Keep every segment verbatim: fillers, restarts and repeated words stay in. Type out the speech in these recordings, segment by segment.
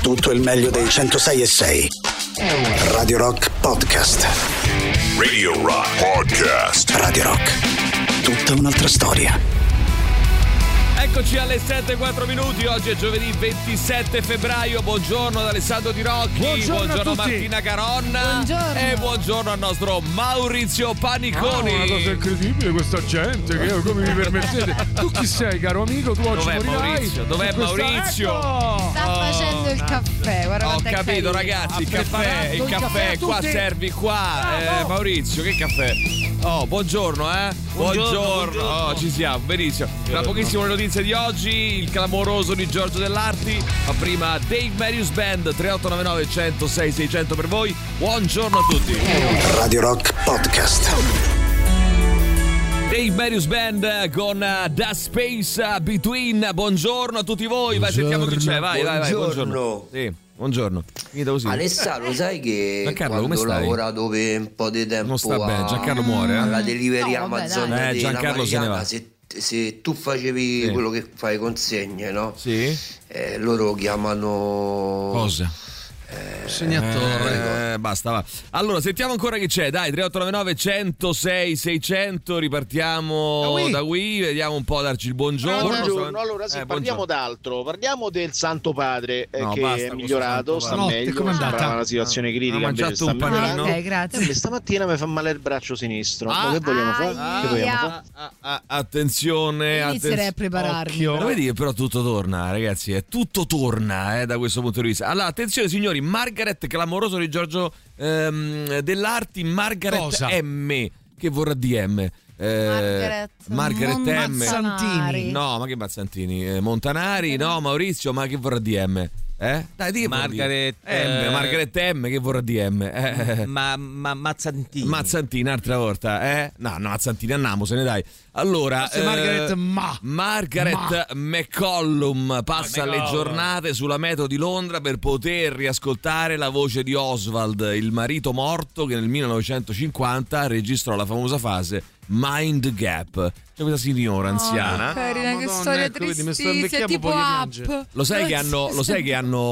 tutto il meglio dei centosei e sei. Radio Rock Podcast. Radio Rock Podcast. Radio Rock. Tutta un'altra storia. Eccoci alle sette e quattro minuti, oggi è giovedì ventisette febbraio, buongiorno ad Alessandro Di Rocchi, buongiorno, buongiorno a a Martina Caronna buongiorno. E buongiorno al nostro Maurizio Paniconi. Ah, una cosa incredibile questa gente, che come mi permettete? Tu chi sei, caro amico? Tu oggi Dov'è morirai? Maurizio? Dov'è Questa... Maurizio? Ecco! Sta Oh, facendo il caffè, guarda Ho quanto è capito carino. ragazzi, il Ha caffè, preparato il il caffè, caffè a qua tutti. servi qua, Bravo. eh, Maurizio, che caffè? Oh, buongiorno eh, buongiorno, buongiorno. Oh, ci siamo, benissimo. Tra pochissimo le notizie di oggi, il clamoroso di Giorgio Dell'Arti, ma prima Dave Matthews Band, tre otto nove nove uno zero sei sei zero zero per voi, buongiorno a tutti. Radio Rock Podcast. Dave Matthews Band con uh, The Space Between, buongiorno a tutti voi, vai sentiamo chi c'è, vai, vai, vai, buongiorno. Buongiorno. Sì, buongiorno. Finita così. Alessandro, sai che Giancarlo, come quando ho stai? lavorato per un po' di tempo Non sta a- bene, Giancarlo muore, eh? alla delivery No, vabbè, Amazon dai. Eh, della Giancarlo se ne Mariana, va. se, se tu facevi Sì. quello che fai consegne, no? Sì? Eh, loro chiamano Cosa? Segnatore. Eh, basta, va. Allora, sentiamo ancora chi c'è. Dai, tre otto nove nove uno zero sei sei zero zero. Ripartiamo Da Wii. da Wii. Vediamo un po', darci il buongiorno. Buongiorno, allora sì, Eh, parliamo buongiorno. d'altro, parliamo del Santo Padre eh, No, che basta è con migliorato, Santo sta Padre. Notte, meglio, com'è andata? sembrava una situazione Ha critica, invece mangiato sta un panino? migliorando. Ah, ok, grazie. E stamattina mi fa male il braccio sinistro, Ah, ma che vogliamo fare? ah, Che vogliamo ah, fare? Ah, ah, attenzione, Inizierei a attenzione. prepararmi. Occhio. Lo vedi che però tutto torna, ragazzi, è tutto torna eh, da questo punto di vista. Allora, attenzione signori, Margaret, clamoroso di Giorgio ehm, Dell'Arti, Margaret Cosa? M, che vorrà di M. Eh, Margaret, Margaret M. Montanari. No, ma che Mazzantini? Eh, Montanari? No, Maurizio, ma che vorrà di M? Eh? Dai, di che vorrà di- Margaret, M, eh, Margaret M, che vorrà di M? Eh. Ma, ma Mazzantini. Mazzantini, un'altra volta, eh? No, no, Mazzantini, andiamosene, dai. Allora, Forse Margaret Ma. Margaret McCollum passa Ah, le McCollum. giornate sulla metro di Londra per poter riascoltare la voce di Oswald, il marito morto che nel millenovecentocinquanta registrò la famosa fase Mind Gap. C'è questa signora anziana. Oh, carina, che Madonna, storia ecco, vedi, mi sto tristissima, invecchiando, tipo voglio Up. piangere. Lo sai, che hanno, lo sai che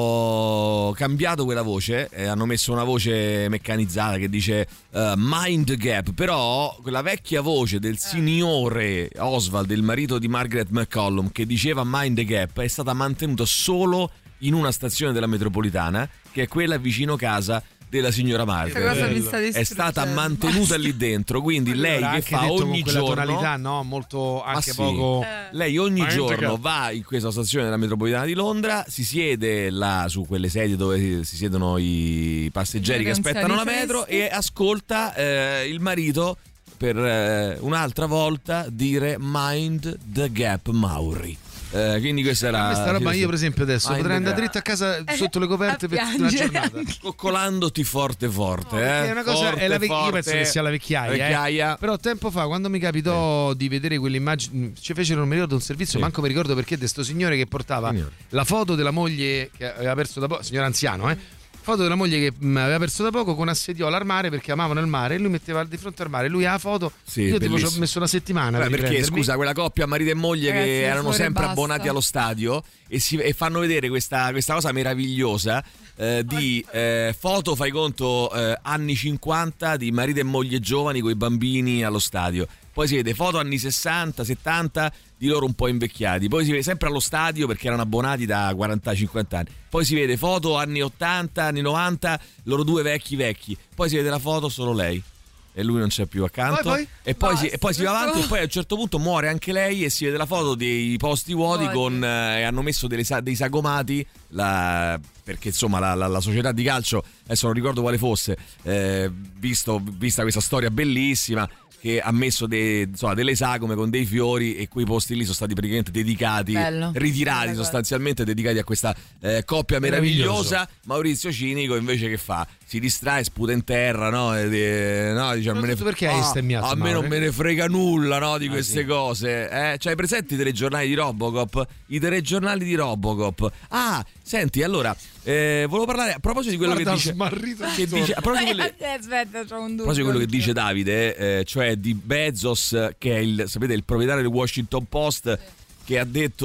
hanno cambiato quella voce e hanno messo una voce meccanizzata che dice uh, Mind Gap, però quella vecchia voce del signore Oswald, il marito di Margaret McCollum, che diceva Mind Gap, è stata mantenuta solo in una stazione della metropolitana, che è quella vicino casa della signora Questa cosa Margaret. mi sta È distruggendo. stata mantenuta lì dentro, quindi lei Allora, che anche fa detto ogni con quella giorno tonalità, no? Molto anche sì. poco. Eh. lei ogni Ma giorno integra- va in questa stazione della metropolitana di Londra, si siede là su quelle sedie dove si, si siedono i passeggeri che Gli aspettano la anziani metro freschi. e ascolta eh, il marito per eh, un'altra volta dire Mind the Gap Mauri. Eh, quindi questa era Questa roba io per esempio adesso Mind potrei the andare Gap. dritto a casa Eh, sotto le coperte a per tutta la piangere giornata. anche. coccolandoti forte forte, No, eh? perché è una cosa, Forte, è la vec- io forte. penso che sia la vecchiaia, eh. Vecchiaia. Però tempo fa quando mi capitò di vedere quelle immagini, ci fecero, non mi ricordo, un servizio, Sì. manco mi ricordo perché, di sto signore che portava Signore. la foto della moglie che aveva perso da poco, signor anziano, eh. Foto della moglie che mh, aveva perso da poco con assediola al mare perché amavano il mare e lui metteva di fronte al mare, lui ha la foto. Sì, io tipo ci ho bellissimo. messo una settimana Beh, per perché riprendermi. scusa, quella coppia marito e moglie Ragazzi, che per erano favore, sempre basta. abbonati allo stadio e, si, e fanno vedere questa, questa cosa meravigliosa eh, di eh, foto, fai conto, eh, anni cinquanta di marito e moglie giovani con i bambini allo stadio. Poi si vede foto anni sessanta, settanta di loro un po' invecchiati. Poi si vede sempre allo stadio perché erano abbonati da quaranta cinquanta anni. Poi si vede foto anni ottanta, anni novanta, loro due vecchi vecchi. Poi si vede la foto solo lei. E lui non c'è più accanto. Poi, poi? E, poi si, Basta, e poi si va questo- avanti e poi a un certo punto muore anche lei e si vede la foto dei posti vuoti Vuoti. con eh, e hanno messo delle sa- dei sagomati la- perché insomma la, la- la società di calcio, adesso non ricordo quale fosse, eh, visto, vista questa storia bellissima, che ha messo de- insomma, delle sagome con dei fiori e quei posti lì sono stati praticamente dedicati, Bello. ritirati Bella cosa. sostanzialmente, dedicati a questa eh, coppia meravigliosa. Maurizio Cinico invece che fa? Si distrae, sputa in terra, no? E, e- no? Dice, a me ne- Soprattutto perché hai Ah, stemmiato, a me Mauro, non eh? me ne frega nulla, no, di Ah, queste sì. cose. Eh? Cioè, hai presenti i telegiornali di Robocop? I telegiornali di Robocop. Ah, senti, allora, eh, volevo parlare a proposito di quello Guarda, che dice. smarrito Che dice a proposito di quello- Eh, Aspetta, c'ho un dubbio. a proposito di quello che dice Davide, eh, cioè di Bezos, che è il, sapete, il proprietario del Washington Post, che ha detto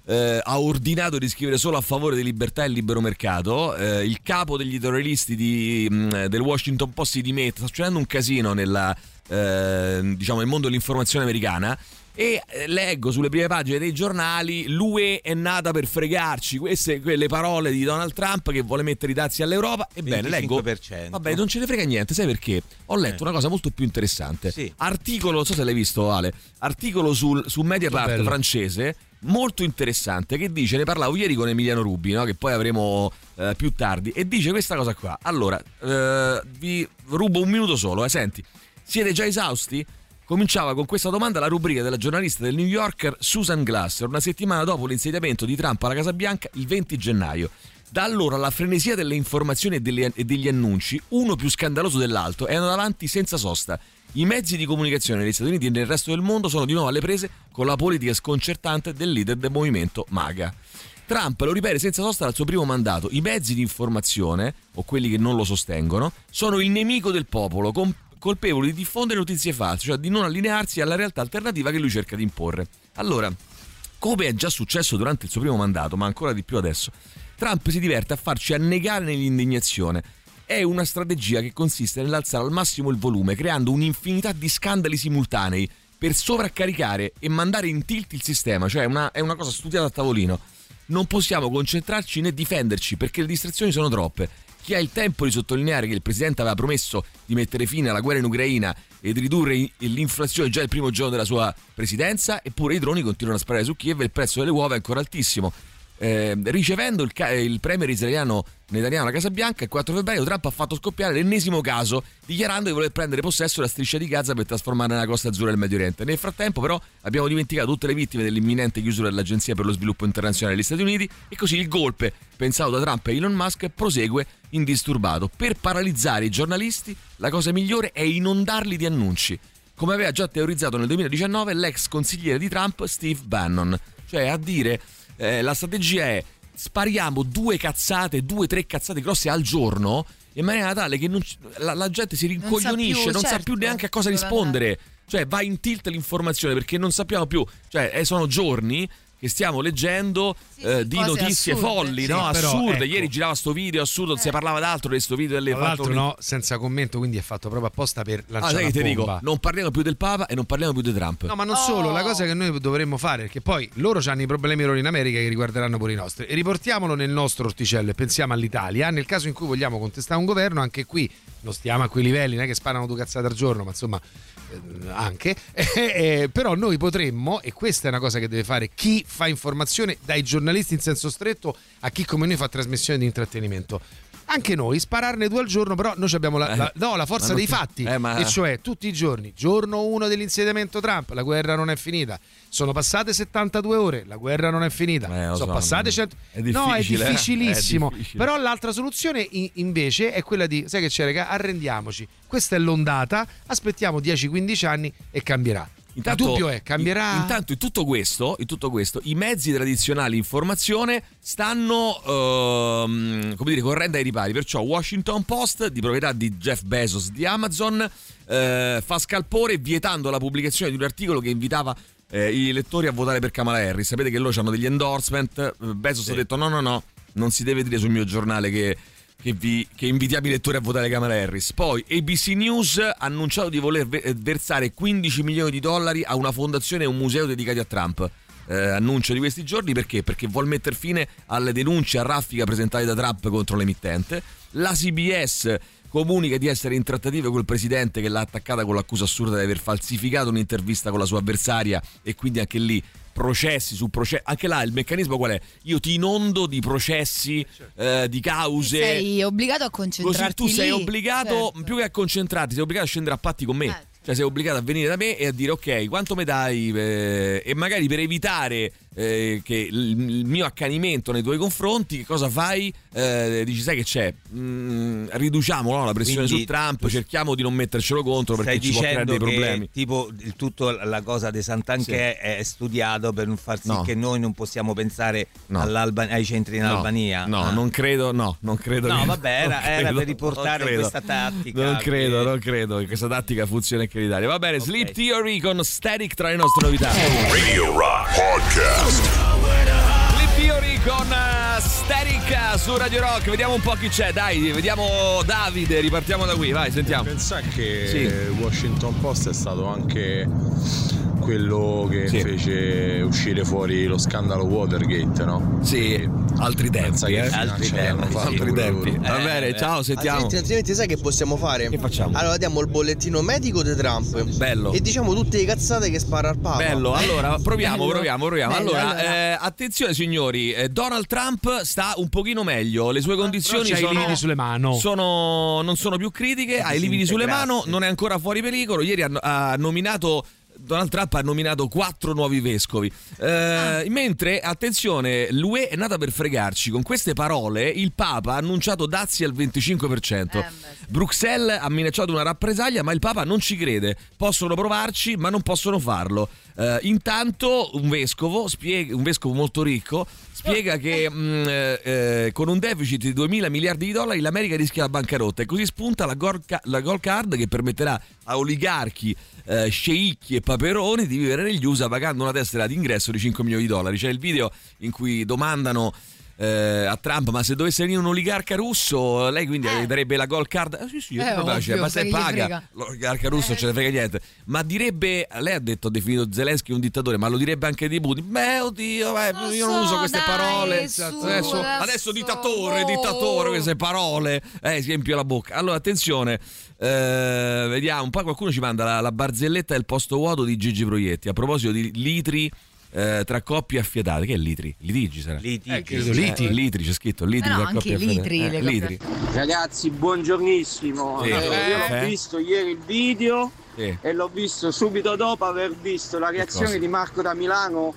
eh, ha ordinato di scrivere solo a favore di libertà e libero mercato. Eh, il capo degli editorialisti di, mh, del Washington Post si dimette, sta succedendo un casino nella, eh, diciamo, nel mondo dell'informazione americana. E leggo sulle prime pagine dei giornali: l'U E è nata per fregarci, queste quelle parole di Donald Trump che vuole mettere i dazi all'Europa. Ebbene, leggo, vabbè, non ce ne frega niente, sai perché? Ho letto eh. una cosa molto più interessante. Sì. Articolo, non so se l'hai visto, Ale, articolo sul, su Mediapart francese, molto interessante, che dice, ne parlavo ieri con Emiliano Rubi, no? Che poi avremo eh, più tardi, e dice questa cosa qua. Allora, eh, vi rubo un minuto solo, eh, senti, siete già esausti? Cominciava con questa domanda la rubrica della giornalista del New Yorker Susan Glasser, una settimana dopo l'insediamento di Trump alla Casa Bianca il venti gennaio. Da allora la frenesia delle informazioni e, delle, e degli annunci, uno più scandaloso dell'altro, è andato avanti senza sosta. I mezzi di comunicazione negli Stati Uniti e nel resto del mondo sono di nuovo alle prese con la politica sconcertante del leader del movimento MAGA. Trump lo ripete senza sosta dal suo primo mandato: i mezzi di informazione, o quelli che non lo sostengono, sono il nemico del popolo, con colpevoli di diffondere notizie false, cioè di non allinearsi alla realtà alternativa che lui cerca di imporre. Allora, come è già successo durante il suo primo mandato, ma ancora di più adesso, Trump si diverte a farci annegare nell'indignazione. È una strategia che consiste nell'alzare al massimo il volume, creando un'infinità di scandali simultanei per sovraccaricare e mandare in tilt il sistema, cioè una, è una cosa studiata a tavolino. Non possiamo concentrarci né difenderci perché le distrazioni sono troppe. Chi ha il tempo di sottolineare che il presidente aveva promesso di mettere fine alla guerra in Ucraina e di ridurre l'inflazione già il primo giorno della sua presidenza, eppure i droni continuano a sparare su Kiev e il prezzo delle uova è ancora altissimo. Eh, ricevendo il, il premier israeliano Netanyahu alla Casa Bianca il quattro febbraio, Trump ha fatto scoppiare l'ennesimo caso, dichiarando di voler prendere possesso della striscia di Gaza per trasformarla nella costa azzurra del Medio Oriente. Nel frattempo però abbiamo dimenticato tutte le vittime dell'imminente chiusura dell'Agenzia per lo Sviluppo Internazionale degli Stati Uniti, e così il golpe pensato da Trump e Elon Musk prosegue indisturbato. Per paralizzare i giornalisti la cosa migliore è inondarli di annunci, come aveva già teorizzato nel duemiladiciannove l'ex consigliere di Trump Steve Bannon, cioè a dire Eh, la strategia è: spariamo due cazzate, due tre cazzate grosse al giorno, in maniera tale che non, la, la gente si rincoglionisce, non sa più, non certo, sa più neanche a cosa rispondere, cioè va in tilt l'informazione perché non sappiamo più, cioè eh, sono giorni che stiamo leggendo sì, eh, di notizie assurde. folli, sì, no? Però, assurde. Ecco. Ieri girava sto video assurdo, non eh. si parlava d'altro di sto video delle Tra l'altro no, senza commento, quindi è fatto proprio apposta per lanciare ah, sai la che ti bomba. Dico, non parliamo più del Papa e non parliamo più di Trump. No, ma non oh. solo, la cosa che noi dovremmo fare, perché poi loro hanno i problemi loro in America che riguarderanno pure i nostri, e riportiamolo nel nostro orticello e pensiamo all'Italia. Nel caso in cui vogliamo contestare un governo, anche qui non stiamo a quei livelli, non è che sparano due cazzate al giorno, ma insomma anche eh, eh, però noi potremmo, e questa è una cosa che deve fare chi fa informazione, dai giornalisti in senso stretto a chi come noi fa trasmissione di intrattenimento, anche noi spararne due al giorno, però noi abbiamo la, la, no, la forza dei fatti, eh, ma... e cioè tutti i giorni, giorno uno dell'insediamento Trump, la guerra non è finita, sono passate settantadue ore, la guerra non è finita, eh, sono so, passate cento... è difficile, no, è difficilissimo, è difficile. Però l'altra soluzione in, invece è quella di, sai che c'è raga, arrendiamoci, questa è l'ondata, aspettiamo dieci quindici anni e cambierà. Intanto, il dubbio è, cambierà. Intanto in tutto questo, in tutto questo i mezzi tradizionali di informazione stanno ehm, come dire, correndo ai ripari. Perciò Washington Post, di proprietà di Jeff Bezos di Amazon, eh, fa scalpore vietando la pubblicazione di un articolo che invitava eh, i lettori a votare per Kamala Harris. Sapete che loro hanno degli endorsement. Bezos sì. ha detto no no no, non si deve dire sul mio giornale che Che, vi, che invitiamo i lettori a votare Kamala Harris. Poi A B C News ha annunciato di voler versare quindici milioni di dollari a una fondazione e un museo dedicati a Trump. Eh, annuncio di questi giorni perché? Perché vuol mettere fine alle denunce a raffica presentate da Trump contro l'emittente. La C B S comunica di essere in trattative col presidente, che l'ha attaccata con l'accusa assurda di aver falsificato un'intervista con la sua avversaria, e quindi anche lì processi su processi. Anche là il meccanismo qual è? Io ti inondo di processi, eh, di cause. Sei obbligato a concentrarti. Così tu sei lì. obbligato, certo. più che a concentrarti, sei obbligato a scendere a patti con me. Certo. Cioè sei obbligato a venire da me e a dire ok, quanto mi dai, eh, e magari per evitare eh, che il, il mio accanimento nei tuoi confronti, che cosa fai? Eh, dici sai che c'è? Mm, riduciamo no, la pressione Quindi, su Trump, cerchiamo di non mettercelo contro perché ci può creare dei problemi. Che, tipo il tutto la cosa di Sant'Anché sì. è studiato per far sì no. che noi non possiamo pensare no. ai centri in no. Albania. No, ah. non credo, no, non credo. No, che, vabbè, era, credo, era per riportare questa tattica. Non credo, che... non credo che questa tattica funzioni anche in Italia. Va bene, okay. Sleep Theory con Static tra le nostre novità. Radio Rock Podcast. con uh, Static su Radio Rock. Vediamo un po' chi c'è, dai, vediamo Davide, ripartiamo da qui, vai, sentiamo. Pensa che sì. Washington Post è stato anche quello che sì. fece uscire fuori lo scandalo Watergate, no? Sì, altri tempi, eh? altri tempi, sì. altri tempi. Eh, Va bene, eh, ciao, sentiamo. Altrimenti, altrimenti sai che possiamo fare? Che facciamo? Allora diamo il bollettino medico di Trump. Bello. E diciamo tutte le cazzate che spara al Papa. Bello, allora proviamo, Bello. proviamo, proviamo. Bello, allora, allora. Eh, attenzione signori, eh, Donald Trump sta un pochino meglio, le sue condizioni Però c'ha i sono, lividi sulle mani. sono non sono più critiche, ha i lividi sulle mani, non è ancora fuori pericolo. Ieri ha, ha nominato Donald Trump ha nominato quattro nuovi vescovi. Eh, ah. Mentre, attenzione, l'U E è nata per fregarci. Con queste parole, il Papa ha annunciato dazi al venticinque per cento. Eh, Bruxelles ha minacciato una rappresaglia, ma il Papa non ci crede. Possono provarci, ma non possono farlo. Eh, intanto, un vescovo, spiega, un vescovo molto ricco, spiega che mh, eh, con un deficit di duemila miliardi di dollari l'America rischia la bancarotta. E così spunta la gold, ca- la gold card che permetterà a oligarchi, eh, sceicchi e paperoni di vivere negli U S A pagando una tessera d'ingresso di cinque milioni di dollari. C'è il video in cui domandano eh, a Trump: ma se dovesse venire un oligarca russo, lei quindi eh. darebbe la gold card? Eh, sì sì, eh, ovvio, ovvio, ma se paga l'oligarca russo eh. ce ne frega niente. Ma direbbe, lei ha detto, ha definito Zelensky un dittatore, ma lo direbbe anche di Putin? Beh, oddio, beh, non io so, non uso queste dai, parole su, adesso, adesso, adesso dittatore, oh. dittatore, queste parole eh, si riempie la bocca. Allora attenzione, eh, vediamo un po', qualcuno ci manda la, la barzelletta del posto vuoto di Gigi Proietti a proposito di litri Eh, tra coppie affiatate. Che è litri? Litigi sarà? Litigi. Eh, credo litri. Eh, litri c'è scritto litri eh no, tra coppie anche litri, affiatate. le Eh, litri. Ragazzi, buongiornissimo. Sì. Eh, io l'ho Eh. visto ieri il video Sì. e l'ho visto subito dopo aver visto la reazione cosa? di Marco da Milano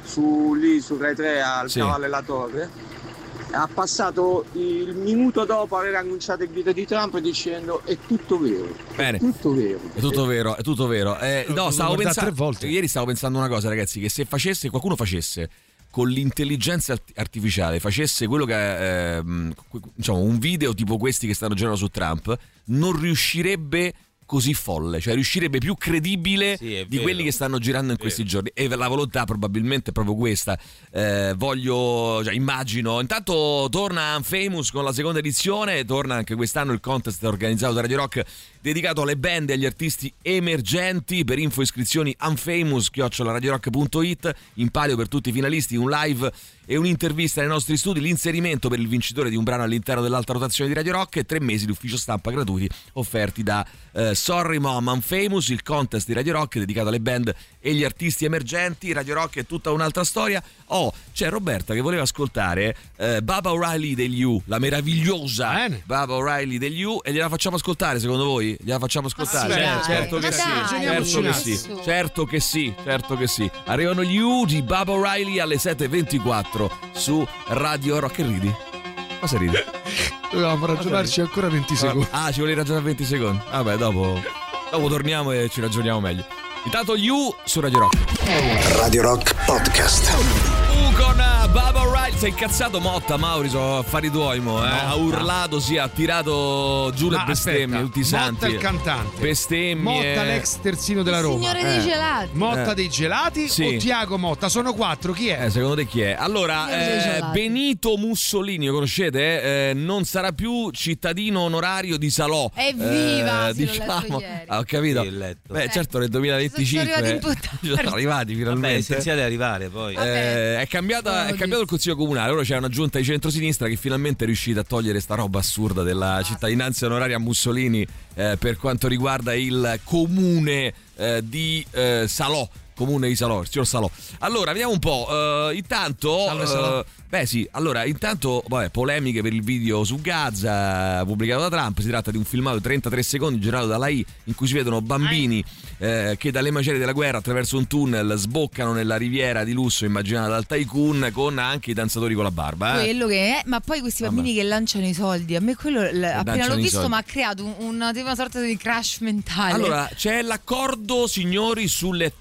su lì su Rai tre al Sì. Cavallo e la Torre. Ha passato il minuto dopo aver annunciato il video di Trump dicendo è tutto vero. Bene. È tutto vero. È tutto vero, è tutto vero. Eh, no, stavo pensando tre volte. Ieri stavo pensando una cosa, ragazzi, che se facesse qualcuno facesse con l'intelligenza art- artificiale facesse quello che eh, diciamo un video tipo questi che stanno girando su Trump, non riuscirebbe così folle, cioè riuscirebbe più credibile sì, di vero. quelli che stanno girando in questi giorni, e la volontà probabilmente è proprio questa. Eh, voglio, cioè, immagino, intanto torna Unfamous con la seconda edizione, torna anche quest'anno il contest organizzato da Radio Rock dedicato alle band e agli artisti emergenti. Per info e iscrizioni unfamous chiocciola radiorock punto it, in palio per tutti i finalisti un live e un'intervista nei nostri studi, l'inserimento per il vincitore di un brano all'interno dell'alta rotazione di Radio Rock e tre mesi di ufficio stampa gratuiti offerti da eh, Sorry Mom. Unfamous, il contest di Radio Rock dedicato alle band e gli artisti emergenti. Radio Rock è tutta un'altra storia. Oh, c'è Roberta che voleva ascoltare eh, Baba O'Reilly degli U, la meravigliosa Bene. Baba O'Reilly degli U, e gliela facciamo ascoltare secondo voi? Gliela facciamo ascoltare? sì, dai. certo, Ma che sì, dai, certo che sì, su. certo che sì, certo che sì. Arrivano gli U di Baba O'Reilly alle sette e ventiquattro su Radio Rock. Che ridi? Cosa ridi? Dovevamo ragionarci ancora venti secondi. Ah, ci volevi ragionare venti secondi? Vabbè, dopo, dopo torniamo e ci ragioniamo meglio. Intanto gli U su Radio Rock. Radio Rock Podcast. U con uh, Baba O'Reilly. Sei incazzato Motta, Mauri, sono affari tuoi mo, eh? Ha urlato, sì, ha tirato giù le Ma bestemmie, aspetta, tutti i santi. Motta il cantante, bestemmie. Motta l'ex terzino della Roma, Signore dei Eh. gelati. Motta Eh. dei gelati Sì. o Tiago Motta? Sono quattro, chi è? Eh, secondo te chi è? Allora, Io dei eh, gelati. Benito Mussolini, lo conoscete? Eh, non sarà più cittadino onorario di Salò. Evviva, Eh, sì, l'ho diciamo, letto ieri. ah, ho capito. Sì, letto. Beh, Eh. certo, nel duemilaventicinque Sono arrivati in puttana. sono arrivati Vabbè, è finalmente. essenziale arrivare poi. Eh, è, cambiata, è cambiato il consiglio comunale. Ora c'è una giunta di centrosinistra che finalmente è riuscita a togliere sta roba assurda della cittadinanza onoraria a Mussolini eh, per quanto riguarda il comune eh, di eh, Salò. Comune di Salò, il signor Salò. Allora, vediamo un po'. eh, intanto. Salve, Salò. eh, beh, sì, allora, intanto, vabbè, polemiche per il video su Gaza pubblicato da Trump. Si tratta di un filmato di trentatré secondi girato dalla I, in cui si vedono bambini eh, che dalle macerie della guerra attraverso un tunnel sboccano nella riviera di lusso immaginata dal tycoon, con anche i danzatori con la barba. Eh. Quello che è, ma poi questi bambini che lanciano i soldi, a me quello l- appena lanciano l'ho i visto soldi. mi ha creato un- una, tipo una sorta di crash mentale. Allora, c'è l'accordo, signori, sulle terre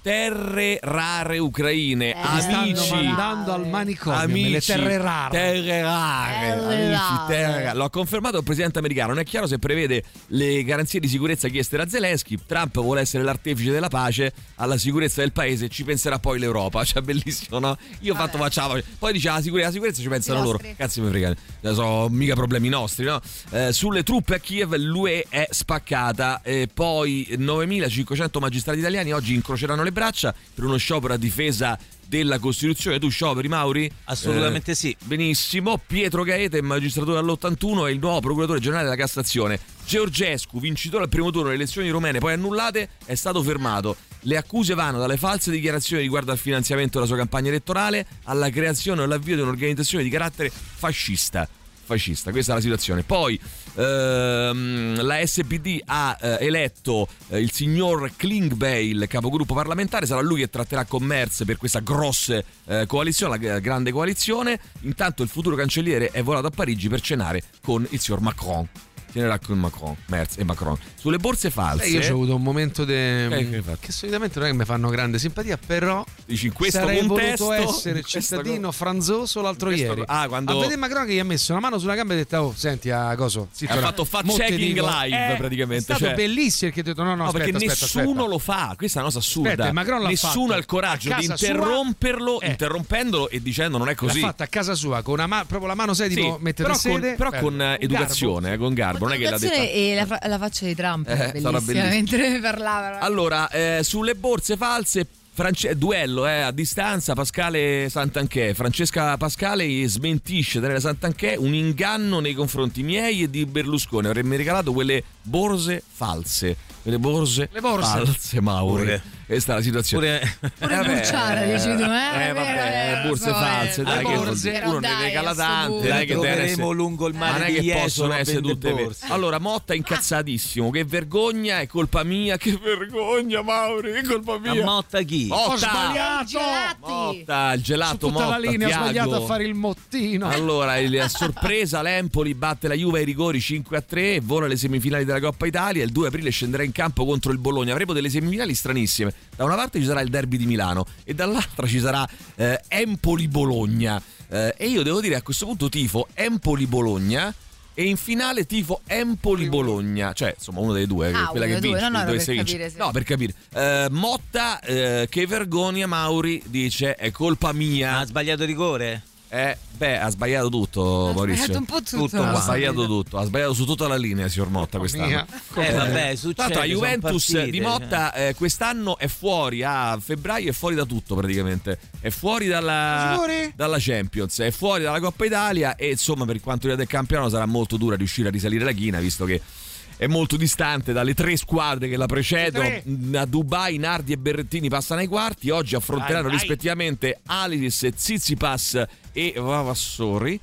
terre rare ucraine, Eh, amici, stanno mandando al manicomio amici, le terre rare. terre rare, Terre amici, rare. terre rare. Lo ha confermato il presidente americano. Non è chiaro se prevede le garanzie di sicurezza chieste da Zelensky. Trump vuole essere l'artefice della pace, alla sicurezza del paese ci penserà poi l'Europa. Cioè, bellissimo, no? Io ho fatto facciamo. Poi dice la sicurezza, la sicurezza ci pensano I loro. nostri. Cazzo mi frega, sono mica problemi nostri, no? Eh, sulle truppe a Kiev l'U E è spaccata. E poi novemilacinquecento magistrati italiani oggi incroceranno le braccia per uno sciopero a difesa della Costituzione. Tu scioperi, Mauri? Assolutamente Eh, sì. Benissimo. Pietro Gaeta, in magistratura dall'ottantuno, è il nuovo procuratore generale della Cassazione. Georgescu, vincitore al primo turno delle elezioni rumene poi annullate, è stato fermato. Le accuse vanno dalle false dichiarazioni riguardo al finanziamento della sua campagna elettorale alla creazione o all'avvio di un'organizzazione di carattere fascista. Fascista, questa è la situazione. Poi ehm, la S P D ha eh, eletto eh, il signor Klingbeil capogruppo parlamentare. Sarà lui che tratterà con Merz per questa grossa eh, coalizione, la grande coalizione. Intanto il futuro cancelliere è volato a Parigi per cenare con il signor Macron. Cenerà con Macron, Merz e Macron. Sulle borse false. Eh, io ho avuto un momento de... Eh, che hai fatto? che solitamente non è che mi fanno grande simpatia, però Dici, in questo sarei contesto voluto essere in questa cittadino co- franzoso l'altro in questo ieri. co- ah, quando- A vedere Macron che gli ha messo una mano sulla gamba e ha detto: oh, senti, a coso, zitto, Ha là. fatto fact Mo te checking dico, live, eh, praticamente, È stato cioè- bellissimo perché ho detto: no, no, No, aspetta, perché aspetta, nessuno aspetta. lo fa. Questa è una cosa assurda. Aspetta, Macron l'ha Nessuno fatto ha il coraggio a di casa sua. interromperlo, Eh. interrompendolo e dicendo non è così. L'ha fatta a casa sua con una ma- proprio la mano, sai, Sì, tipo mettere però con, sede, però per- con eh, educazione, eh, con garbo. Non è che l'ha detta. E la, fa- la faccia di Trump Eh, è sarà bellissima bellissimo. mentre parlava. Allora, eh, sulle borse false, France- duello eh, a distanza, Pascale Santanchè. Francesca Pascale smentisce Daniela Santanchè un inganno nei confronti miei e di Berlusconi. Avremmo regalato quelle borse false. Quelle borse, Le borse. false, Mauri. Pure. Questa è la situazione. Pure... Pure vabbè, Burciara, dici tu, eh? Eh, vabbè, Eh, borse lo so, false, eh, dai, le che borse, uno però ne dai, regala a sto tante, punto. non è Le che deve essere- troveremo lungo il ma non mare è di che Jesolo possono a essere vendere tutte vere. borse. Allora, Motta è incazzatissimo. Che vergogna, è colpa mia. Che vergogna, Mauri, è colpa Ma mia. Motta chi? Motta. Ho sbagliato Gelati. Motta, il su gelato tutta Motta, la linea, ho Tiago. sbagliato a fare il mottino. Allora, il- a sorpresa l'Empoli batte la Juve ai rigori cinque a tre e vola alle semifinali della Coppa Italia. Il due aprile scenderà in campo contro il Bologna. Avremo delle semifinali stranissime. Da una parte ci sarà il derby di Milano e dall'altra ci sarà eh, Empoli-Bologna. Eh, e io devo dire a questo punto tifo Empoli-Bologna e in finale tifo Empoli-Bologna. Cioè, insomma, uno dei due, Ah, quella uno che dei due. vince. No, no, dove per si vince. capire se- No, per capire. Eh, Motta, eh, che vergogna, Mauri, dice è colpa mia. Ha sbagliato rigore? Eh, beh, ha sbagliato tutto, Ha Maurizio. sbagliato un po' tutto. Tutto Ha qua. sbagliato tutto, ha sbagliato su tutta la linea, signor Motta, quest'anno. Mia. Eh vabbè, succede. Tra l'altro la sono Juventus partite. di Motta eh, quest'anno è fuori, a febbraio è fuori da tutto praticamente. È fuori dalla, Sicuri? dalla Champions, è fuori dalla Coppa Italia e insomma per quanto riguarda il campionato sarà molto dura riuscire a risalire la china, visto che è molto distante dalle tre squadre che la precedono. Tre. A Dubai Nardi e Berrettini passano ai quarti. Oggi affronteranno Vai, vai. rispettivamente Aliris, Tsitsipas e Vavassori.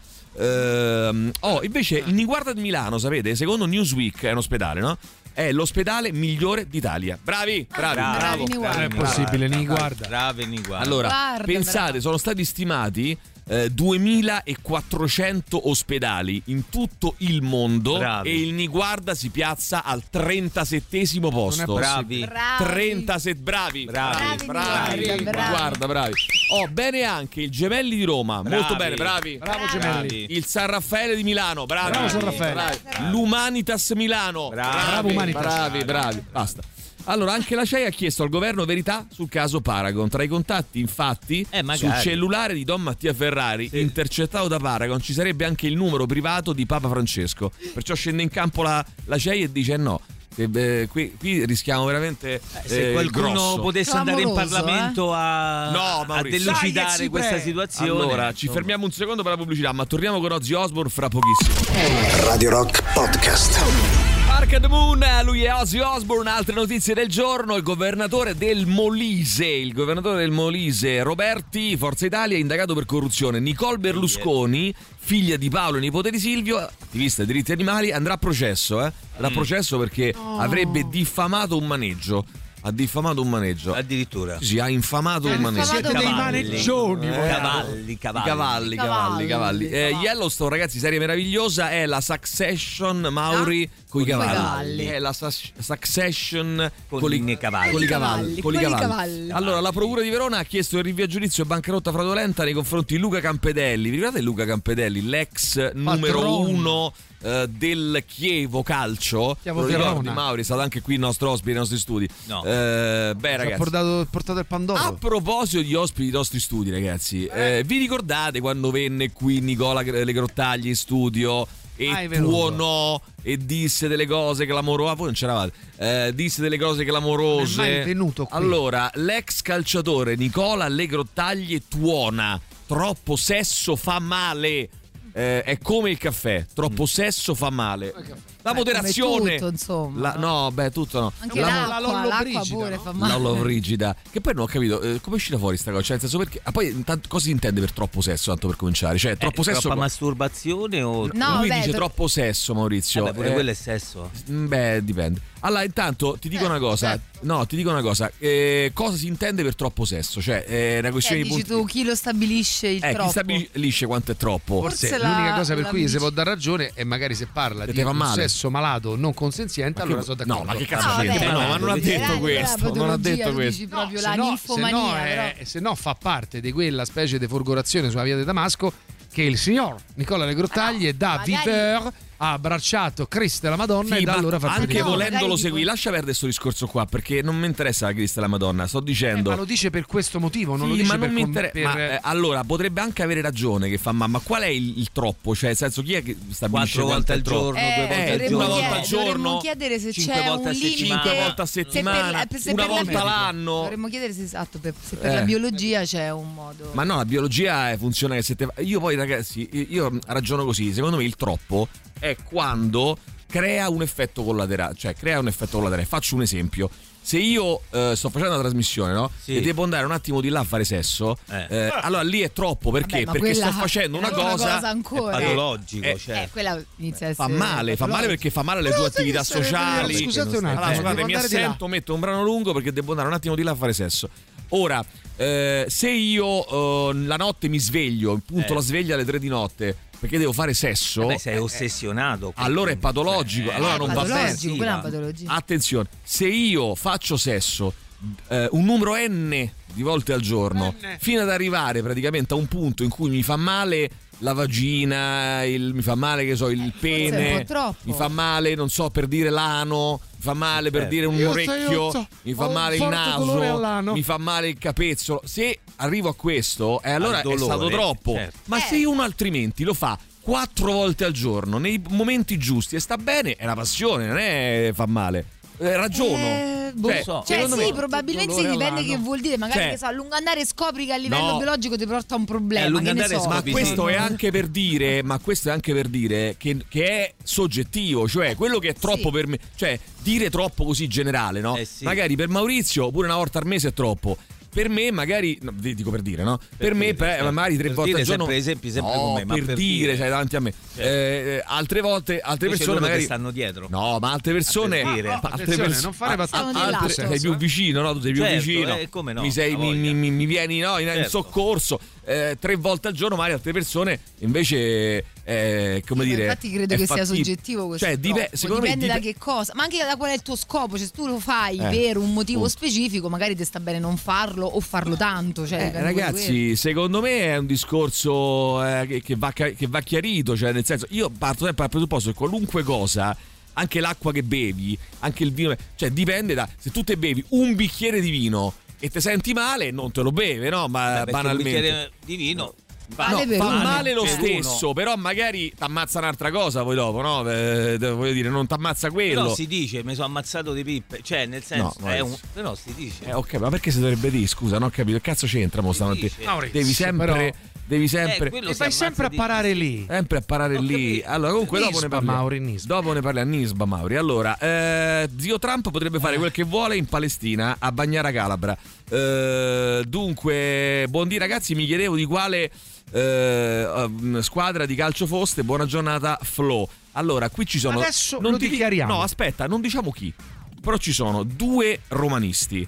Ehm, oh, invece il Niguarda di Milano, sapete, secondo Newsweek è un ospedale, no? È l'ospedale migliore d'Italia. Bravi, bravi, bravi, bravo. Niguarda. Non è possibile, ni guarda. Brave, ni guarda. Allora, Guarda, pensate, bravo. sono stati stimati eh, duemilaquattrocento ospedali in tutto il mondo. Bravi. E il Niguarda si piazza al trentasettesimo posto. Bravi. Bravi. trentasette bravi, Bravi, bravi, bravi, bravi. guarda, bravi. Oh, bene anche il Gemelli di Roma, Bravi. molto bene, bravi. Bravo Gemelli. Bravi. Il San Raffaele di Milano, bravi. Bravo San Raffaele. Bravi. L'Umanitas Milano, Bravi. Bravo Humanitas. bravi, bravi. Basta. Allora, anche la C E I ha chiesto al governo verità sul caso Paragon. Tra i contatti, infatti, Eh, magari. sul cellulare di Don Mattia Ferrari, Sì. intercettato da Paragon, ci sarebbe anche il numero privato di Papa Francesco. Perciò scende in campo la, la C E I e dice no. che, eh, qui, qui rischiamo veramente Eh, se eh, qualcuno grosso. potesse andare in Clamoroso, Parlamento a, No, a Maurizio. delucidare Dai, questa Ezzi, situazione. Allora, ci insomma. fermiamo un secondo per la pubblicità, ma torniamo con Ozzy Osbourne fra pochissimo. Radio Rock Podcast. Park and Moon, lui è Ozzy Osbourne. Altre notizie del giorno: il governatore del Molise, il governatore del Molise, Roberti, Forza Italia, indagato per corruzione. Nicole Berlusconi, figlia di Paolo e nipote di Silvio, attivista dei diritti animali, andrà a processo, eh? Andrà a processo perché avrebbe diffamato un maneggio. ha diffamato un maneggio. Addirittura. Sì, ha infamato Ha un maneggio. infamato Siete dei Cavalli. maneggioni, Eh, voi. Cavalli, cavalli. Cavalli, cavalli, cavalli. Eh, cavalli. Yellowstone, ragazzi, serie meravigliosa. È la Succession Mauri Ah? con i Coi cavalli. cavalli. È la Sus- Succession Con con i cavalli. Con i Con i cavalli. cavalli, con i con i cavalli. cavalli. Allora, la Procura di Verona ha chiesto il rinvio a giudizio e bancarotta fraudolenta nei confronti di Luca Campedelli. Vi ricordate Luca Campedelli, l'ex numero uno eh, del Chievo Calcio? Chievo Lo ricordi, Verona. Mauri, è stato anche qui il nostro ospite nei nostri studi. No. Eh, beh, Ci ha ragazzi. portato, portato il Pandoro. A proposito di ospiti dei nostri studi, ragazzi, eh, vi ricordate quando venne qui Nicola Le Grottagli in studio e Ah, è venuto. tuonò e disse delle cose clamorose? Ah, voi non c'eravate. Eh, disse delle cose clamorose. Non è mai venuto qui. Allora, l'ex calciatore Nicola Le Grottagli tuona: troppo sesso fa male. Eh, è come il caffè, troppo sesso fa male. La Beh, moderazione. come tutto, insomma. La- no, beh, tutto no. Anche La- l'acqua, la lollo l'acqua brigida, pure no? fa male. la love rigida, che poi non ho capito eh, come è uscita fuori sta cosa, cioè nel senso perché ah, poi intanto, cosa si intende per troppo sesso, tanto per cominciare, cioè troppo Eh, sesso troppa qua- masturbazione o No, lui beh, dice tro- troppo sesso, Maurizio. Vabbè, pure Eh, quello è sesso. mm, beh, dipende. Allora, intanto ti dico Eh, una cosa. eh. No, ti dico una cosa. Eh, cosa si intende per troppo sesso? Cioè, è una Eh, questione di dici punti. tu chi lo stabilisce il eh, chi troppo? stabilisce quanto è troppo? Forse, Forse la- l'unica cosa per la cui si dici. può dar ragione è magari se parla Che di te fa un male. sesso malato non consenziente, Ma allora che- sono d'accordo. no, ma che cazzo No, c'entra? vabbè, No, ma non ha eh, detto eh, questo. la Non ha patologia, detto tu questo. dici proprio se la no, ninfomania, se no, però. è- se no fa parte di quella specie di folgorazione sulla via di Damasco che il signor Nicola Le Grottagli Ah, no, da magari- Viter ha abbracciato Cristo e la Madonna Sì, e da ma allora fa anche vedere. No, volendolo magari tipo- seguire, lascia perdere questo discorso qua perché non mi interessa la Cristo e la Madonna. Sto Eh, dicendo. ma lo dice per questo motivo, non Sì, lo dice ma per non mi com- interessa. per- Ma eh, allora potrebbe anche avere ragione che fa mamma. Qual è il, il troppo? Cioè, nel senso, chi è che stabilisce Quattro quanto volte è al troppo? giorno, Eh, due volte al dovremmo una giorno. volta al chiedere- giorno, dovremmo chiedere se cinque c'è volte un a limite. settimana. Cinque volte a se per settimana, la- se una per la- volta l'anno. Dovremmo chiedere se, esatto, per, se per Eh. la biologia c'è un modo. Ma no, la biologia eh, funziona che se te... Io poi, ragazzi, io ragiono così. Secondo me il troppo è quando crea un effetto collaterale. Cioè, crea un effetto collaterale. Faccio un esempio. Se io eh, sto facendo una trasmissione, no? Sì. E devo andare un attimo di là a fare sesso, Eh. eh, allora lì è troppo. Perché? Vabbè, ma Perché quella sto facendo una è cosa. ancora. È patologico, Eh, cioè. Eh, quella inizia a Fa essere male, fa male perché fa male alle tue attività sai che- sociali. Scusate un attimo, Allora, scusate, devo mi andare di là. assento, metto un brano lungo perché devo andare un attimo di là a fare sesso. Ora, eh, se io eh, la notte mi sveglio, punto Eh. la sveglia alle tre di notte perché devo fare sesso, Beh, sei ossessionato. allora è patologico, Eh, allora Eh, non va bene. patologico, quella è una Sì, patologia. Attenzione, se io faccio sesso eh, un numero n di volte al giorno N. fino ad arrivare praticamente a un punto in cui mi fa male la vagina, il- mi fa male che so il è un pene, po' troppo. mi fa male non so per dire l'ano, mi fa male per Eh. dire un Io so, orecchio, io so, mi fa ho un male il forte dolore naso, all'ano. mi fa male il capezzolo. Se arrivo a questo, eh, allora Al dolore, è stato troppo. certo. Ma Eh. se uno altrimenti lo fa quattro volte al giorno nei momenti giusti e sta bene, è una passione, non è fa male. Eh, ragiono. Eh, boh. Cioè, Cioè, secondo sì, me- probabilmente dolore sì, dipende all'anno. che vuol dire. Magari Cioè- che so, a lungo andare scopri che a livello No. biologico ti porta un Eh, a problema. lungo Che ne andare so. Ma scopri- questo sì. è anche per dire, ma questo è anche per dire che, che è soggettivo, cioè quello che è troppo Sì. per me, cioè dire troppo così generale, no? Eh sì. Magari per Maurizio pure una volta al mese è troppo. Per me magari, no, vi dico per dire, no? Per, Per me dire, per- certo. magari tre Per volte dire al giorno. sempre esempi, sempre no, con me, ma per, per dire, dire. cioè davanti a me. Certo. Eh, altre volte, altre Invece persone loro magari che stanno dietro. No, ma altre persone, Per dire. ma altre Attenzione, perso- non fare a- battute. a- Sono altre- dei sei più vicino, no? Tu sei più Certo, vicino. eh, come no, mi, sei, ha mi, voglia. mi- mi- mi vieni no, in, in Certo. soccorso eh, tre volte al giorno, magari altre persone invece eh, come Sì, ma dire. infatti credo è che sia fattibile. soggettivo questo. Cioè, dipe- troppo. secondo me dipende da dipe- che cosa, ma anche da qual è il tuo scopo. Cioè, se tu lo fai Eh, per un motivo punto. specifico, magari ti sta bene non farlo o farlo tanto. Cioè, Eh, dipende da quello. ragazzi, secondo me è un discorso eh, che, che va, ca- che va chiarito. Cioè, nel senso, io parto sempre dal presupposto che qualunque cosa, anche l'acqua che bevi, anche il vino, cioè dipende da se tu te bevi un bicchiere di vino e ti senti male, non te lo beve, no? Ma Beh, perché un banalmente. bicchiere di vino Vale No, per fa uno. male lo Per stesso, uno. però magari ti ammazza un'altra cosa poi dopo, no? Eh, voglio dire, non ti ammazza quello. Però si dice mi sono ammazzato di pippe. Cioè, nel senso, No, è un... Maurizio. però si dice. Eh, ok, ma perché si dovrebbe dire? Scusa, non ho capito. Che cazzo c'entra mo stanotte? dice? Maurizio, Devi sempre. però- Devi sempre. Eh, quello E si vai ammazza sempre a di- parare lì. Sempre a parare Ho lì. capito. Allora, comunque, dopo Nisba, ne parliamo. Mauri, Nisba. Dopo ne parliamo. Nisba, Mauri. Allora, eh, zio Trump potrebbe fare quel che vuole in Palestina a Bagnara Calabra. Eh, dunque, buondì ragazzi, mi chiedevo di quale eh, um, squadra di calcio foste. Buona giornata, Flo. Allora, qui ci sono. Adesso non lo ti di- dichiariamo. No, aspetta, non diciamo chi. però ci sono due romanisti,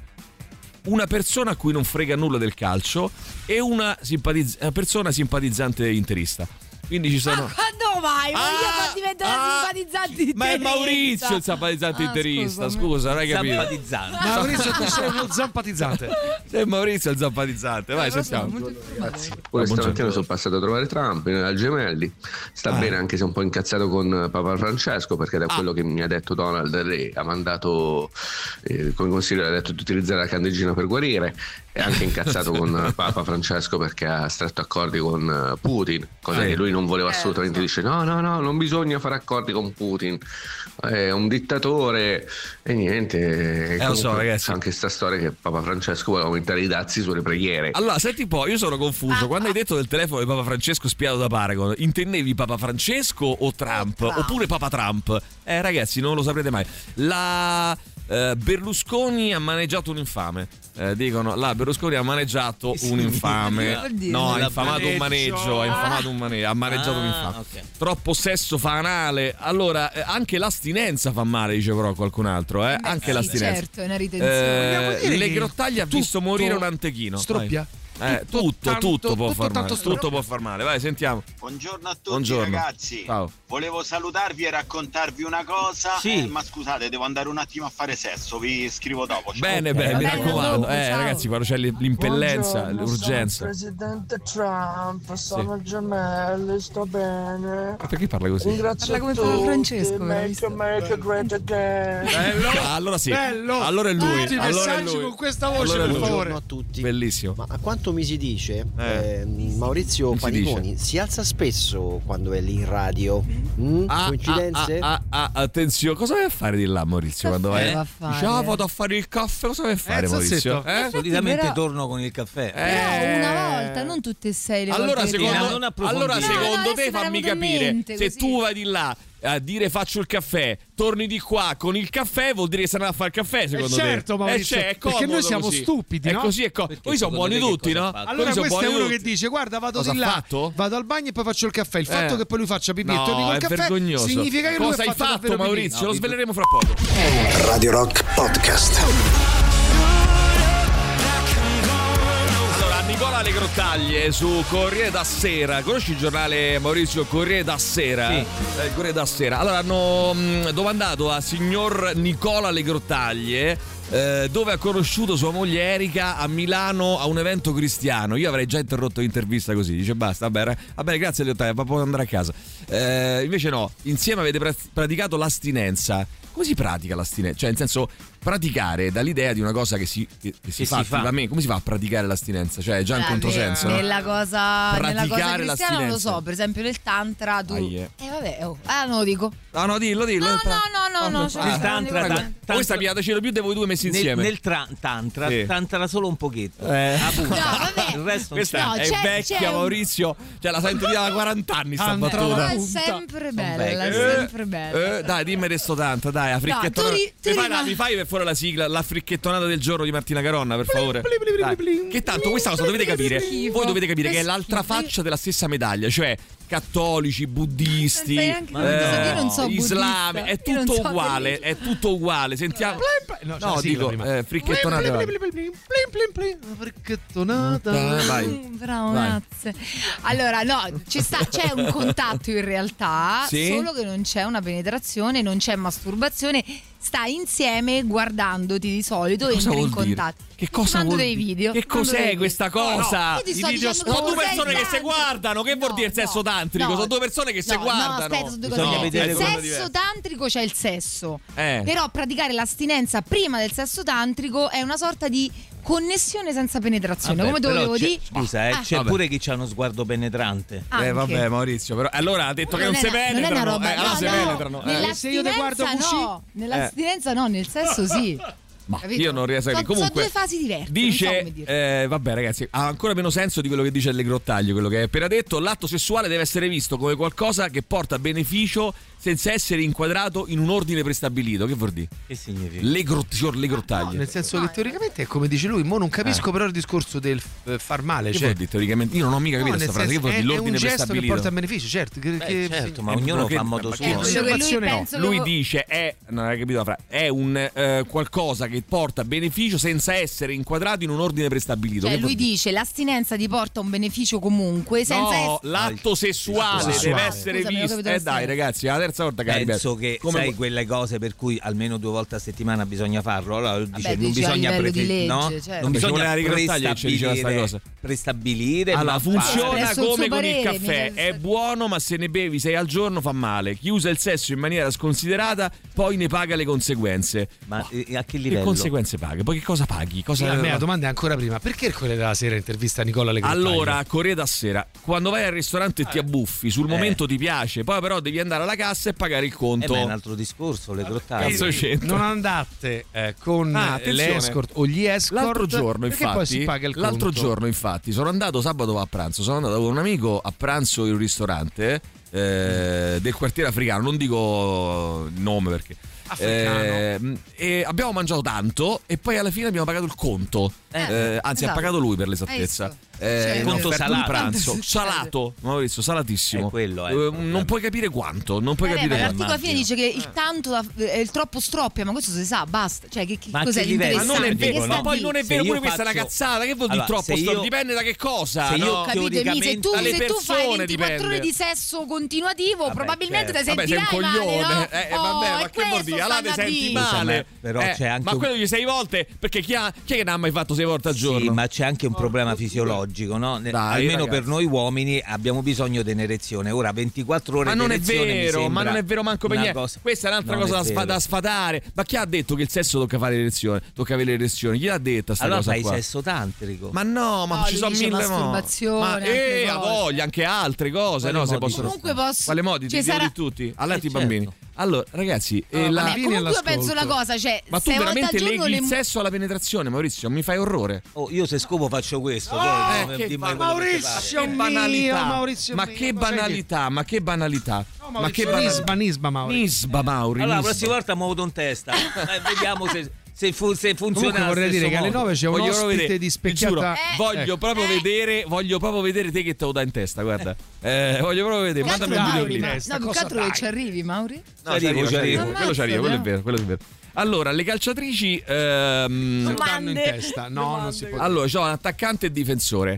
una persona a cui non frega nulla del calcio e una simpatizz- persona simpatizzante interista. Quindi ci sono. Ma quando mai? Ma Ah, io fa diventare ah, simpatizzante interista. Ma è Maurizio il simpatizzante Ah, interista. scusami. Scusa, non hai capito? Zampatizzante. Maurizio, tu sei uno zampatizzante. Sei Maurizio il zampatizzante. Vai, sentiamo. Ragazzi, pure stamattina sono passato a trovare Trump al Gemelli. Sta Ah. bene, anche se un po' incazzato con Papa Francesco, perché da Ah. quello che mi ha detto Donald Re ha mandato eh, come consiglio, ha detto di utilizzare la candeggina per guarire. È anche incazzato con Papa Francesco perché ha stretto accordi con Putin, cosa Sì. che lui non voleva Eh, assolutamente. Dice no no no, non bisogna fare accordi con Putin, è un dittatore e niente. Eh, lo so, Comunque, ragazzi. anche sta storia che Papa Francesco vuole aumentare i dazi sulle preghiere. Allora, senti un po', io sono confuso. Quando hai detto del telefono di Papa Francesco spiato da Paragon, intendevi Papa Francesco o Trump? Trump. Oppure Papa Trump? Eh, ragazzi, non lo saprete mai. La eh, Berlusconi ha maneggiato un infame. Eh, dicono, la Berlusconi ha maneggiato un infame. Vuol dire? No, ha La infamato un maneggio. Ha infamato un maneggio. Ha maneggiato un infame. Ah, ok. Troppo sesso fa anale. Allora, eh, anche l'astinenza fa male, dice però qualcun altro. Eh? Beh, Anche sì, l'astinenza. certo, è una ritenzione. Eh, Vogliamo dire le che grottaglie ha tutto visto morire un antechino. Stroppia? Vai. Eh, Tutto tutto, tanto- tutto può tutto far male. tanto Tutto stro- può far male. Vai, sentiamo. Buongiorno a tutti Buongiorno. ragazzi. Ciao. Volevo salutarvi e raccontarvi una cosa. Sì. eh, ma scusate, devo andare un attimo a fare sesso. Vi scrivo dopo. Ciao. Bene, bene, mi bene, raccomando. dopo, Eh, ciao. ragazzi, quando c'è l'impellenza, l'urgenza. Presidente Trump, sono gemelli, sto bene. Ma perché parla così? Ringrazio Parla come tutti, Papa Francesco, make visto? America great again. Bello. Ah, allora sì. Bello. Allora è lui. Tutti i Allora è messaggi lui. con questa voce, Allora è per lui. favore. Buongiorno a tutti. Bellissimo. Ma a quanto mi si dice, Eh. eh, Maurizio Come si Paniconi si, alza spesso quando è lì in radio? Mm? Ah, Coincidenze? ah, ah, ah, ah, attenzione, cosa vai a fare di là, Maurizio? Quando vai? va a fare? Dice, ah, vado a fare il caffè. Cosa vai a fare, Eh, Maurizio? Zazzetto. Eh? Solitamente però- torno con il caffè. Però una volta, non tutte e sei le Allora, volte che secondo, ti- non approfondire. allora, No, secondo no, te adesso fammi mi era venuto in capire, mente, se così. tu vai di là a dire faccio il caffè, torni di qua con il caffè, vuol dire che sei andato a fare il caffè, secondo te? certo, Maurizio, Eh, c'è, è perché comodo noi siamo così. stupidi, È no? così, è co- Perché Poi sono secondo buoni te che tutti, cosa no? ha fatto? Allora Poi sono questo è buoni uno che tutti. dice guarda vado Cosa di ha là, fatto? vado al bagno e poi faccio il caffè. Il fatto Eh. che poi lui faccia pipì e No, torni col è caffè vergognoso. significa che lui Cosa ha hai fatto, fatto, davvero pipì. Maurizio? No, Lo pipì. sveleremo fra poco. Radio Rock Podcast. Allora, Nicola Le Grottaglie su Corriere da Sera. Conosci il giornale, Maurizio? Corriere da Sera? Sì. Eh, il Corriere da Sera. Allora hanno mh, domandato a signor Nicola Le Grottaglie eh, dove ha conosciuto sua moglie Erika a Milano a un evento cristiano. Io avrei già interrotto l'intervista così. Dice basta, vabbè, vabbè grazie Le Grottaglie, ma può andare a casa. Eh, invece no, insieme avete pra- praticato l'astinenza. Come si pratica l'astinenza? Cioè, nel senso, praticare dall'idea di una cosa che si, che, che si Che fa si fa. attivamente. Come si fa a praticare l'astinenza? Cioè, è già un Allora, controsenso, no? Nella cosa, nella cosa Praticare cristiana non lo l'astinenza. so, per esempio nel tantra tu. Aie. Eh vabbè, oh. Ah, non lo dico. No, no, dillo, dillo. No, Tra- no, no, no, no, cioè, Il non tantra, dico- tan- tantra- Questa mi piace più di voi due messi nel, insieme. nel tra- tantra, Sì. tantra solo un pochetto. Eh. La punta. No, vabbè. Il resto Questa No, è c'è- vecchia, c'è un- Maurizio. Cioè, la sento di da quaranta anni sta Tantra, battuta. Ma è punta. sempre bella, è vecchie. sempre bella. Eh, dai, dimmi resto tanto, dai, la fricchettonata. tu ri- tu mi, fai, rimani- la- mi fai per fuori la sigla, la fricchettonata del giorno di Martina Caronna, per favore. Dai. Che tanto questa cosa dovete capire. schifo. Voi dovete capire che è Che l'altra schifo. faccia della stessa medaglia, cioè cattolici, buddisti, Stai anche buddista, io non so islami, buddista, è io non tutto so uguale, religione. è tutto uguale. Sentiamo. No, c'è No, la sigla dico, prima. eh, fricchettonata. vai. Plin, plin, plin, plin, plin, plin, fricchettonata. Ah, vai. Mm, Bravo, Vai. grazie. Allora, no, ci sta, c'è un contatto in realtà, Sì? solo che non c'è una penetrazione, non c'è masturbazione. Stai insieme guardandoti di solito, Cosa entri in vuol dire? contatto. Che cosa Mando vuol dei dire? video. Che mando cos'è dei questa video. cosa? Io ti I sto video dicendo sono due cos'è persone il che si tantrico. guardano. Che vuol No, dire il sesso no, tantrico? no. Sono due persone che si No, guardano. No, aspetta, sono due Bisogna cose. vedere Il come sesso tantrico c'è il sesso. Eh. Però praticare l'astinenza prima del sesso tantrico è una sorta di connessione senza penetrazione. Vabbè, Come te però volevo c'è- dire? Scusa, eh, Ah, c'è vabbè. pure chi c'ha uno sguardo penetrante. anche. Eh vabbè Maurizio, però allora ha detto che non, è si una- non è una penetrano. roba, eh, allora no, si no, penetrano. eh. Se io te guardo nell'astinenza così- no, nell'astinenza no, nel sesso sì. Ma Capito? io non riesco a So- capire. Comunque sono due fasi diverse. non so dice come dire. eh, vabbè ragazzi, ha ancora meno senso di quello che dice Le Grottaglie, quello che hai appena detto. L'atto sessuale deve essere visto come qualcosa che porta beneficio senza essere inquadrato in un ordine prestabilito. Che vuol dire? Che significa? Le, grott- le grottaglie. No, nel senso che teoricamente è come dice lui, mo non capisco Eh. però il discorso del eh, far male. Che cioè, vuol dire teoricamente? Io non ho mica no, capito nel questa frase. Che senso, vuol dire è, è l'ordine un gesto che prestabilito? porta a beneficio, certo. Che, Beh, che- certo, sì. ma ognuno che- fa a modo ma suo. che Quello che lui osservazione no? penso che- Lui dice è, non hai capito la frase, è un eh, qualcosa che porta beneficio senza essere inquadrato in un ordine prestabilito. Cioè Che vuol lui dire? dice l'astinenza ti porta a un beneficio comunque senza No, essere... l'atto sessuale Sessuale. deve essere Scusami, ho visto. capito Eh la dai, strada. ragazzi, è la terza volta che Penso che come sai quelle cose per cui almeno due volte a settimana bisogna farlo. Allora dice, tu non dici a bisogna livello di prefe- legge, no? certo. Non Vabbè, ci voleva bisogna la rigrottaglia che ci diceva sta prestabilire, cosa. prestabilire Allora, ma funziona Adesso il come suo con il parere, caffè, mi sa- è buono, ma se ne bevi sei al giorno fa male. Chi usa il sesso in maniera sconsiderata poi ne paga le conseguenze. Ma eh, a che Che livello? conseguenze paghi? Poi che cosa paghi? Cosa... Sì, a me la domanda è ancora prima. Perché il Corriere della Sera intervista Nicola Legrottaglie? Allora, Corriere da Sera, quando vai al ristorante e ti abbuffi, sul momento ti piace, poi però devi andare alla cassa e pagare il Eh, conto. ma è un altro discorso, le grottaglie. Cazzo c'entra? non andate eh, con Ah, eh, le attenzione. escort o gli escort L'altro giorno, perché poi si infatti, paga il l'altro conto. giorno, infatti, sono andato sabato a pranzo. Sono andato con un amico a pranzo in un ristorante eh, del quartiere africano. Non dico il nome perché. Eh, e abbiamo mangiato tanto e poi alla fine abbiamo pagato il conto. Eh, Eh, anzi, esatto. ha pagato lui per l'esattezza. Hai visto? Eh, Cioè, un conto offerto di salato. pranzo Quanto succede? salato, Maurizio, salatissimo. È quello, è il Eh, problema. non puoi capire quanto, non puoi Vabbè, capire ma quanto. l'articolo alla fine dice che il tanto da- è il troppo stroppia, ma questo si sa, basta. Cioè, che, che Ma a cos'è che livello? Ma non è l'interessante? vero, Che ma sta poi lì? non è Se vero, io pure questa è una faccio- cazzata. Che vuol dire Allora, troppo se stop? io- Dipende da che cosa. se io no? Ho capito, Emi, se teoricamente- tu, dalle se tu fai persone ventiquattro ore dipende. di sesso continuativo, Vabbè, probabilmente certo. ti Vabbè, sei un sentirai male, coglione. no? Eh, eh, Oh, vabbè, ma è che vuol questo dire? Allora ti stanno a senti dire. male. Però Eh, c'è anche ma un- quello di sei volte, perché chi, ha, chi è che ne ha mai fatto sei volte al giorno? Sì, ma c'è anche un problema fisiologico, no? Ne- Dai, Almeno ragazzi. per noi uomini abbiamo bisogno di un'erezione. Ora ventiquattro ore Ma non di è erezione mi vero, ma sembra non è vero manco per una niente. cosa- Questa è un'altra Non cosa è da, sfa- vero. da sfatare. Ma chi ha detto che il sesso tocca fare l'erezione? Tocca avere l'erezione? Chi l'ha detta sta Allora cosa fai qua? sesso tantrico. Ma no, ma No, ci lui sono dice mille modi. masturbazione, Ma altre eh, a cose. voglia, anche altre cose, Quali no? Se modi possono. Comunque posso- Quale modi? ci Ti sarà- di tutti? All'altro i certo. bambini. Allora, ragazzi, eh, No, la- vieni Vabbè, comunque io all'ascolto. penso una cosa, cioè, ma tu sei volte al veramente giorno leghi le il sesso alla penetrazione, Maurizio? Mi fai orrore. Oh, io se scopo faccio questo. Eh, poi, che dimmi ba- quello che ti Maurizio pare. Che mio, banalità. Maurizio ma mio, che ma sai banalità, ma che banalità. No, ma che Maurizio, banalità. Nisba, Nisba, Mauri. Nisba, Mauri. Allora, la Nisba. prossima volta muovo in testa. Eh, vediamo se, se, fu- se funziona. Comunque vorrei allo dire stesso che alle modo. nove c'è un Voglio proprio ospite vedere, di ti specchiata. giuro, Eh, voglio ecco. proprio Eh. vedere, voglio proprio vedere te che te lo dà in testa, guarda. Eh, voglio proprio vedere, Che altro, mandami un video Mauri, clip. ma- Questa no, più che cosa altro che dai. ci arrivi, Mauri? No, Ci ci arrivo, arrivo, ci ci arrivo. arrivo. Quello ci arrivo, quello è vero, quello è vero. Allora, le calciatrici ehm, Non danno in Domande. testa. No, non si può. allora, c'ho un attaccante e difensore.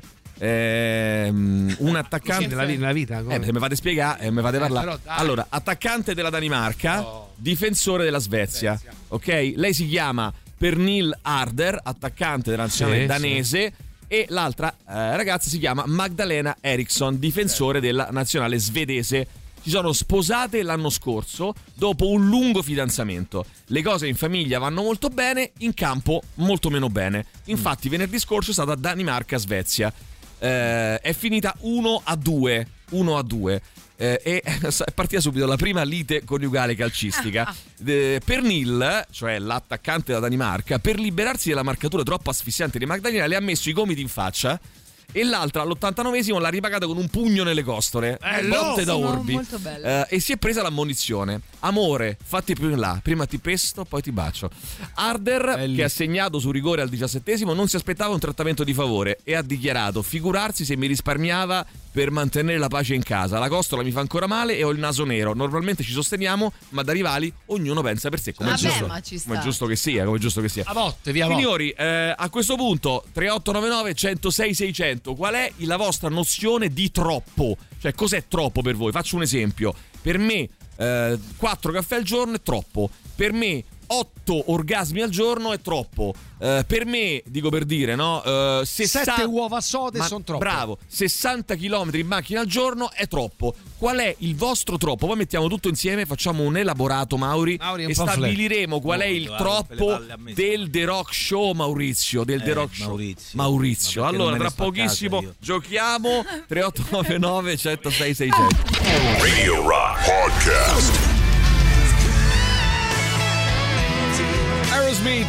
Ehm, un attaccante nella, vi- nella vita. come? Eh, se mi fate spiegare, eh, mi fate Eh, parlare. però dai. Allora, attaccante della Danimarca, Oh. difensore della Svezia. Ok? Lei si chiama Pernille Harder, attaccante della nazionale Sì, danese. E l'altra eh, ragazza si chiama Magdalena Eriksson, difensore della nazionale svedese. Si sono sposate l'anno scorso dopo un lungo fidanzamento. Le cose in famiglia vanno molto bene, in campo molto meno bene. Infatti venerdì scorso è stata Danimarca-Svezia. Eh, è finita uno a due. uno a due. Eh, e è partita subito la prima lite coniugale calcistica. Eh, Pernille, cioè l'attaccante della Danimarca, per liberarsi della marcatura troppo asfissiante di Magdalena, le ha messo i gomiti in faccia. E l'altra all'ottantanovesimo l'ha ripagata con un pugno nelle costole, Eh, botte da Sono orbi. molto bello. Eh, e si è presa l'ammonizione. Amore, fatti più in là, prima ti pesto, poi ti bacio. Harder, Belli. che ha segnato su rigore al diciassettesimo, non si aspettava un trattamento di favore e ha dichiarato: figurarsi se mi risparmiava per mantenere la pace in casa. La costola mi fa ancora male e ho il naso nero. Normalmente ci sosteniamo, ma da rivali ognuno pensa per sé. Come è Vabbè, giusto, ma ci sta. come è giusto che sia, come è giusto che sia. A volte, via volte. Signori, eh, a questo punto tre otto nove nove uno zero sei sei zero zero, qual è la vostra nozione di troppo? Cioè, cos'è troppo per voi? Faccio un esempio. Per me eh, quattro caffè al giorno è troppo. Per me otto orgasmi al giorno è troppo. Eh, per me, dico per dire, no? Eh, sessanta Sette uova sode Ma- sono troppo. Bravo, sessanta chilometri in macchina al giorno è troppo. Qual è il vostro troppo? Poi mettiamo tutto insieme, facciamo un elaborato, Mauri, Mauri, un e pamphlet. stabiliremo qual è No, il doveva rompere le troppo palle a me, del The Rock Show, Maurizio. Del The Eh, Rock Show. Maurizio. Maurizio. Ma perché Allora, non me tra ne sto a casa pochissimo io? giochiamo. Tre otto nove nove uno zero sei sei zero zero. Radio Rock Podcast. Aerosmith,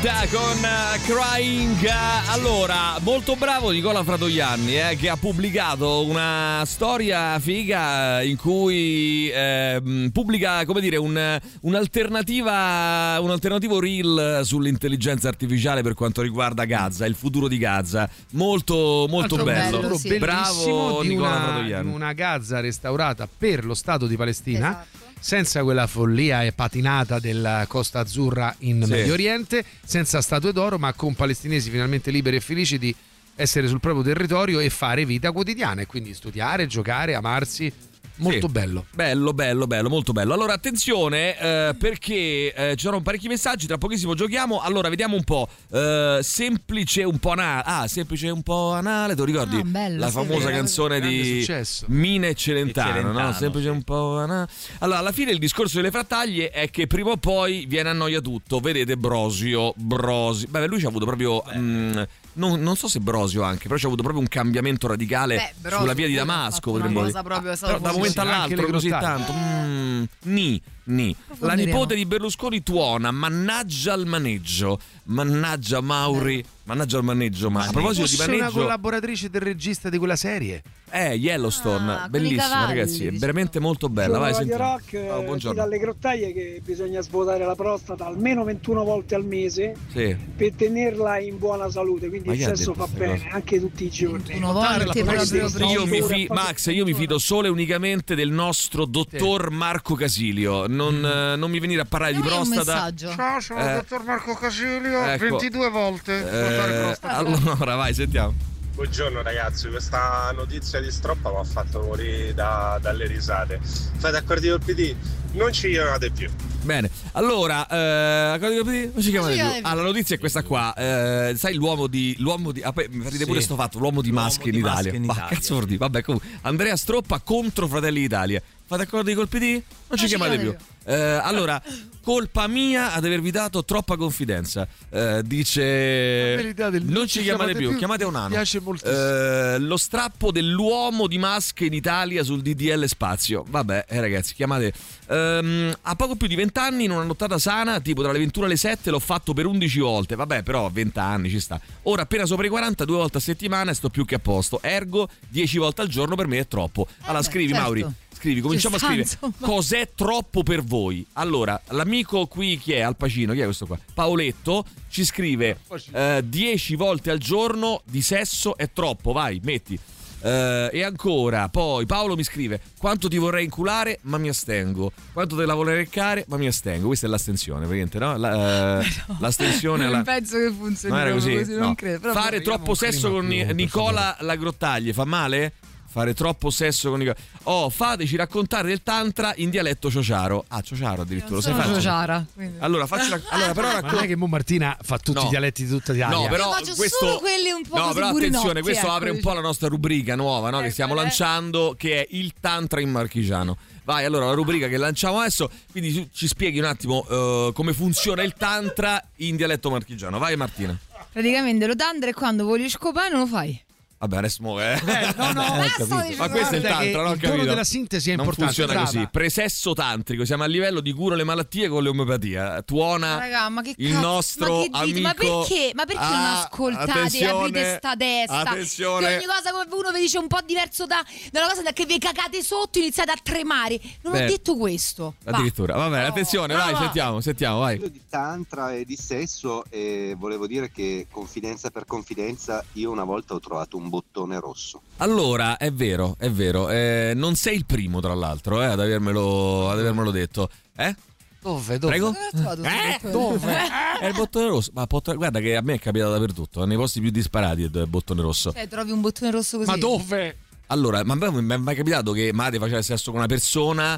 Delta con uh, Crying. Allora, molto bravo Nicola Fratoianni, eh, che ha pubblicato una storia figa in cui eh, pubblica, come dire, un, un'alternativa, un alternativo reel sull'intelligenza artificiale per quanto riguarda Gaza, il futuro di Gaza. Molto, molto bello. bello sì. Bravo di Nicola una, Fratoianni. una Gaza restaurata per lo Stato di Palestina. Esatto. Senza quella follia e patinata della Costa Azzurra in Sì. Medio Oriente, senza statue d'oro, ma con palestinesi finalmente liberi e felici di essere sul proprio territorio e fare vita quotidiana e quindi studiare, giocare, amarsi. Molto Sì. bello. Bello, bello, bello, molto bello. Allora, attenzione, eh, perché eh, ci sono parecchi messaggi, tra pochissimo giochiamo. Allora, vediamo un po'. Eh, semplice un po' anale. Ah, semplice un po' anale, te lo ricordi? Ah, bello, la sì, famosa vero. canzone Grande di successo. Mina e Celentano, E Celentano, no? Semplice sì. un po' anale. Allora, alla fine il discorso delle frattaglie è che prima o poi viene a noia tutto. Vedete Brosio, Brosio. Beh, lui ci ha avuto proprio... mh, non, non so se Brosio anche, però ci ha avuto proprio un cambiamento radicale Beh, Brosio sulla via di pure ha Damasco. fatto una potremmo cosa dire. proprio, è stato Però da un momento Sì, anche all'altro le così grottaglie. tanto. Mm, ni, ni. La Approfondiremo. nipote di Berlusconi tuona, mannaggia al maneggio, mannaggia Mauri, mannaggia al maneggio. Ma a proposito di Fosse una maneggio, collaboratrice del regista di quella serie. eh, Yellowstone, Ah, con i bellissima cavalli, ragazzi, è diciamo. veramente molto bella. Vai, Radio sentiamo. Rock, eh, Oh, ti buongiorno. dalle grottaglie che bisogna svuotare la prostata almeno ventuno volte al mese Sì. per tenerla in buona salute, quindi Ma il chi ha sesso detto fa queste bene cose? anche tutti i giorni. ventuno volte proprio Io mi fi- Ora, Max, io mi fido solo e unicamente del nostro dottor Marco Casilio. Non, eh, non mi venire a parlare di Dammi un prostata. messaggio. Ciao, sono Eh. il dottor Marco Casilio, Ecco. ventidue volte. Eh, allora, vai, sentiamo. Buongiorno ragazzi, questa notizia di Stroppa mi ha fatto morire da- dalle risate. Fate accordi col P D, non ci chiamate più. Bene, allora, eh, cosa devo dire? Non ci chiamate ci più. chiamate più. Ah, la notizia è questa qua. Eh, sai l'uomo di. L'uomo di. Ah, poi mi farete pure Sì. sto fatto, l'uomo di L'uomo Maschi in di Italia. Maschi in Ma Italia. cazzo vuol dire? Vabbè, comunque. Andrea Stroppa contro Fratelli d'Italia. Fate accordi col P D? Non, ci ci chiamate più. chiamate Eh, allora, colpa mia ad avervi dato troppa confidenza. Eh, dice. verità del- Non ci chiamate più, chiamate un Mi anno. piace moltissimo. Eh, lo strappo dell'uomo di Musk in Italia sul D D L spazio. Vabbè, eh, ragazzi, chiamate. Ehm, a poco più di venti anni, in una nottata sana, tipo tra le ventuno e le sette, l'ho fatto per undici volte. Vabbè, però venti anni ci sta. Ora, appena sopra i quaranta, due volte a settimana, e sto più che a posto. Ergo, dieci volte al giorno per me è troppo. Allora, beh, scrivi, certo. Mauri. Scrivi, cominciamo a sta, scrivere. insomma. Cos'è troppo per voi? Allora, l'amico qui, chi è? Al Pacino, chi è questo qua? Paoletto ci scrive eh, dieci volte al giorno di sesso è troppo, vai, metti. Eh, e ancora, poi Paolo mi scrive: quanto ti vorrei inculare, ma mi astengo. Quanto te la vorrei reccare, ma mi astengo. Questa è l'astensione, praticamente, no? La, eh, l'astensione Non alla... penso che funzioni Non era proprio così? così, No. non credo. Però Fare vediamo troppo un sesso clima con più, Ni- per Nicola la Grottaglie fa male? Fare troppo sesso con Nicola. Oh, fateci raccontare del tantra in dialetto ciociaro. Ah, ciociaro addirittura. Lo sai sono fare? ciociara, quindi. Allora, facci la... allora, però Ma raccon- non è che Mo Martina fa tutti No. i dialetti di tutta Italia. No, però Io faccio questo solo quelli un po' No, così però burinotti, attenzione, questo ecco, apre un po' diciamo. la nostra rubrica nuova, no? Che Ecco, stiamo eh. lanciando, che è il tantra in marchigiano. Vai, allora, la rubrica che lanciamo adesso, quindi tu ci spieghi un attimo eh, come funziona il tantra in dialetto marchigiano. Vai, Martina. Praticamente lo tantra è quando voglio scopare non lo fai. Vabbè, adesso mo, eh. no, no, Ho Basta, capito. dici, Ma questo è il guarda che tantra, no? Ho il tono capito? della sintesi è Non importante, funziona brava. così. Presesso tantrico, siamo a livello di cura le malattie con l'omeopatia. Tuona Raga, ma che il cazzo, nostro ma che dite? amico. Ma perché? Ma perché non Ah, ascoltate e attenzione, aprite sta testa? attenzione. Che ogni cosa che uno vi dice un po' diverso da, da una cosa da che vi cagate sotto iniziate a tremare. Non Beh, ho detto questo. Va. Addirittura, va bene, attenzione, vai, brava. sentiamo, sentiamo, vai. Quello di tantra e di sesso, e volevo dire che confidenza per confidenza, io una volta ho trovato un bottone rosso. Allora, è vero, è vero. Eh, non sei il primo, tra l'altro, eh, ad avermelo, ad avermelo detto. Eh? Dove, dove? Prego? Dove l'ho trovato sto Eh? bottone? Dove? È il bottone rosso. Ma pot- guarda che a me è capitato dappertutto, nei posti più disparati è il bottone rosso. Cioè, trovi un bottone rosso così. Ma dove? Allora, ma a me mi è mai capitato che Mate faceva sesso con una persona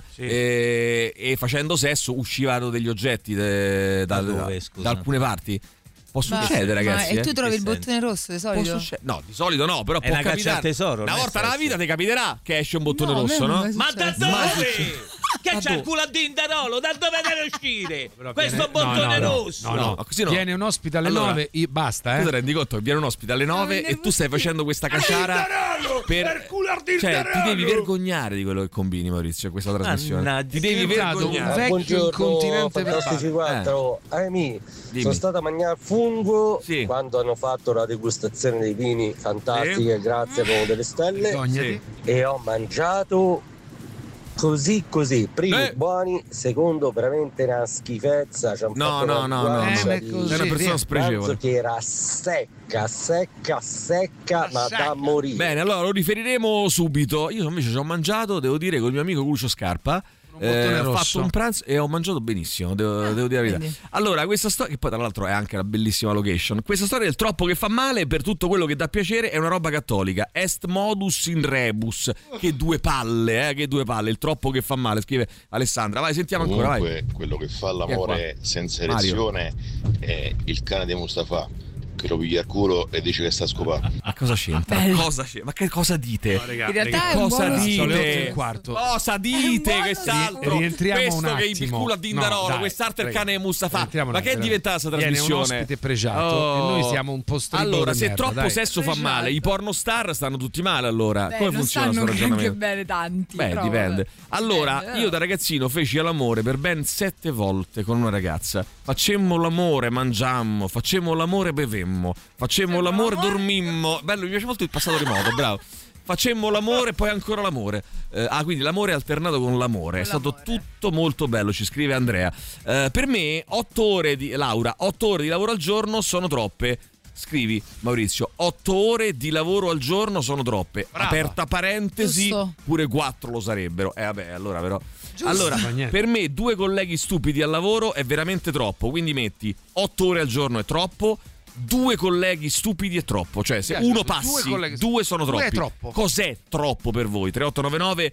e, e facendo sesso uscivano degli oggetti de- da, Da dove, da- scusa? da alcune parti? Può Ma- succedere, ragazzi. ma- eh. e tu trovi Che il senso? bottone rosso di Può solito? succe- no, di solito no, però È può una caccia capitare. al tesoro, Una non è volta nella sesso. vita ti capiterà che esce un bottone No, a me rosso, non no? è Ma da successo. dove? Che Ma c'ha do- il culo a Dindarolo? Da dove deve uscire? Però Questo viene- bottone no, no, no, rosso. no, no. Ma così no. Viene un ospite alle Allora, nove, io- basta, eh. Tu ti rendi conto che viene un ospite alle nove e tu stai facendo questa caciara per... Cioè, ti devi vergognare di quello che combini, Maurizio, in questa trasmissione. Mannaggia, Ti devi diventato un vergognare. vecchio Buongiorno, incontinente Fantastici verbale. quattro. Amy, Dimmi. sono stato a mangiare al fungo Sì. quando hanno fatto la degustazione dei vini fantastiche, Sì. grazie proprio delle stelle. Vergognati. E ho mangiato così così. Primo Eh. buoni, secondo veramente una schifezza. C'è un No, fatto no, una no, no, guancia no. di Eh, così, È una persona via. spregevole. pranzo che era secca, secca, secca, ma da morire. Bene, allora lo riferiremo subito. Io invece ci ho mangiato, devo dire, con il mio amico Lucio Scarpa. bottone Eh, ho rosso. fatto un pranzo e ho mangiato benissimo, devo, devo dire la verità. quindi. Allora, questa storia, che poi tra l'altro è anche una bellissima location, questa storia del troppo che fa male per tutto quello che dà piacere è una roba cattolica. Est modus in rebus. Che due palle, eh, che due palle. Il troppo che fa male, scrive Alessandra. Vai, sentiamo ancora, vai. Comunque, quello che fa Chi è l'amore qua? senza Mario. erezione è il cane di Mustafa, che lo piglia al culo e dice che sta scopando. Ma cosa c'entra? Bello. Cosa c'entra? Ma che cosa dite? No, raga, In realtà raga, è un Cosa buono dite? sono le otto e un quarto. Cosa dite? buono Quest'altro, ri- rientriamo questo un che il attimo. culo a Dindarolo, No, dai, quest'altro il raga, cane di Mustafa. rientriamo un Ma che è attimo. diventata questa Viene un trasmissione? ospite pregiato e noi siamo un po' strippo Allora, di se merda, troppo dai. sesso fa Pregiato. male, i pornostar stanno tutti male allora. Beh, Come non funziona stanno questo anche ragionamento? bene tanti. Beh, però, dipende. vabbè. Allora, Dipende, io da ragazzino feci l'amore per ben sette volte con una ragazza. Facemmo l'amore, mangiammo, facemmo l'amore, bevemmo, facemmo l'amore, dormimmo. Bello, mi piace molto il passato remoto, bravo. Facemmo l'amore e poi ancora l'amore. Eh, ah, quindi l'amore è alternato con l'amore. È stato tutto molto bello, ci scrive Andrea. Eh, per me, otto ore di Laura, otto ore di lavoro al giorno sono troppe. Scrivi Maurizio, otto ore di lavoro al giorno sono troppe. Brava. Aperta parentesi, Giusto. pure quattro lo sarebbero. Eh vabbè, allora però. Giusto. Allora, Ma niente. per me due colleghi stupidi al lavoro è veramente troppo. Quindi metti otto ore al giorno è troppo. Due colleghi stupidi è troppo. Cioè, se Mi piace, uno due passi, colleghi- due sono due troppi. è troppo. Cos'è troppo per voi? tre otto nove nove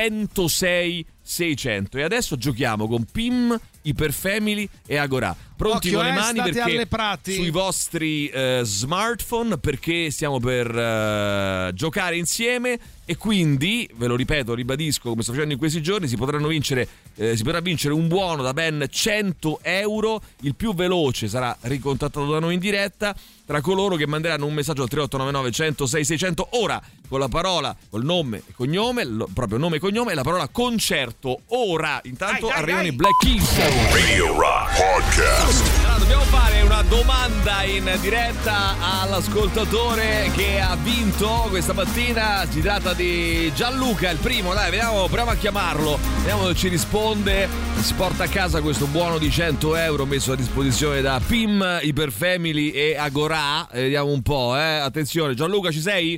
centosei seicento. E adesso giochiamo con Pim, Iperfamily e Agorà. Pronti Occhio, con le eh, mani state perché alle prati. sui vostri eh, smartphone, perché stiamo per eh, giocare insieme e quindi, ve lo ripeto, ribadisco come sto facendo in questi giorni, si potranno vincere eh, si potrà vincere un buono da ben cento euro. Il più veloce sarà ricontattato da noi in diretta tra coloro che manderanno un messaggio al tre otto nove nove centosei seicento ora con la parola, col nome e cognome, lo, proprio nome e cognome e la parola concerto. Ora, intanto Dai, dai, arrivano dai. i Black Keys. Radio Rock Podcast. Allora, dobbiamo fare una domanda in diretta all'ascoltatore che ha vinto questa mattina. Si tratta di Gianluca, il primo. Dai, vediamo, proviamo a chiamarlo. Vediamo se ci risponde. Si porta a casa questo buono di cento euro messo a disposizione da Pim, Iperfamily e Agorà. Eh, vediamo un po', eh. Attenzione, Gianluca, ci sei?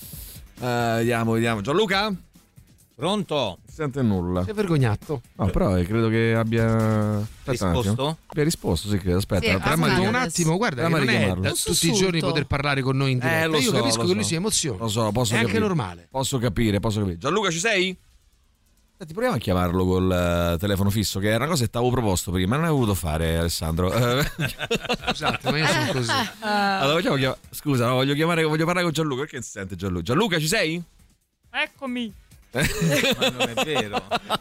Eh, vediamo, vediamo. Gianluca? Pronto? Non si sente nulla. Si è vergognato. No, però eh, credo che abbia Aspetta un attimo. Risposto? Abbia risposto, sì, credo. Aspetta, Sì, proviamo a aspetta richiamarlo. Un attimo, guarda, che Proviamo a non è richiamarlo. da Un tutti i sussulto. giorni poter parlare con noi in diretta. Eh, lo Io so, capisco lo che lui so. si emoziona. Lo so, posso È capire. anche normale. Posso capire, posso capire. Gianluca, ci sei? Senti, proviamo a chiamarlo col eh, telefono fisso, che era una cosa che ti avevo proposto prima, ma non hai voluto fare, Alessandro. Eh, Scusate, ma io sono così. allora, facciamo chiam- Scusa, no, voglio chiamare, voglio parlare con Gianluca. Perché si sente Gianluca? Gianluca, ci sei? Eccomi. Ma non è vero.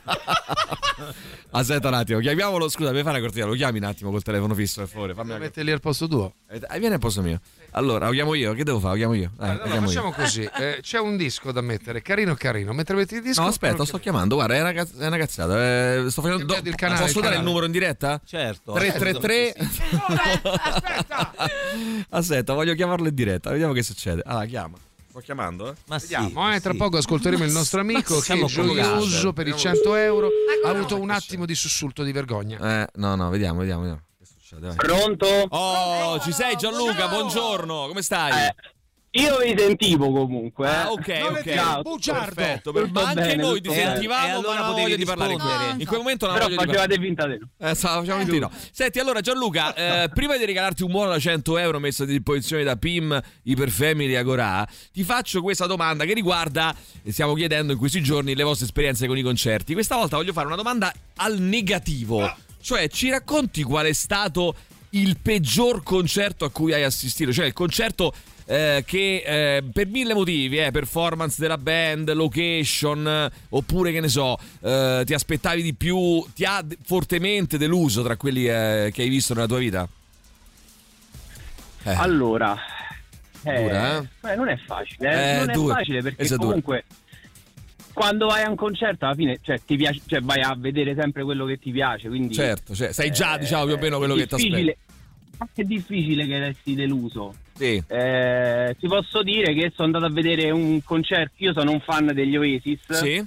Aspetta un attimo, chiamiamolo. Scusa, devi fare una cortina, lo chiami un attimo col telefono fisso, per favore. Fammi Lo una... metti lì al posto tuo. Eh, vieni al posto mio. Allora, lo chiamo io. Che devo fare? Lo chiamo io. Dai, lo Allora, chiamo facciamo io. così. Eh, c'è un disco da mettere, carino carino. Mentre metti il disco. No, aspetta, però- sto chiamando. Guarda, è una, cazz- è una cazzata. Eh, sto facendo. Che vedi il canale, Posso il dare il canale. numero in diretta? Certo. tre tre tre Aspetta. Aspetta, voglio chiamarlo in diretta. Vediamo che succede. Allora, chiama. Sto chiamando, eh? Ma sì, Vediamo, eh, tra sì. poco ascolteremo il nostro amico che Siamo gioioso collegati. per i cento euro ha Ecco, avuto no. un attimo di sussulto di vergogna. Eh, no, no, vediamo, vediamo, vediamo. Che succede? Vai. Pronto? Oh, ci sei Gianluca, buongiorno. Come stai? Eh, io vi sentivo comunque. Eh. Ah, ok, Non è ok. vero, bugiardo. Perfetto, per- Tutto ma anche bene, noi ti tutto bene. sentivamo, E allora ma non potevi voglia di parlare. rispondere. In quel momento non Però voglio di parlare. facevate finta di no. Eh, stavo facendo di no. Senti, allora Gianluca, eh, prima di regalarti un buono da cento euro messo a disposizione da Pim, Iperfamily e Agorà, ti faccio questa domanda che riguarda, e stiamo chiedendo in questi giorni, le vostre esperienze con i concerti. Questa volta voglio fare una domanda al negativo, cioè ci racconti qual è stato il peggior concerto a cui hai assistito, cioè il concerto eh, che eh, per mille motivi, eh, performance della band, location, eh, oppure che ne so, eh, ti aspettavi di più, ti ha fortemente deluso tra quelli eh, che hai visto nella tua vita? Eh. Allora, eh, dura, eh? Beh, non è facile, eh? Eh, non è dura. facile perché Esa comunque dura. Quando vai a un concerto alla fine, cioè, ti piace, cioè vai a vedere sempre quello che ti piace, quindi certo, cioè, sai già, eh, diciamo più o meno quello che ti aspetti. È difficile che resti deluso. Sì. Eh, ti posso dire che sono andato a vedere un concerto, io sono un fan degli Oasis. Sì.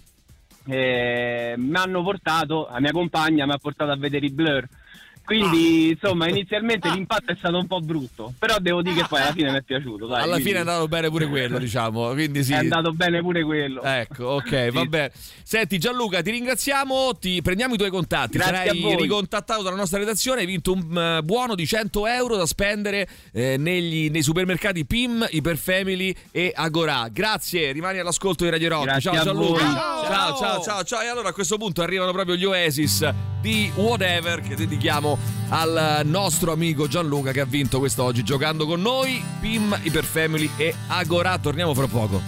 Eh, mi hanno portato, la mia compagna mi ha portato a vedere i Blur. Quindi, ah. insomma, inizialmente ah. l'impatto è stato un po' brutto, però devo dire che poi alla fine mi è piaciuto. Dai, alla quindi... fine è andato bene pure quello, diciamo. Quindi sì. È andato bene pure quello. Ecco, ok, sì. va bene. Senti Gianluca, ti ringraziamo, ti prendiamo i tuoi contatti. Grazie Sarai ricontattato dalla nostra redazione, hai vinto un uh, buono di cento euro da spendere eh, negli, nei supermercati P I M, Iperfamily e Agorà. Grazie, rimani all'ascolto di Radio Rock. Grazie ciao Gianluca. Ciao. ciao, ciao, ciao, ciao. E allora a questo punto arrivano proprio gli Oasis di Whatever, che dedichiamo al nostro amico Gianluca che ha vinto quest'oggi giocando con noi. P I M, Iperfamily e Agorà. Torniamo fra poco.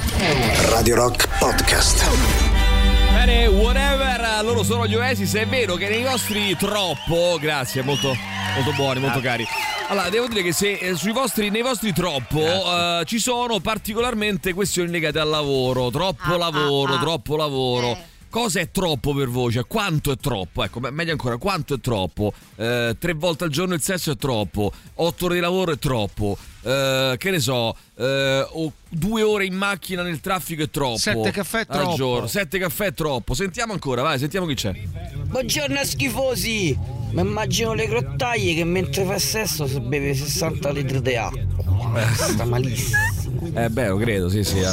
Radio Rock Podcast. Bene, Whatever, loro sono gli Oasis. È vero che nei vostri troppo, grazie, molto, molto buoni, molto cari. Allora, devo dire che se eh, sui vostri, nei vostri troppo eh, ci sono particolarmente questioni legate al lavoro. Troppo ah, lavoro, ah, ah. troppo lavoro. Eh. Cosa è troppo per voi? Cioè, quanto è troppo? Ecco, meglio ancora, quanto è troppo? Eh, tre volte al giorno il sesso è troppo, otto ore di lavoro è troppo, eh, che ne so, eh, o due ore in macchina nel traffico è troppo. Sette caffè è troppo. Al giorno, sette caffè è troppo. Sentiamo ancora, vai, sentiamo chi c'è. Buongiorno schifosi! Mi immagino le grottaglie che mentre fa sesso si beve sessanta litri di acqua. Eh. Sta malissimo. Eh beh, lo credo, sì, sì.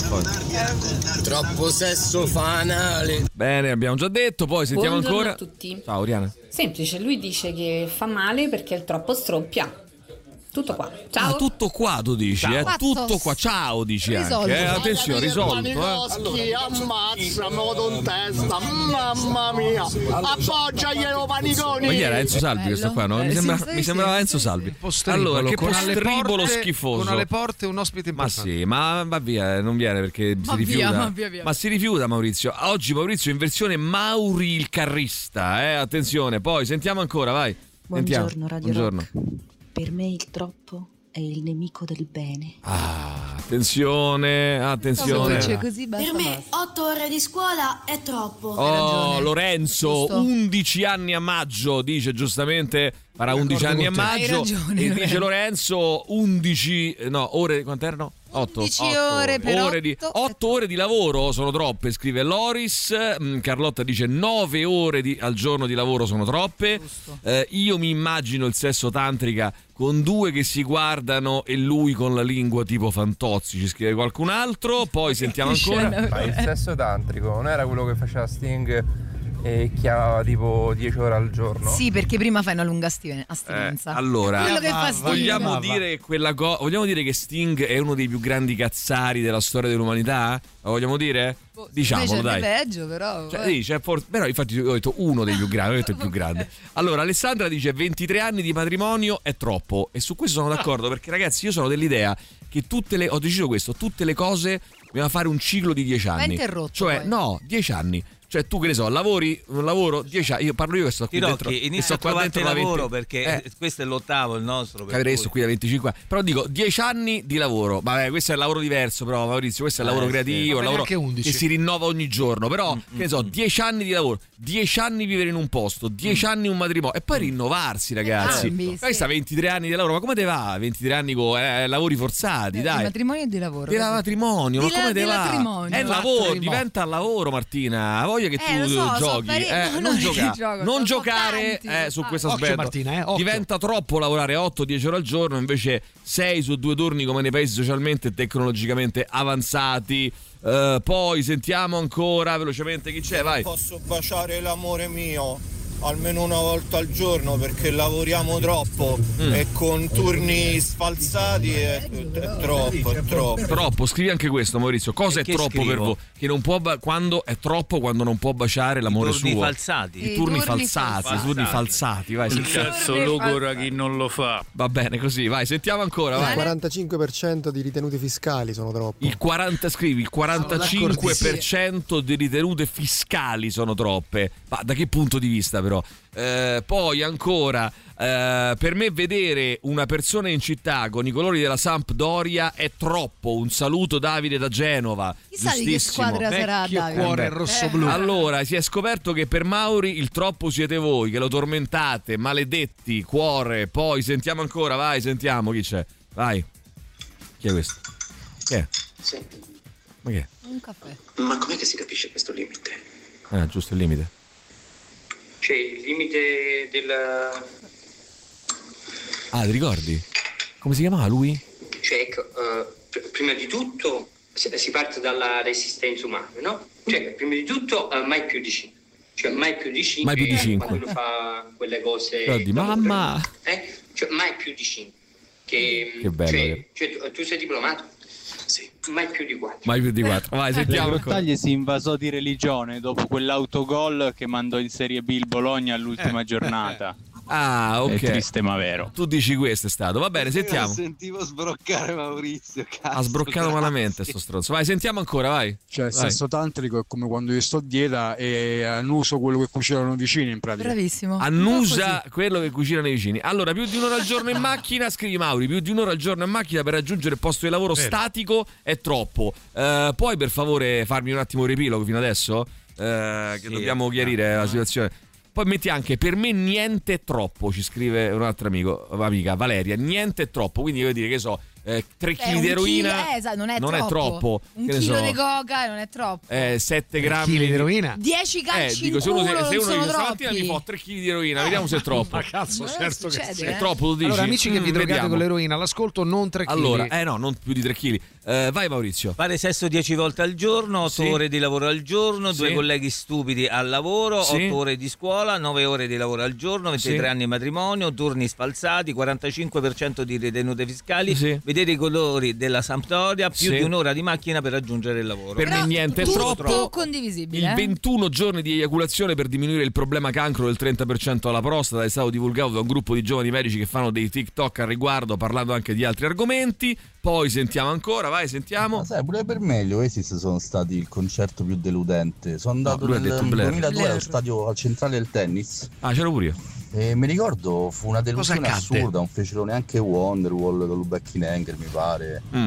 Troppo sesso fa anale. Bene, abbiamo già detto, poi sentiamo Buongiorno ancora. A tutti. Ciao, Oriana. Semplice, lui dice che fa male perché il troppo stroppia. Tutto qua. Ciao. Ah, tutto qua tu dici, eh? Tutto qua. Ciao dici risolto. Anche. Eh? Attenzione, risolto, eh. Ammazza, mi vado in testa. Mamma mia. Appoggiaglielo paniconi. Ma chi era Enzo Salvi questo qua, no? Mi, eh, sembra, sì, mi sembrava Enzo Salvi. Allora, che con postribolo schifoso. Con alle porte un ospite importante. Ma sì, ma va via, non viene perché ma si rifiuta. Via, ma, via, via. ma si rifiuta Maurizio. Oggi Maurizio in versione Mauri il carrista, eh? Attenzione, poi sentiamo ancora, vai. Buongiorno, Sentiamo. Radio Buongiorno. Rock. Per me il troppo è il nemico del bene. Ah, attenzione, attenzione. Cioè, così basta, per me basta. otto ore di scuola è troppo. Oh, Lorenzo, Giusto. undici anni a maggio, dice giustamente, farà undici anni a maggio. Ragione, e dice Lorenzo, undici, no, ore, quant'erano? otto, undici ore per ore di, otto ore di lavoro sono troppe, scrive Loris. mm, Carlotta dice nove ore di, al giorno di lavoro sono troppe. eh, io mi immagino il sesso tantrica con due che si guardano e lui con la lingua tipo Fantozzi, ci scrive qualcun altro. Poi sentiamo ancora. Ma il sesso tantrico non era quello che faceva Sting e chiamava tipo dieci ore al giorno? Sì, perché prima fai una lunga astinenza. Eh, allora, quello che fa Sting. Vogliamo dire che quella go- vogliamo dire che Sting è uno dei più grandi cazzari della storia dell'umanità? Lo vogliamo dire? Boh, Diciamolo, dai. peggio, però. Cioè, sì, cioè, for- però infatti ho detto uno dei più grandi, ho detto il più grande. Allora, Alessandra dice ventitré anni di matrimonio è troppo, e su questo sono d'accordo, perché ragazzi io sono dell'idea che tutte le ho deciso questo, tutte le cose bisogna fare un ciclo di dieci anni. interrotto, cioè, poi. no, dieci anni. Cioè tu che ne so, lavori un lavoro dieci anni, io parlo io che sto qui Tirocchi, dentro, inizia sto qua a dentro trovarti da lavoro venti perché eh. questo è l'ottavo il nostro. Capirei, sto qui da venticinque anni. Però dico dieci anni di lavoro. Vabbè, questo è il lavoro diverso, però Maurizio, questo è il lavoro eh, creativo, sì. il lavoro che si rinnova ogni giorno. Però, mm, che ne so, dieci anni di lavoro, dieci anni vivere in un posto, dieci mm. anni un matrimonio e poi rinnovarsi, ragazzi. Cambi, poi sì. sta ventitré anni di lavoro, ma come te va? ventitré anni con eh, lavori forzati, Eh, dai. Di matrimonio e di lavoro. Di matrimonio, ma Di la- come te di va? matrimonio. È il lavoro, diventa lavoro, Martina. Ha voglia che Eh, tu lo so, so, giochi, pari- eh, no, non non giocare. gioco, Non sono giocare tanti. eh, su Ah. questo Occhio, aspetto. Martina, eh, occhio. Diventa troppo lavorare otto dieci ore al giorno, invece sei su due turni come nei paesi socialmente e tecnologicamente avanzati. Uh, poi sentiamo ancora velocemente chi c'è, vai. Posso baciare l'amore mio. almeno una volta al giorno perché lavoriamo troppo mm. e con turni sfalsati è, è troppo, è troppo. Troppo, scrivi anche questo Maurizio, cosa è troppo scrivo? per voi? Che non può ba- quando è troppo quando non può baciare l'amore I turni suo. falsati. I, I turni, turni falsati, falsati. i turni falsati, vai. Il cazzo logora chi non lo fa. Va bene così, vai, sentiamo ancora, vai. Il quarantacinque per cento di ritenute fiscali sono troppo. Il quaranta scrivi, il quarantacinque per cento di ritenute fiscali sono troppe. Ma da che punto di vista però? Eh, poi ancora eh, per me vedere una persona in città con i colori della Sampdoria è troppo. Un saluto Davide da Genova. Chissà di che squadra sarà Davide. Cuore rosso-blu. Eh. Allora si è scoperto che per Mauri il troppo siete voi che lo tormentate, maledetti, cuore. Poi sentiamo ancora, vai, sentiamo chi c'è. Vai. Chi è questo? Chi è? Sì. Ma che è? Un caffè. Ma com'è che si capisce questo limite? Ah, giusto il limite. Cioè, il limite del... Ah, ti ricordi? Come si chiamava lui? Cioè, ecco, uh, pr- prima di tutto si, si parte dalla resistenza umana, no? Cioè, prima di tutto uh, mai più di cinque. Cioè, mai più di cinque. Mai più di cinque. Quando fa quelle cose... Però di mamma! Eh? Cioè, mai più di cinque. Che, Che bello. Cioè, cioè tu, tu sei diplomato? Sì. Mai più di quattro. Mai più di quattro. Vai, sentiamo. Le Grottaglie si invasò di religione dopo quell'autogol che mandò in Serie B il Bologna all'ultima Eh. giornata. Ah, ok. È triste ma vero. Tu dici questo è stato. Va bene, sentiamo. Io sentivo sbroccare Maurizio. Cazzo, Ha sbroccato grazie. malamente sto stronzo. Vai, sentiamo ancora, vai. Cioè, il Vai. sesso tantrico è come quando io sto a dieta e annuso quello che cucinano vicini in pratica. Bravissimo. Annusa quello che cucinano i vicini. Allora, più di un'ora al giorno in macchina, scrivi Mauri, più di un'ora al giorno in macchina per raggiungere il posto di lavoro Vero. statico è troppo. Eh, puoi per favore farmi un attimo un riepilogo fino adesso? Eh, che Sì, dobbiamo chiarire la situazione. Poi metti anche per me niente è troppo, ci scrive un altro amico, amica Valeria, niente è troppo, quindi vuol dire che so, eh, tre Eh, chili un di eroina chilo- eh, esatto, non è non troppo. è troppo, Un che ne chilo so, di coca non è troppo. eh, sette grammi chili di eroina? dieci Eh, calci dico, in se uno, culo se non uno sono dice stamattina troppi. mi fa tre chili di eroina, vediamo se è troppo. Ma cazzo, Ma certo che succede, sì. eh? È troppo, tu dici? Allora, amici che vi Mm, drogate vediamo. con l'eroina all'ascolto, non tre chili. Allora, eh no, non più di tre chili. Eh, vai Maurizio. Fare sesso dieci volte al giorno, otto Sì. ore di lavoro al giorno, Sì. due colleghi stupidi al lavoro, Sì. otto ore di scuola, nove ore di lavoro al giorno, ventitré Sì. anni di matrimonio, turni sfalsati, quarantacinque per cento di ritenute fiscali, Sì. vedere i colori della Sampdoria, più Sì. di un'ora di macchina per raggiungere il lavoro. Per me niente è tutto troppo. condivisibile. Il eh? ventuno giorni di eiaculazione per diminuire il problema cancro del trenta per cento alla prostata è stato divulgato da un gruppo di giovani medici che fanno dei TikTok al riguardo parlando anche di altri argomenti. Poi sentiamo ancora, vai, sentiamo. Ma sai, pure per me gli Oasis sono stati il concerto più deludente. Sono andato lui ha nel detto Blair. duemiladue Blair. allo stadio al centrale del tennis Ah, c'ero pure io. e mi ricordo fu una delusione accadde? assurda, non fecero neanche Wonderwall con Becky Hanger mi pare. Mm.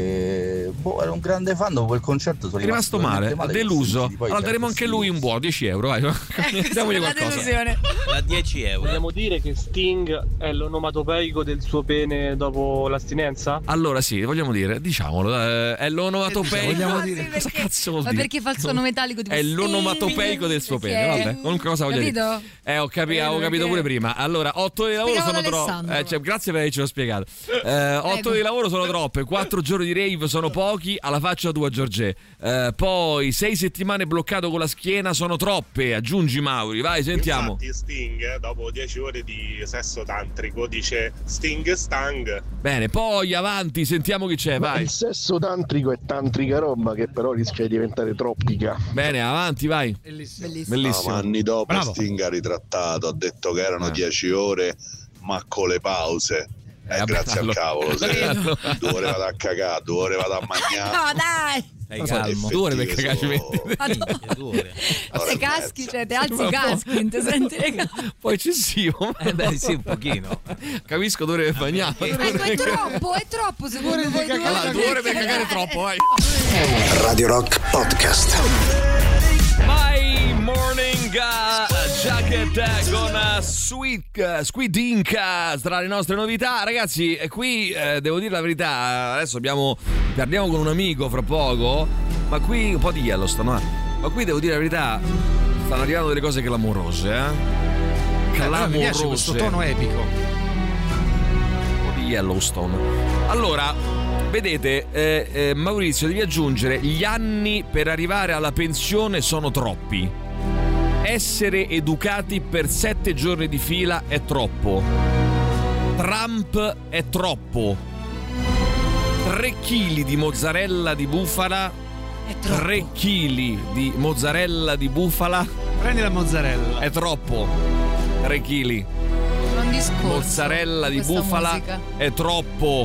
E, boh, ero un grande fan, dopo quel concerto sono È rimasto male, talmente che deluso. sentiti, poi Allora daremo anche lui un buono, dieci euro, vai. Diamogli La qualcosa. delusione. Da dieci euro. Vogliamo dire che Sting è l'onomatopeico del suo pene dopo l'astinenza? Allora sì, vogliamo dire, diciamolo, eh, è l'onomatopeico. Vogliamo Ah, sì, dire- perché- Cosa cazzo vuol ma dire? perché fa il suono metallico tipo È l'onomatopeico del suo pene, Perché- vabbè, qualunque cosa voglio dire. Capito? Eh, ho, capi- Capito avevo capito perché- pure prima. Allora, otto ore di lavoro Spiegavo sono troppe. Alessandro. Eh, cioè, grazie per avercelo spiegato. Eh, otto ore di lavoro sono troppe, quattro giorni di rave sono pochi, alla faccia tua Giorgè. Eh, poi sei settimane bloccato con la schiena sono troppe, aggiungi Mauri, vai, sentiamo. Infatti Sting, eh, dopo dieci ore di sesso tantrico, dice Sting Stang. Bene, poi avanti, sentiamo chi c'è, Ma vai. il sesso tantrico è tantrica roba che però rischia di diventare troppica. Bene, avanti, vai. Bellissimo. Bellissimo. No, ma anni dopo Bravo. Sting ha ritrattato, ha detto che erano Eh. dieci ore, ma con le pause. Eh, Eh, vabbè, grazie allora- al cavolo, se allora- due ore vado a cagare, due ore vado a mangiare. No, dai! Stai calmo. Due ore per Effettive cagare ci sono- metti. Minchia, due ore. Se caschi, cioè te alzi Ma i caschi, non ti senti le gambe. Poi eccessivo. Eh beh, sì, un pochino. Capisco dove deve bagnare. Eh, è troppo, è troppo secondo voi due Allora, ore due ore per cagare troppo, vai. Radio Rock Podcast. My Morning uh, Jacket con uh, Sweet, uh, Squid Ink uh, tra le nostre novità. Ragazzi, eh, qui eh, devo dire la verità, adesso abbiamo parliamo con un amico fra poco, ma qui un po' di Yellowstone, eh. Ma qui devo dire la verità, stanno arrivando delle cose clamorose, eh. Eh, però mi piace questo Clamorose. tono epico. Un po' di Yellowstone. Allora, vedete, eh, eh, Maurizio, devi aggiungere gli anni per arrivare alla pensione sono troppi. È essere educati per sette giorni di fila è troppo. Trump è troppo. tre chili di mozzarella di bufala. tre chili di mozzarella di bufala. Prendi la mozzarella. È troppo. tre chili. Non discorso. Mozzarella di bufala musica. È troppo.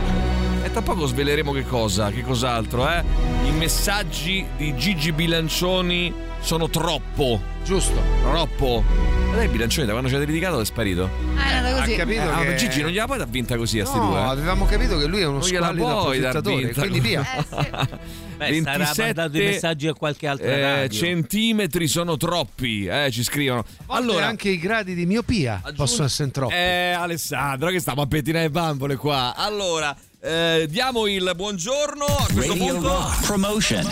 E tra poco sveleremo che cosa, che cos'altro, eh? I messaggi di Gigi Bilancioni sono troppo. Giusto. Troppo. Ma dai, Bilancioni, da quando ci avete litigato è sparito? Ah, è andata così. Ha capito eh, che... ah, Gigi non gliela puoi dar vinta così a sti no, due? Eh? avevamo capito che lui è uno non gliela squallido puoi dar approfittatore, vinta. quindi via. Eh, sì. Beh, sarà mandato i messaggi a qualche altra eh, radio. Centimetri sono troppi, eh, ci scrivono. Allora anche i gradi di miopia aggiung- possono essere troppi. Eh, Alessandro, che stiamo a pettinare bambole qua. Allora, eh, diamo il buongiorno a questo Radio punto. Rock Promotion.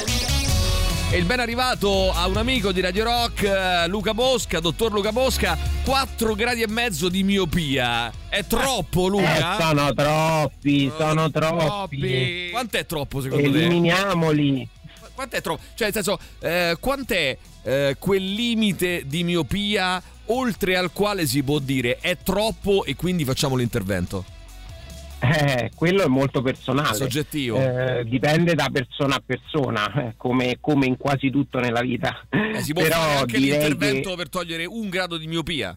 E il ben arrivato a un amico di Radio Rock, eh, Luca Bosca, dottor Luca Bosca. quattro gradi e mezzo di miopia. È troppo, Luca? Eh, sono troppi, sono troppi. troppi. Quant'è troppo secondo Eliminiamoli. te? Quant'è troppo? Cioè, nel senso, eh, quant'è eh, quel limite di miopia oltre al quale si può dire è troppo e quindi facciamo l'intervento? Eh, quello è molto personale. Soggettivo. Eh, dipende da persona a persona, eh, come, come in quasi tutto nella vita. Eh, si può Però fare anche direi l'intervento che... per togliere un grado di miopia?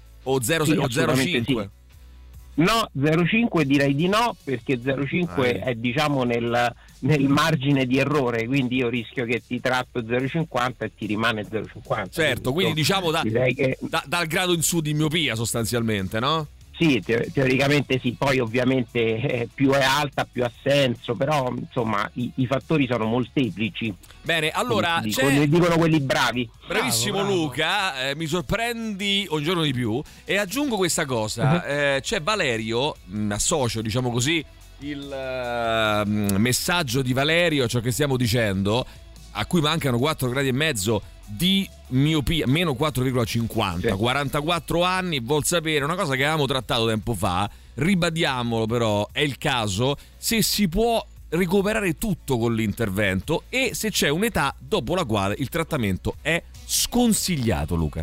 O zero Sì, o zero virgola cinque? Sì. No, zero virgola cinque direi di no, perché zero virgola cinque ah, è diciamo nel, nel margine di errore, quindi io rischio che ti tratto zero virgola cinquanta e ti rimane zero virgola cinquanta. Certo, quindi, quindi diciamo da, che... da, dal grado in su di miopia sostanzialmente, no? Sì, te- teoricamente sì, poi ovviamente eh, più è alta più ha senso, però insomma i, i fattori sono molteplici. Bene, allora dicono, c'è... dicono quelli bravi. Bravissimo bravo, bravo. Luca, eh, mi sorprendi un giorno di più e aggiungo questa cosa, uh-huh. eh, c'è Valerio, mh, associo diciamo così il uh, messaggio di Valerio, ciò che stiamo dicendo, a cui mancano quattro gradi e mezzo di miopia, meno quattro virgola cinquanta, sì. quarantaquattro anni, vuol sapere una cosa che avevamo trattato tempo fa, ribadiamolo però, è il caso, se si può recuperare tutto con l'intervento e se c'è un'età dopo la quale il trattamento è sconsigliato, Luca.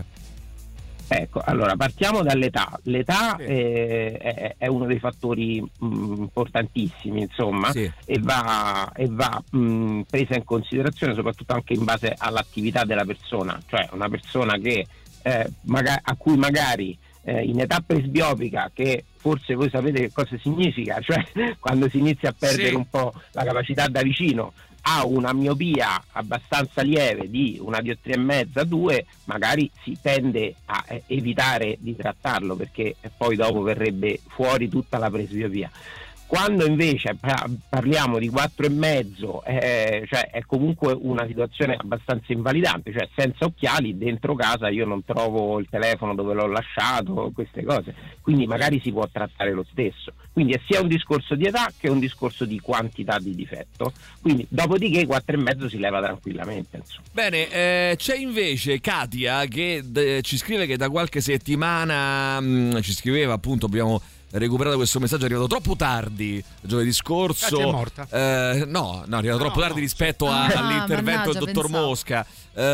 Ecco, allora partiamo dall'età. L'età sì. è, è, è uno dei fattori mh, importantissimi, insomma, sì. e va, e va mh, presa in considerazione soprattutto anche in base all'attività della persona, cioè una persona che eh, magari, a cui magari eh, in età presbiopica, che forse voi sapete che cosa significa, cioè quando si inizia a perdere sì. un po' la capacità da vicino, ha una miopia abbastanza lieve di una dioptria e mezza, due, magari si tende a evitare di trattarlo perché poi dopo verrebbe fuori tutta la presbiopia. Quando invece parliamo di quattro e mezzo, eh, cioè è comunque una situazione abbastanza invalidante, cioè senza occhiali dentro casa io non trovo il telefono dove l'ho lasciato, queste cose, quindi magari si può trattare lo stesso. Quindi è sia un discorso di età che un discorso di quantità di difetto. Quindi dopodiché quattro e mezzo si leva tranquillamente. Insomma. Bene, eh, c'è invece Katia che d- ci scrive che da qualche settimana mh, ci scriveva appunto, abbiamo recuperato questo messaggio, è arrivato troppo tardi giovedì scorso. Katia è morta? Eh, no, no, è arrivato no, troppo tardi no. rispetto a, ah, all'intervento del dottor pensavo. Mosca.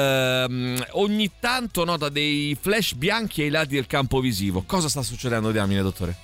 Eh, ogni tanto nota dei flash bianchi ai lati del campo visivo. Cosa sta succedendo, diamine, dottore?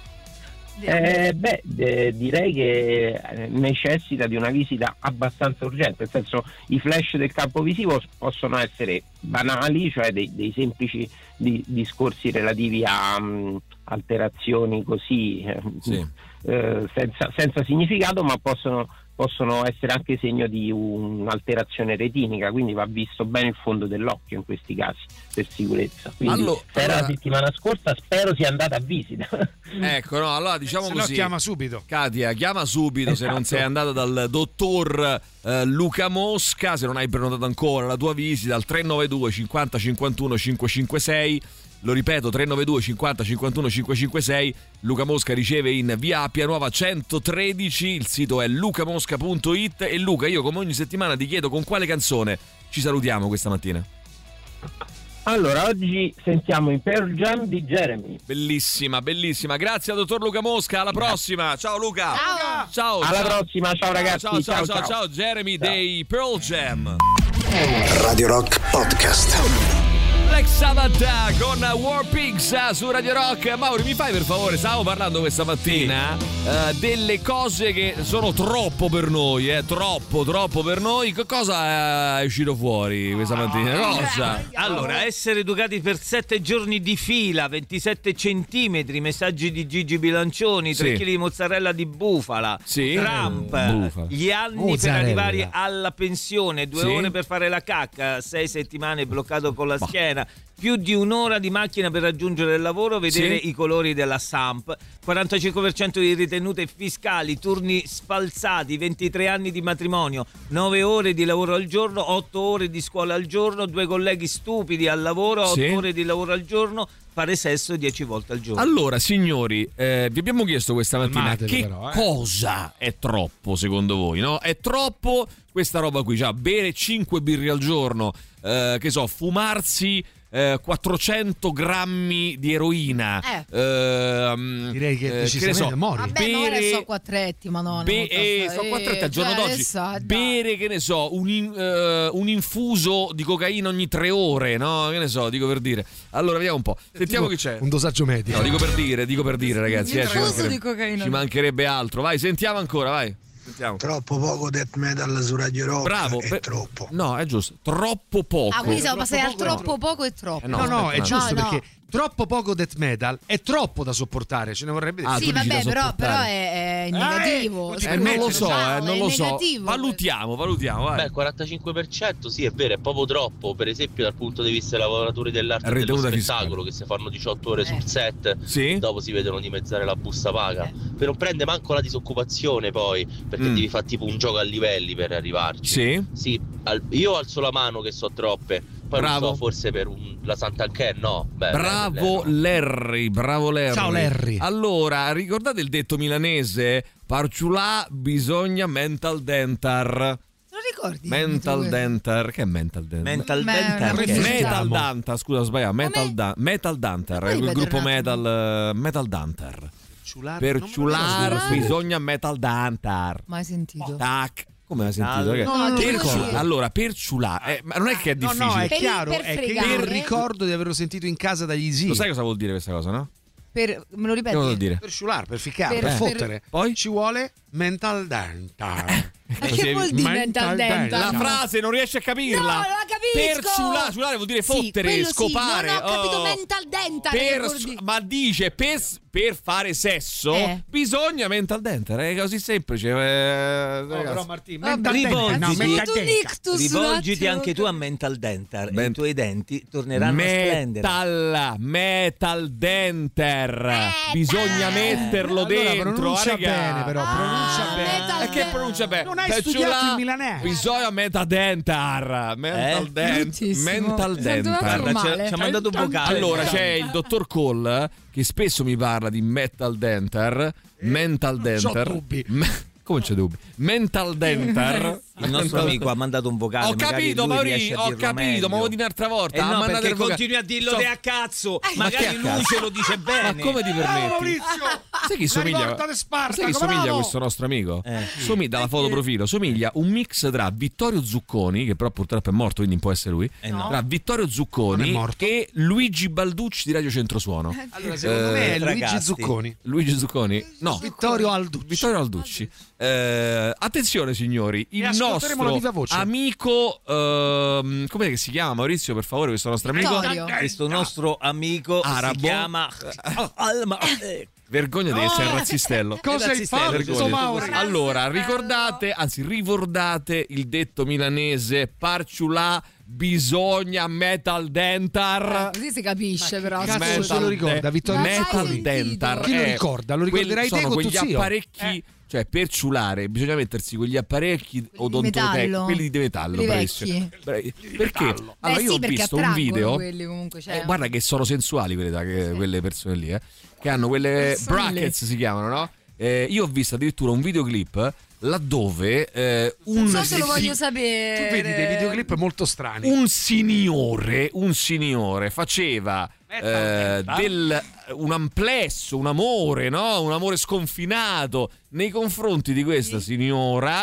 Eh, beh, eh, direi che necessita di una visita abbastanza urgente, nel senso i flash del campo visivo possono essere banali, cioè dei, dei semplici di, discorsi relativi a um, alterazioni così eh, sì. eh, senza, senza significato, ma possono possono essere anche segno di un'alterazione retinica, quindi va visto bene il fondo dell'occhio in questi casi per sicurezza. Quindi allora, se era allora... la settimana scorsa, spero sia andata a visita. Ecco, no, allora diciamo se così. no chiama subito. Katia, chiama subito esatto. Se non sei andata dal dottor eh, Luca Mosca, se non hai prenotato ancora la tua visita al tre nove due cinquanta cinquantuno cinquecentocinquantasei. Lo ripeto, tre nove due cinquanta cinquantuno cinquecentocinquantasei. Luca Mosca riceve in via Appia Nuova centotredici, il sito è lucamosca punto it. E Luca, io come ogni settimana ti chiedo con quale canzone ci salutiamo questa mattina. Allora, oggi sentiamo in Pearl Jam di Jeremy. Bellissima, bellissima. Grazie al dottor Luca Mosca, alla prossima. Ciao Luca. Ciao. Ciao. Alla ciao. prossima, ciao ragazzi. Ciao, ciao, ciao, ciao, ciao, ciao. Jeremy ciao. Dei Pearl Jam. Radio Rock Podcast. Black Sabbath con War Pigs su Radio Rock. Mauri, mi fai per favore, stavamo parlando questa mattina sì. uh, delle cose che sono troppo per noi, eh, troppo, troppo per noi. Che cosa è uscito fuori questa mattina? Cosa? Allora, essere educati per sette giorni di fila, ventisette centimetri, messaggi di Gigi Bilancioni, tre sì. chili di mozzarella di bufala, sì. Trump, eh, bufala. gli anni Mozzarella. per arrivare alla pensione, due sì. ore per fare la cacca, sei settimane bloccato con la bah. schiena, più di un'ora di macchina per raggiungere il lavoro, vedere sì. i colori della Samp, quarantacinque per cento di ritenute fiscali, turni sfalsati, ventitré anni di matrimonio, nove ore di lavoro al giorno, otto ore di scuola al giorno, due colleghi stupidi al lavoro, otto sì. ore di lavoro al giorno, fare sesso dieci volte al giorno. Allora, signori, eh, vi abbiamo chiesto questa mattina Calmatevi che però, eh. cosa è troppo secondo voi, no? È troppo questa roba qui, cioè bere cinque birre al giorno, eh, che so, fumarsi eh, quattrocento grammi di eroina. Eh. Ehm, Direi che eh, decisamente che ne so, mori. Vabbè, ma ora bere- so quattretti, ma no. Be- eh, so quattretti al giorno cioè, d'oggi. adesso, dai. Bere, che ne so, un, in- eh, un infuso di cocaina ogni tre ore, no? Che ne so, dico per dire. Allora, vediamo un po'. Sentiamo chi c'è. Un dosaggio medico. No, dico per dire, dico per dire, ragazzi. Eh, ci, Infuso mancherebbe, di cocaina. ci mancherebbe altro. Vai, sentiamo ancora, vai. Sentiamo. Troppo poco death metal su Radio Rock. Bravo, è per- troppo. No, è giusto. Troppo poco. Ah, quindi siamo Troppo passati al poco, troppo poco e troppo. Eh No, no, aspetta, è no. giusto No, no. perché troppo poco death metal è troppo da sopportare, ce ne vorrebbe Ah, sì, tu dici vabbè, da però, sopportare. però è, è negativo. Eh, Eh, non lo so, Ciao, eh, non è lo so. negativo. Valutiamo, valutiamo, vai. Beh, il quarantacinque per cento sì, è vero, è proprio troppo, per esempio dal punto di vista dei lavoratori dell'arte e dello Ritenuta spettacolo che si fanno diciotto ore Eh. sul set, Sì? dopo si vedono dimezzare la busta paga. Eh. Per non prende manco la disoccupazione poi, perché Mm. devi fare tipo un gioco a livelli per arrivarci. Sì? Sì, al- io alzo la mano che so troppe, poi Bravo. non so, forse per un- la Sant'Anché no. Beh, Bravo beh, Larry, bravo Larry. Ciao, Larry. Allora, ricordate il detto milanese? Parciulà bisogna mental dentar. Lo ricordi? Mental dentar. Che è mental dentar? Mental Beh, dental. non che è? mi Metal Dantar, scusa, ho sbagliato. Metal, Come? da- metal Dantar, Puoi è il ripetere gruppo un attimo? metal, eh, metal Dantar. Ciular- Per non me lo ciular ricordo. bisogna metal Dantar. Mai sentito. Tac. Come hai sentito? No, Che- no, non per lo ciu- so. allora, per ciulare, eh, ma non è che è No, difficile. no, è Per- chiaro, per è che fregare. io ricordo di averlo sentito in casa dagli zii. Lo sai cosa vuol dire questa cosa, no? Per, me lo Che cosa vuol ripeti? dire? Per ciulare, per ficcare, Per- per, per- fottere. Poi? Ci vuole mental dental. Ma che vuol dire mental dental? La frase non riesci a capirla. No, non la capisco. Per ciulare, ciulare vuol dire Sì, fottere, quello sì, scopare. non ho capito oh. mental dental. Per, che vuol dire. ma dice per, per fare sesso Eh. bisogna mental dental, è così semplice. eh, No, ragazzi. però Martì, Vabbè, mental dental. rivolgiti. No, Ho mental avuto un dental. ictus un Rivolgiti attimo. anche tu a Mental Dental e Ben- i tuoi denti torneranno a splendere. Metal, metal denter. Bisogna metterlo Allora, dentro. pronuncia raga. bene, però, pronuncia Ah, bene. metal E che pronuncia bene? Non hai Per studiato ciulà il milanese. Bisogna metal dentar. Mental, Eh? dent- Bruttissimo. mental Mi sento dentar. proprio Guarda, male. ci ha mandato un vocale. Allora c'è il dottor Cole che spesso mi parla di metal dentar, mental non c'ho dentar. dubbi. Me- come c'è dubbi? Mental dentar. Il nostro amico ha mandato un vocale. Ho magari capito, lui Mauri, riesce a ho dirlo capito, meglio. ma vuoi dire un'altra volta? Eh Ha no, mandato perché il vocale. continui a dirlo So- te a cazzo. Ma Magari che a lui cazzo? ce lo dice bene. Ma come ti permetti? Maurizio! Sai chi La somiglia? rivolta di Spartaco, Sai chi somiglia bravo! questo nostro amico? Eh. Somiglia dalla foto profilo, somiglia un mix tra Vittorio Zucconi, che però purtroppo è morto, quindi non può essere lui. Eh no. Tra Vittorio Non è Zucconi morto. e Luigi Balducci di Radio Centrosuono. Allora, secondo me è Eh, Luigi ragazzi. Zucconi. Luigi Zucconi? No. Vittorio Alducci. Vittorio Alducci. Eh, attenzione signori, il ascolteremo la viva nostro voce. amico, ehm, come che si chiama Maurizio per favore questo nostro amico? Vittorio. Questo nostro amico Arabo. si chiama Alma. Vergogna di essere razzistello. Cosa hai Razzistello, fatto, Vergogna. Mauri? Allora, ricordate, anzi ricordate il detto milanese parciulà bisogna metal dentar. Così si capisce, però. cazzo scusa. se lo ricorda, Vittorio Ma Metal mai dentar. sentito? Chi lo è ricorda? Lo ricorderai quelli- te sono con tuo quegli zio. apparecchi, Eh. cioè per ciulare bisogna mettersi quegli apparecchi odontotecnici, metallo? quelli di metallo, Quelli bravissimo. vecchi? Bravi- Perché? Beh, Allora io sì, ho perché visto un attraggono video. quelli comunque, cioè. Eh, guarda che sono sensuali quelle, da- che- quelle persone lì, eh, che hanno quelle Persone lì. brackets si chiamano, no? Eh, io ho visto addirittura un videoclip laddove eh, un Non so se lo voglio sapere. Tu vedi dei videoclip molto strani. un signore, un signore faceva eh, del, un amplesso, un amore, no? Un amore sconfinato nei confronti di questa signora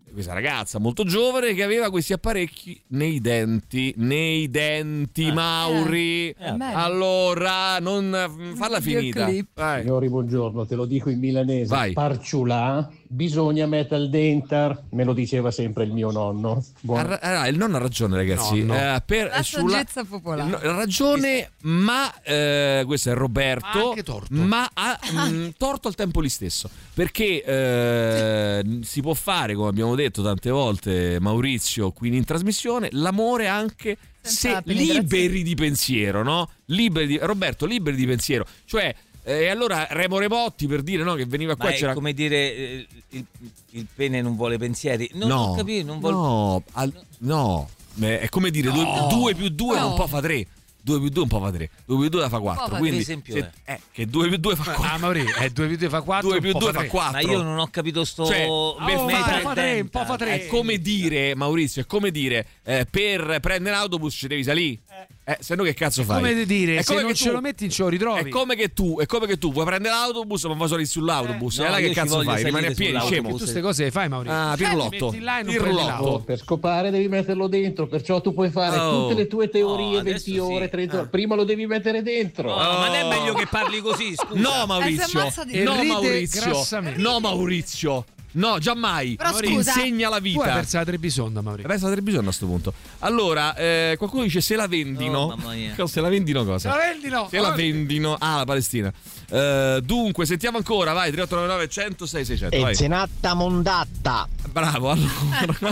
questa ragazza molto giovane che aveva questi apparecchi nei denti, nei denti, eh. Mauri. Eh. Allora, non farla finita. Vai. Signori, buongiorno, te lo dico in milanese. Vai. Parciulà, bisogna mettere il dentar, me lo diceva sempre il mio nonno. Buon... Ah, il nonno ha ragione, ragazzi. No, no. Eh, per, La sulla... saggezza popolare. Ha ragione, ma eh, questo è Roberto. Ma anche torto. Ma ha mh, torto al tempo lì stesso. Perché eh, si può fare, come abbiamo detto tante volte, Maurizio, qui in trasmissione, l'amore anche se liberi di pensiero, no? Liberi di... Roberto, liberi di pensiero. Cioè, e eh, allora Remo Remotti, per dire, no, che veniva qua, ma c'era... è come dire eh, il, il pene non vuole pensieri. Non no, ho capito, non vuole... no, al... no, è come dire no. due più due no. un po' fa tre. due più due un po' fa tre, due più due fa quattro. Quindi esempio se, eh, che due più due fa quattro. Ah, Mauri, è due più due fa quattro. due più due fa quattro. Ma io non ho capito sto cioè, oh, per oh, fare, un po' fa tre, un po' fa tre. È come dire, Maurizio, è come dire eh, per prendere l'autobus ci devi salire. Eh, se no che cazzo è fai? Come dire, è se come non che ce tu, lo metti non ce lo ritrovi. È come che tu, è come che tu vuoi prendere l'autobus ma vuoi salire sull'autobus. Eh, e no, là che cazzo fai? Rimani a piedi, scemo. Tu queste cose le fai, Maurizio? Ah, pirlotto. Pirlotto. Per scopare devi metterlo dentro, perciò tu puoi fare oh. tutte le tue teorie, oh, venti ore, sì. trenta ore. Ah. Prima lo devi mettere dentro. Oh, oh. Ma non è meglio che parli così, scusa. No, Maurizio. Eh, no, Maurizio. No, Maurizio. No, giammai. Però Mauri, scusa, insegna la vita. Tu hai perso la Trebisonda, Maurizio. Hai perso la Trebisonda a sto punto. Allora, eh, qualcuno dice se la vendino. Oh, mamma mia. Se la vendino cosa? Se la vendino. Se la vendino. Ah, la Palestina. Uh, dunque, sentiamo ancora, vai, tre otto nove nove uno zero sei sei zero zero. E zenatta mondatta. Bravo, allora.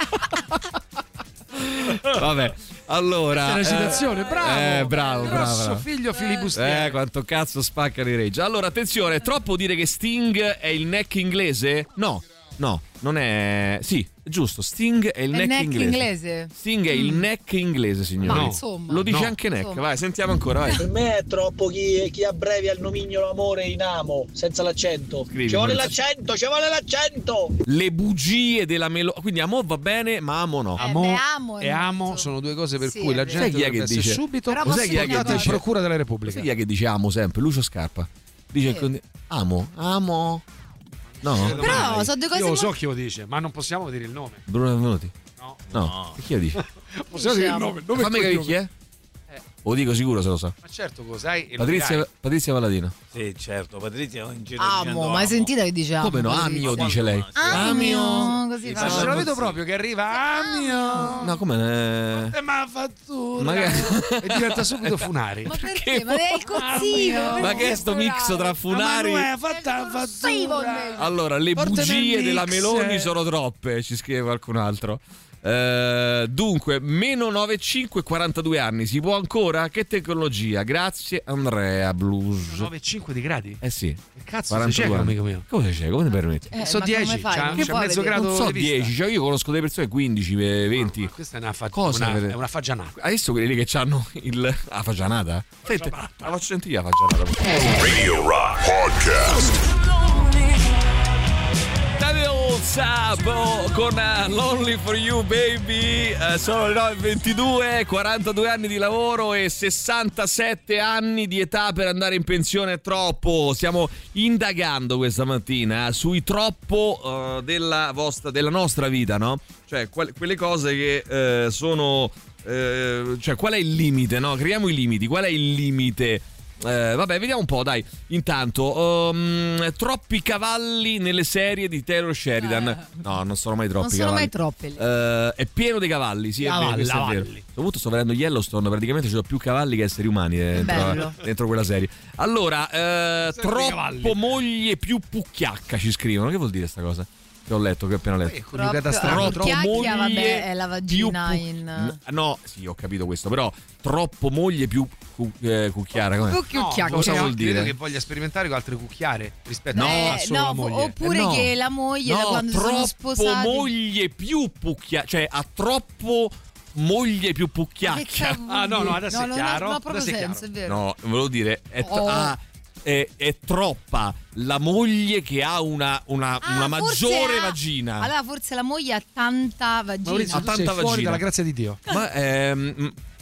Vabbè, allora. Questa è una citazione, eh, bravo. Eh, bravo, bravo. Grosso bravo. figlio filibustiere. Eh, quanto cazzo spaccano i Rage. Allora, attenzione, è troppo dire che Sting è il neck inglese? No, no, non è. Sì, è giusto. Sting è il È neck, neck inglese. inglese. Sting è il Mm. neck inglese, signori. Ma No. insomma. Lo dice No. anche neck. Insomma. Vai, sentiamo ancora, vai. Per me è troppo chi, chi abbrevi al nomignolo amore in amo, senza l'accento. Scrivi, ci vuole Maurizio. l'accento, ci vuole l'accento! Le bugie della melo. Quindi amo va bene, ma amo no. Eh, Amo beh, amo e amo sono due cose per Sì, cui è la vero. gente Sai chi è che dovrebbe essere dice? subito Però Cos'è chi è che portata in dice? procura della Repubblica. Sai chi è che dice amo sempre? Lucio Scarpa. Dice Sì. con- amo, amo. No? Però sono due cose Io lo so molto- chi lo dice, ma non possiamo dire il nome. Bruno Benvenuti? No. No. E chi lo dice? Possiamo dire il Diciamo. nome. il nome e Fammi capire cognome. chi è. Lo dico sicuro se lo so. Ma certo, lo sai. e lo Patrizia, dirai. Patrizia Palladino. Sì, certo, Patrizia in giro Amo, dicendo ma hai amo. sentito che diciamo? Come no? Amio dice lei. Amio, così Ma fa. ce lo vedo proprio che arriva Amio. No, come? E ma fattura. Ma che- E diventa subito Funari. Ma perché? Ma è il cozzino. Ma che è sto mix tra Funari? Ma non è fatta fattura. Allora, le Portami bugie il mix. della Meloni sono troppe, ci scrive qualcun altro. Eh, dunque, meno novantacinque, quarantadue anni, si può ancora? Che tecnologia? Grazie Andrea Blues. nove virgola cinque di gradi? Eh sì. Che cazzo quarantadue sei cieco, anni. amico mio? Come sei cieco? Come ti permetti? Eh, so ma dieci, come fai? c'ha- Non c'ha puoi mezzo vedere. grado. Non so di vista. dieci, cioè io conosco delle persone quindi, venti. Ma questa è una, fa- Cosa una, avete? è una fagianata. Adesso quelli lì che hanno il. La fagianata? Senti, la faccio sentire la fagianata. Radio Rock Podcast. Devil Sabo con uh, Lonely for You Baby. Uh, sono le nove e ventidue, quarantadue anni di lavoro e sessantasette anni di età per andare in pensione è troppo. Stiamo indagando questa mattina sui troppo uh, della vostra, della nostra vita, no? Cioè qual- quelle cose che uh, sono uh, cioè qual è il limite, no? Creiamo i limiti. Qual è il limite? Eh, vabbè, vediamo un po', dai. Intanto, um, troppi cavalli nelle serie di Taylor Sheridan. Eh. No, non sono mai troppi Non sono cavalli. mai troppi lì. Eh, è pieno di cavalli, sì, è vero, Cavalli, questo è vero. cavalli. Soprattutto sto vedendo Yellowstone, praticamente ci sono più cavalli che esseri umani dentro, Bello. dentro quella serie. Allora, eh, Sempre troppo cavalli. moglie più pucchiacca ci scrivono. Che vuol dire sta cosa? Che ho letto, che ho appena letto. Eh, coniugata strana, Troppo troppo Chiacchia, moglie vabbè, è la vagina più pu- in... N- No, sì, ho capito questo, però troppo moglie più cu- eh, cucchiara. Com'è? Più cucchiacca. cosa credo- vuol dire? Credo che voglia sperimentare con altre cucchiare rispetto Eh, a solo no, la moglie. oppure Eh, no. che la moglie da No, quando si sono troppo sposati moglie più pucchiacca, cioè ha troppo moglie più Che pucchiacca. cavolo Ah, no, no, vuol dire? adesso è no, chiaro, non ha proprio adesso è senso, chiaro. è vero. No, volevo dire, è, tro- Oh. ah, è, è troppa la moglie che ha una, una, Ah, una forse maggiore ha- vagina. Allora forse la moglie ha tanta vagina. Maurizio, Ha tu tanta sei fuori vagina. dalla grazia di Dio. Ma ehm,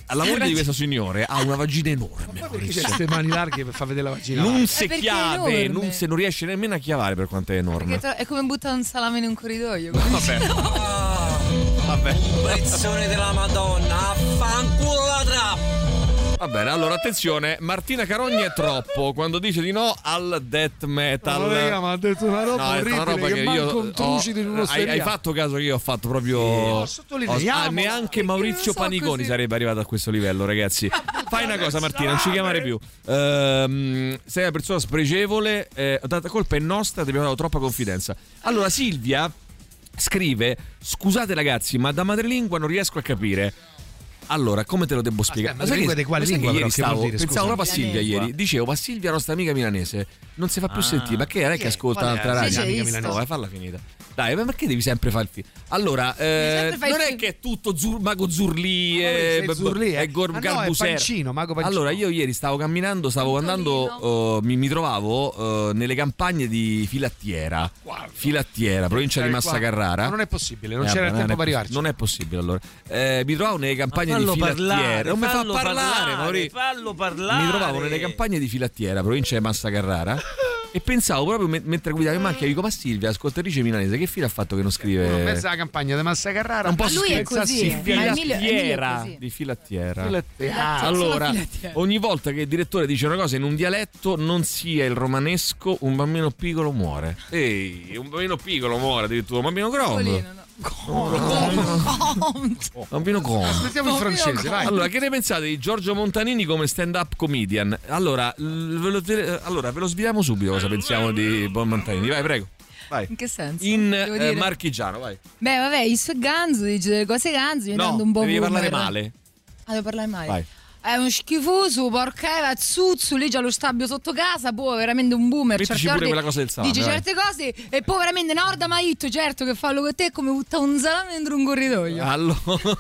la moglie di questo signore ha una vagina enorme. Ma perché c'è queste mani larghe per far vedere la vagina? Non si chiave, non, se non riesce nemmeno a chiavare per quanto è enorme. Tra- è come buttare un salame in un corridoio. Vabbè. Vabbè. Prezzone della Madonna, affanculo la trappa. Va bene, allora attenzione, Martina Carogni è troppo quando dice di no al death metal. No, raga, ma ha detto una roba no, orribile, una roba che, che manco io un trucido in uno hai, hai fatto caso che io ho fatto proprio oh, sottolineiamo, ah, neanche Maurizio so Paniconi così. Sarebbe arrivato a questo livello, ragazzi. Fai una cosa, Martina, non ci chiamare più. Ehm, sei una persona spregevole, eh, data colpa è nostra, ti abbiamo dato troppa confidenza. Allora Silvia scrive: scusate ragazzi, ma da madrelingua non riesco a capire. Allora, come te lo devo spiegare? Aspetta, ma sai che, di quale lingua, ieri però, stavo, dire, pensavo proprio a Silvia ieri. Dicevo, ma Silvia, nostra amica milanese, non si fa più ah, sentire. Ma che non è che ascolta un'altra radio? Amica milanese. No, vai, falla finita. Dai, ma perché devi sempre fare il film? Allora, eh, non è che è tutto Zur, Mago Zurli e eh, Gor- ah, Garbuser. No, Pancino, Mago Pancino. Allora, io ieri stavo camminando, stavo andando, uh, mi, mi trovavo uh, nelle campagne di Filattiera. Guarda. Filattiera, provincia di Massa Carrara. Ma non è possibile, non eh, c'era vabbè, il tempo per arrivarci. Non è possibile, allora. Eh, mi trovavo nelle campagne di Filattiera. Non mi fa parlare, Maurizio. Fallo parlare. Mi trovavo nelle campagne di Filattiera, provincia di Massa Carrara. E pensavo proprio me- mentre guidavo in macchina, dico, ma Silvia, ascoltatrice milanese, che fine ha fatto che non scrive? No, mezza la campagna di Massa Carrara. Un po' lui è così, eh. Filattiera, di Filattiera. Filattiera. Allora, Filattiera. Ogni volta che il direttore dice una cosa in un dialetto, non sia il romanesco, un bambino piccolo muore. Ehi, un bambino piccolo muore, addirittura un bambino grosso. Un bambino grosso. Aspettiamo il francese, vai. Allora, che ne pensate di Giorgio Montanini come stand-up comedian? Allora, ve lo, allora, ve lo sviliamo subito cosa pensiamo di Bon Montanini. Vai, prego. Vai. In che senso? In eh, marchigiano, vai. Beh, vabbè, il suo ganzo dice delle cose ganzo, io no, un po' devi boomer. parlare male. Ah, devo parlare male. Vai. È un schifoso, porca Eva, zuzzo, lì c'ha lo stabio sotto casa, poi veramente un boomer. Mettici pure quella cosa del salame. Dice vai. certe cose e poi veramente una orda maitto, certo che fallo con te come butta un salame dentro un corridoio. Allora...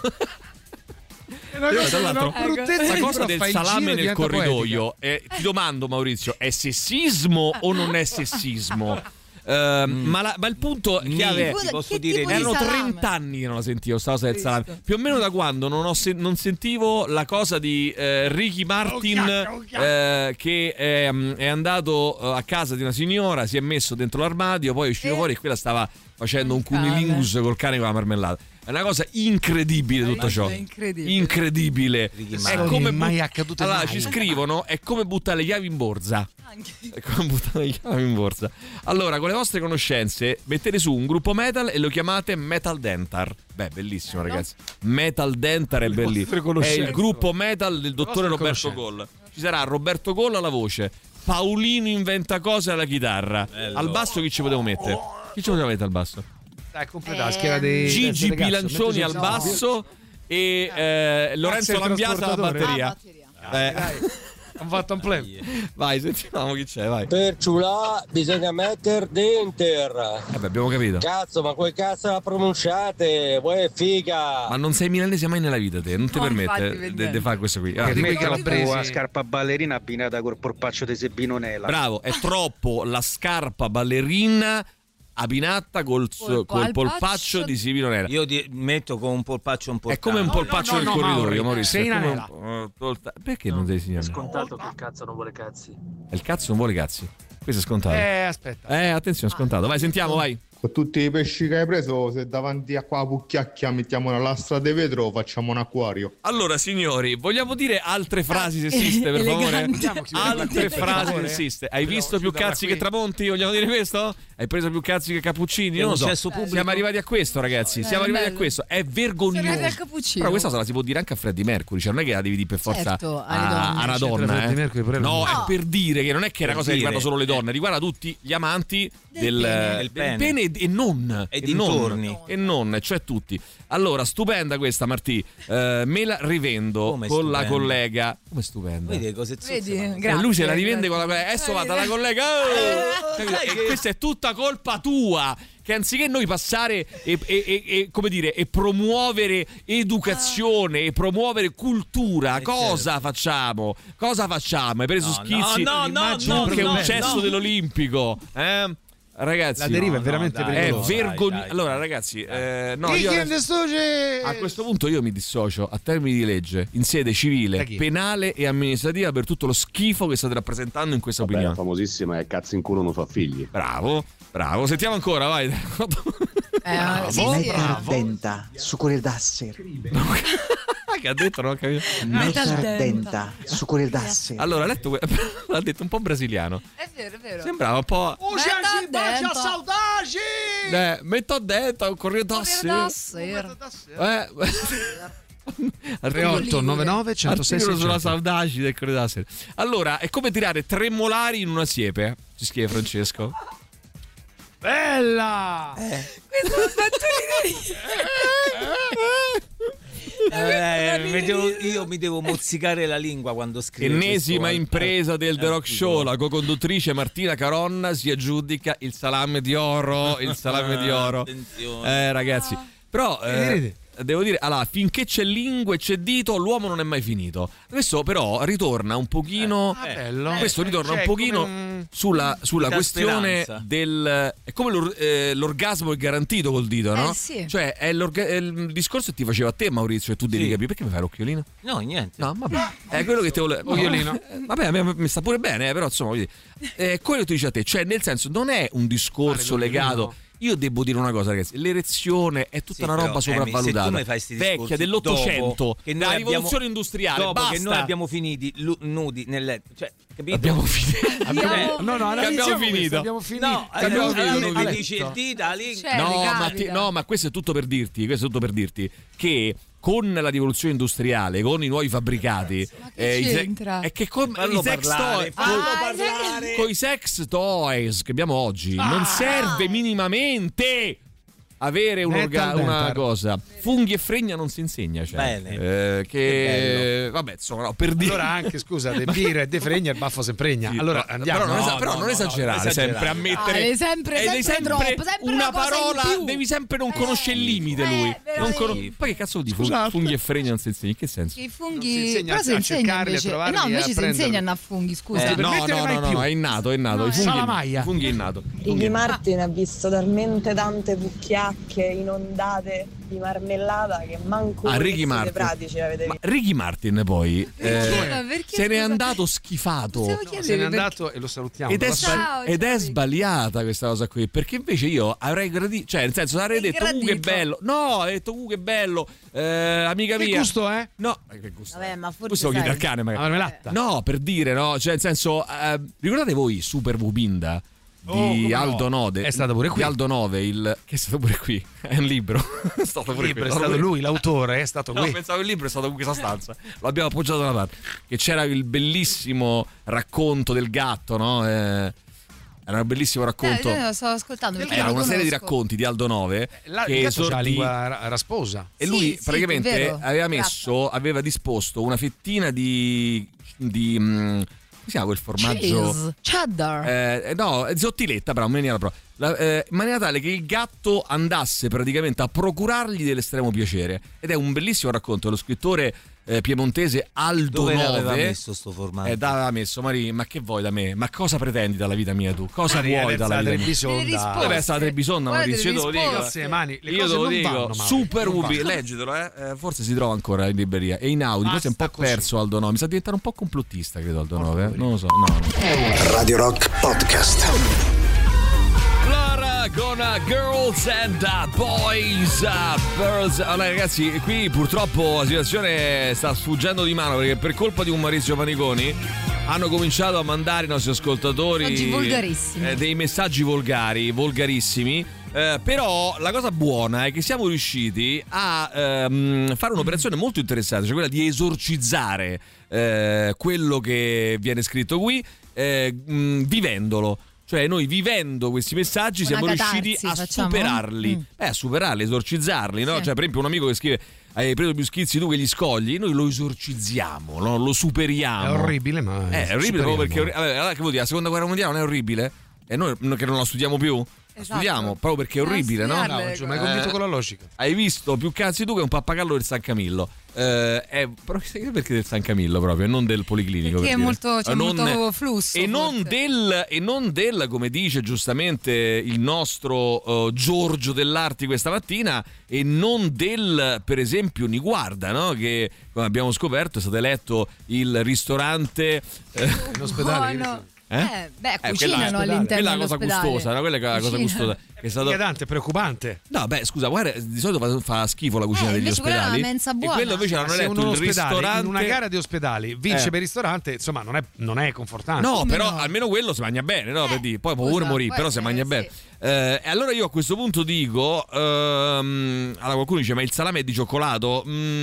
Io, questa cosa del salame nel corridoio eh, ti domando, Maurizio, è sessismo o non è sessismo? Uh, mm. ma, la, ma il punto che, ave, ti posso dire erano trenta anni che non la sentivo sta cosa del salame, più o meno da quando non, ho se, non sentivo la cosa di eh, Ricky Martin oh, chiacca, oh, chiacca. Eh, che è, è andato a casa di una signora, si è messo dentro l'armadio, poi è uscito eh. fuori e quella stava facendo un cunilingus col cane con la marmellata. È una cosa incredibile tutto ciò. Incredibile. Incredibile. È come mai accaduto. Allora mai. Ci scrivono: è come buttare le chiavi in borsa. È come buttare le chiavi in borsa. Allora, con le vostre conoscenze, mettete su un gruppo metal e lo chiamate Metal Dentar. Beh, bellissimo, eh, ragazzi. No? Metal Dentar è bellissimo. È il gruppo metal del dottore Roberto Goll. Ci sarà Roberto Goll alla voce, Paolino inventa cose alla chitarra. Bello. Al basso chi ci potevo mettere? Chi ci poteva mettere al basso? Dai, completa la schiera dei Gigi dei Pilancioni al basso e eh, Lorenzo Lambiata alla batteria. Ah, batteria. Eh. Dai, hanno fatto un play. Vai, sentiamo chi c'è, vai. Per ciulà bisogna mettere denter. Eh beh, abbiamo capito. Cazzo, ma quel cazzo la pronunciate, voi è figa. Ma non sei milanese mai nella vita te, non ti no, permette di fare questo qui. Ah, metti la tua scarpa ballerina abbinata col polpaccio di Sebinonella. Bravo, è troppo la scarpa ballerina abbinata col, col, col polpaccio di Sibilonera. Io ti metto con un polpaccio un po'. È come un polpaccio no, no, no, nel no, corridoio, Maurizio. Sei una un... Perché no, non sei signore? È scontato che il cazzo non vuole cazzi. E il cazzo non vuole cazzi. Questo è scontato. Eh, aspetta. Eh, attenzione, è scontato. Vai, sentiamo, vai. Con tutti i pesci che hai preso, se davanti a qua pucchiacchia mettiamo una lastra di vetro, facciamo un acquario. Allora, signori, vogliamo dire altre frasi sessiste, per favore? Altre frasi sessiste. Hai visto più cazzi che tramonti? Vogliamo dire questo? Hai preso più cazzi che cappuccini? Non lo so. Siamo arrivati a questo, ragazzi. Siamo arrivati a questo. È vergognoso. Però questa cosa la si può dire anche a Freddie Mercury. Cioè, non è che la devi dire per forza certo, a, a una donna. Eh. No, no, è per dire che non è che è una cosa che riguarda solo le donne, riguarda tutti gli amanti del, del, del pene. pene e non e, e dintorni non, e non, cioè tutti. Allora, stupenda questa, Martì. Uh, me la rivendo come con stupenda. La collega. Come stupenda? Vedi cose Vedi, grazie, lui se la rivende grazie. Con la collega. Adesso va dalla collega. Oh! Eh, e questa è tutta colpa tua. Che anziché noi passare e, e, e, e come dire e promuovere educazione e promuovere cultura, eh, cosa certo. facciamo? Cosa facciamo? Hai preso no, schizzi? No, no, no, no, che è un cesso no. dell'Olimpico, eh? Ragazzi, la deriva no, è veramente no, pericolosa. È vergognoso. Allora, ragazzi, eh, no, io adesso, a questo punto io mi dissocio a termini di legge in sede civile, penale e amministrativa per tutto lo schifo che state rappresentando in questa Vabbè, opinione. La famosissima è cazzo in culo non fa figli. Bravo, bravo. Sentiamo ancora, vai. Eh, sì, sì, Metardenta, succoridasser. Che ha detto, non ho capito. Metardenta, succoridasser. Allora, ha letto, l'ha detto un po' brasiliano. È vero, è vero. Sembrava un po'. Oh, ci bacia saudade! Eh, metto dentro un corriere Corriere Eh. tre otto nove nove centosei sulla saudade del corriere. Allora, è come tirare tre molari in una siepe. Ci scrive Francesco. Bella! Eh. Questo Eh, mi devo, io mi devo mozzicare la lingua quando scrivo. Ennesima impresa del The Rock eh, Show. La co-conduttrice Martina Caronna si aggiudica il salame di oro. Il salame di oro. Attenzione. Eh, ragazzi, però eh, devo dire, allora, finché c'è lingua e c'è dito, l'uomo non è mai finito. Questo però ritorna un pochino. Eh, bello. Questo ritorna Cioè, un pochino come... sulla, sulla Da questione speranza. del. È come l'or, eh, l'orgasmo è garantito col dito, no? Eh, sì. Cioè, è, l'orga- è il discorso che ti facevo a te, Maurizio, e tu devi Sì. capire perché mi fai l'occhiolino? No, niente. No, vabbè. È quello che ti volevo. Occhiolino. Eh, Vabbè, a me- mi sta pure bene, eh, però insomma, voglio dire. Eh, quello che tu dici a te, cioè, nel senso, non è un discorso Vale, legato. Io devo dire una cosa, ragazzi, l'erezione è tutta Sì, una roba però, Emi, sopravvalutata. se tu mi fai sti discorsi vecchia dell'Ottocento, dopo che noi la abbiamo- rivoluzione industriale. Dopo basta. che noi abbiamo finiti lu- nudi nel letto, cioè, capito? Abbiamo finito. Abbiamo... No, no, Che abbiamo finito. questo, abbiamo finito. No, Che abbiamo allora finito. mi A dici il dita, la lingua. Cioè, No mi ma, capita. ti- no, ma questo è tutto per dirti, questo è tutto per dirti che con la rivoluzione industriale, con i nuovi fabbricati, Ma che i se- c'entra? è che con Fallo i sex parlare, toy, fallo Ah, parlare. con i sex toys che abbiamo oggi non serve minimamente avere un orga- Metal una dental. cosa. Funghi e fregna non si insegna, cioè. Bene. Eh, che vabbè, insomma, no, per dire. Allora anche, scusa, de birra e de fregna il baffo se pregna. Sì, Allora no, andiamo. Però non, No, esa- però no, non no, esagerare, no, esagerare. sempre a mettere. Ah, devi sempre- eh, devi sempre troppo, sempre una una cosa in parola, più. devi sempre non Eh, conoscere il limite eh, lui. Non veramente. conos- Poi che cazzo di Scusate. funghi e fregna non si insegna? In che senso? I Non si funghi, insegna però a- si a insegna cercarli, a invece. Eh, trovarli no, e a invece si prenderli. insegnano a funghi, scusa. Eh, per no, mettere no, mai no, no, più. è innato, è innato. I No, funghi, Salamaglia. i funghi è innato. Ricky Martin ha visto talmente tante pucchiacche inondate di marmellata che manco Ah, voi Ricky che siete Martin. pratici avete Ma visto. Ricky Martin poi eh, Ma perché, se n'è scusa? andato schifato. Possiamo No, chiedere se n'è perché- andato e lo salutiamo. Ed è, Però sba- Ciao, ed ciao, è Ricky. sbagliata questa cosa qui, perché invece io avrei gradito, cioè nel senso avrei Hai detto uh che gradito. bello, no, hai detto uh che bello, eh, amica che mia. gusto è? No, eh, che gusto? Vabbè, ma forse Questo lo chiede sai- al cane La magari. marmellata. No, per dire, no, cioè nel senso, eh, ricordate voi Super Bubinda di Oh, come no. Aldo Node? È stato pure qui. Di Aldo Nove, il che è stato pure qui. È un libro. È stato Il pure libro qui. è stato lui, l'autore, è stato No, qui. pensavo il libro è stato in questa stanza. Lo abbiamo appoggiato da una parte. Che c'era il bellissimo racconto del gatto, no? Eh, era un bellissimo racconto. Eh, io lo sto ascoltando perché Era lo una serie di conosco. racconti di Aldo Nove La, che il gatto c'ha la esordi- lingua ra- rasposa. e lui Sì, sì, praticamente è vero. aveva messo, aveva disposto una fettina di di mm, come si chiama quel formaggio? Cheese, cheddar. Eh, no, zottiletta, però, in maniera, però, la- eh, in maniera tale che il gatto andasse praticamente a procurargli dell'estremo piacere. Ed è un bellissimo racconto dello scrittore eh, piemontese Aldo Dove Nove. l'aveva messo sto formaggio? Eh, l'aveva messo, Mari, ma che vuoi da me? Ma cosa pretendi dalla vita mia tu? Cosa Mari, vuoi è dalla vita mia? Trebisonda. Delle risposte. Deve essere la Trebisonda, Guarda Maurizio, io te lo delle dico. risposte. Le mani, le Io cose te lo non dico, vanno, Mauro. Super Non Ubi, vanno. leggetelo, eh. Eh, forse si trova ancora in libreria. E in Audi, forse è un po' Basta così. perso Aldo Nove. Mi sa diventare un po' complottista, credo Aldo Nove. eh. Non lo so, no, no. Radio Rock Podcast. Allora, con uh, Girls and uh, Boys uh, Girls. Allora ragazzi, qui purtroppo la situazione sta sfuggendo di mano, perché per colpa di un Maurizio Paniconi hanno cominciato a mandare i nostri ascoltatori Messaggi volgarissimi. eh, dei messaggi volgari, volgarissimi. Eh, però la cosa buona è che siamo riusciti a ehm, fare un'operazione molto interessante, cioè quella di esorcizzare eh, quello che viene scritto qui eh, mh, vivendolo. Cioè noi vivendo questi messaggi Una siamo catarsi, riusciti a facciamo? superarli. Mm. Eh, a superarli, esorcizzarli, no? Sì. Cioè per esempio un amico che scrive hai preso più schizzi tu che gli scogli, noi lo esorcizziamo, no? Lo superiamo. È orribile, ma Eh, è orribile proprio perché vabbè, allora, che vuol dire? La seconda guerra mondiale non è orribile? E noi che non la studiamo più? Esatto. Studiamo, proprio perché è orribile, no? No, non ci ho mai convinto Eh, con la logica. Hai visto più cazzi tu che un pappagallo del San Camillo. Eh, è proprio perché del San Camillo proprio, e non del Policlinico. Perché per è dire. molto, c'è Eh, non- molto flusso. E non, forse. del, e non del, come dice giustamente il nostro eh, Giorgio Dell'Arti questa mattina, e non del, per esempio, Niguarda, no? Che come abbiamo scoperto è stato eletto il ristorante eh, in ospedale. Buono. Eh? Eh, beh, Eh, cucinano quella, all'interno quella è la cosa dell'ospedale. gustosa, no? Quella è la cosa Cucinano. gustosa. Che è stato... Inquietante, preoccupante. No, beh, scusa, guarda, di solito fa, fa schifo la cucina Eh, degli invece quella è una ospedali. mensa E buona. quello invece l'hanno Se eletto uno il ospedale ristorante in una gara di ospedali vince Eh. per ristorante, insomma, non è, non è confortante. No, Come però no? almeno quello si mangia bene, no? Eh, Per dire. Poi può scusa, pure morire, può però si essere, mangia sì. bene. Eh, e allora io a questo punto dico, ehm, allora qualcuno dice, ma il salame è di cioccolato?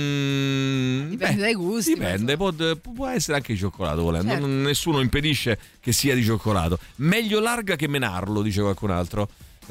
Mm, Dipende beh, dai gusti. Dipende, può, può essere anche di cioccolato volendo, Certo. non- nessuno impedisce che sia di cioccolato. Meglio larga che menarlo, dice qualcun altro.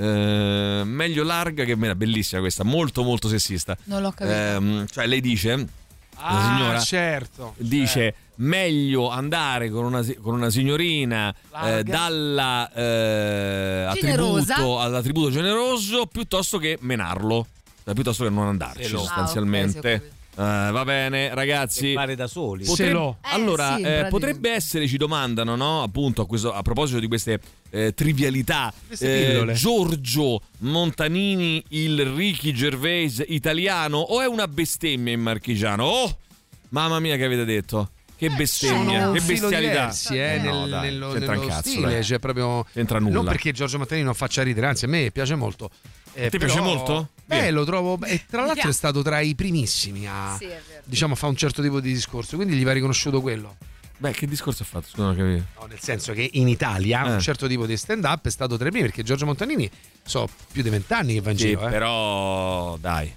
Eh, meglio larga che menarlo, bellissima questa, molto molto sessista. Non l'ho capito. Ehm, cioè lei dice, la Ah, signora certo. dice meglio andare con una, si- con una signorina eh, Larga. dalla eh, Generosa. attributo, all'attributo generoso piuttosto che menarlo, cioè, piuttosto che non andarci Se lo- sostanzialmente. Ah, ok, sì, ho Eh, va bene ragazzi, fare da soli. Se lo. Eh, allora sì, in eh, pratica. potrebbe essere, ci domandano, no? Appunto a, questo- a proposito di queste eh, trivialità, Queste eh, pillole. Giorgio Montanini il Ricky Gervais italiano o è una bestemmia in marchigiano? Oh, mamma mia che avete detto, che bestemmia, Sono che un filo bestialità. diversi, eh, No, nel, dai, nello, c'entra nello un cazzo, stile, dai. cioè proprio C'entra nulla. non perché Giorgio Montanini non faccia ridere, anzi a me piace molto. Eh, Ti piace molto? Beh, Vieni. lo trovo. E tra l'altro è stato tra i primissimi a Sì, è vero. diciamo a fare un certo tipo di discorso, quindi gli va riconosciuto quello. Beh, che discorso ha fatto? Scusa, non ho capito. No, nel senso che in Italia Eh. un certo tipo di stand up è stato tra i primi, perché Giorgio Montanini so più di vent'anni che va in Sì, giro, eh. però dai.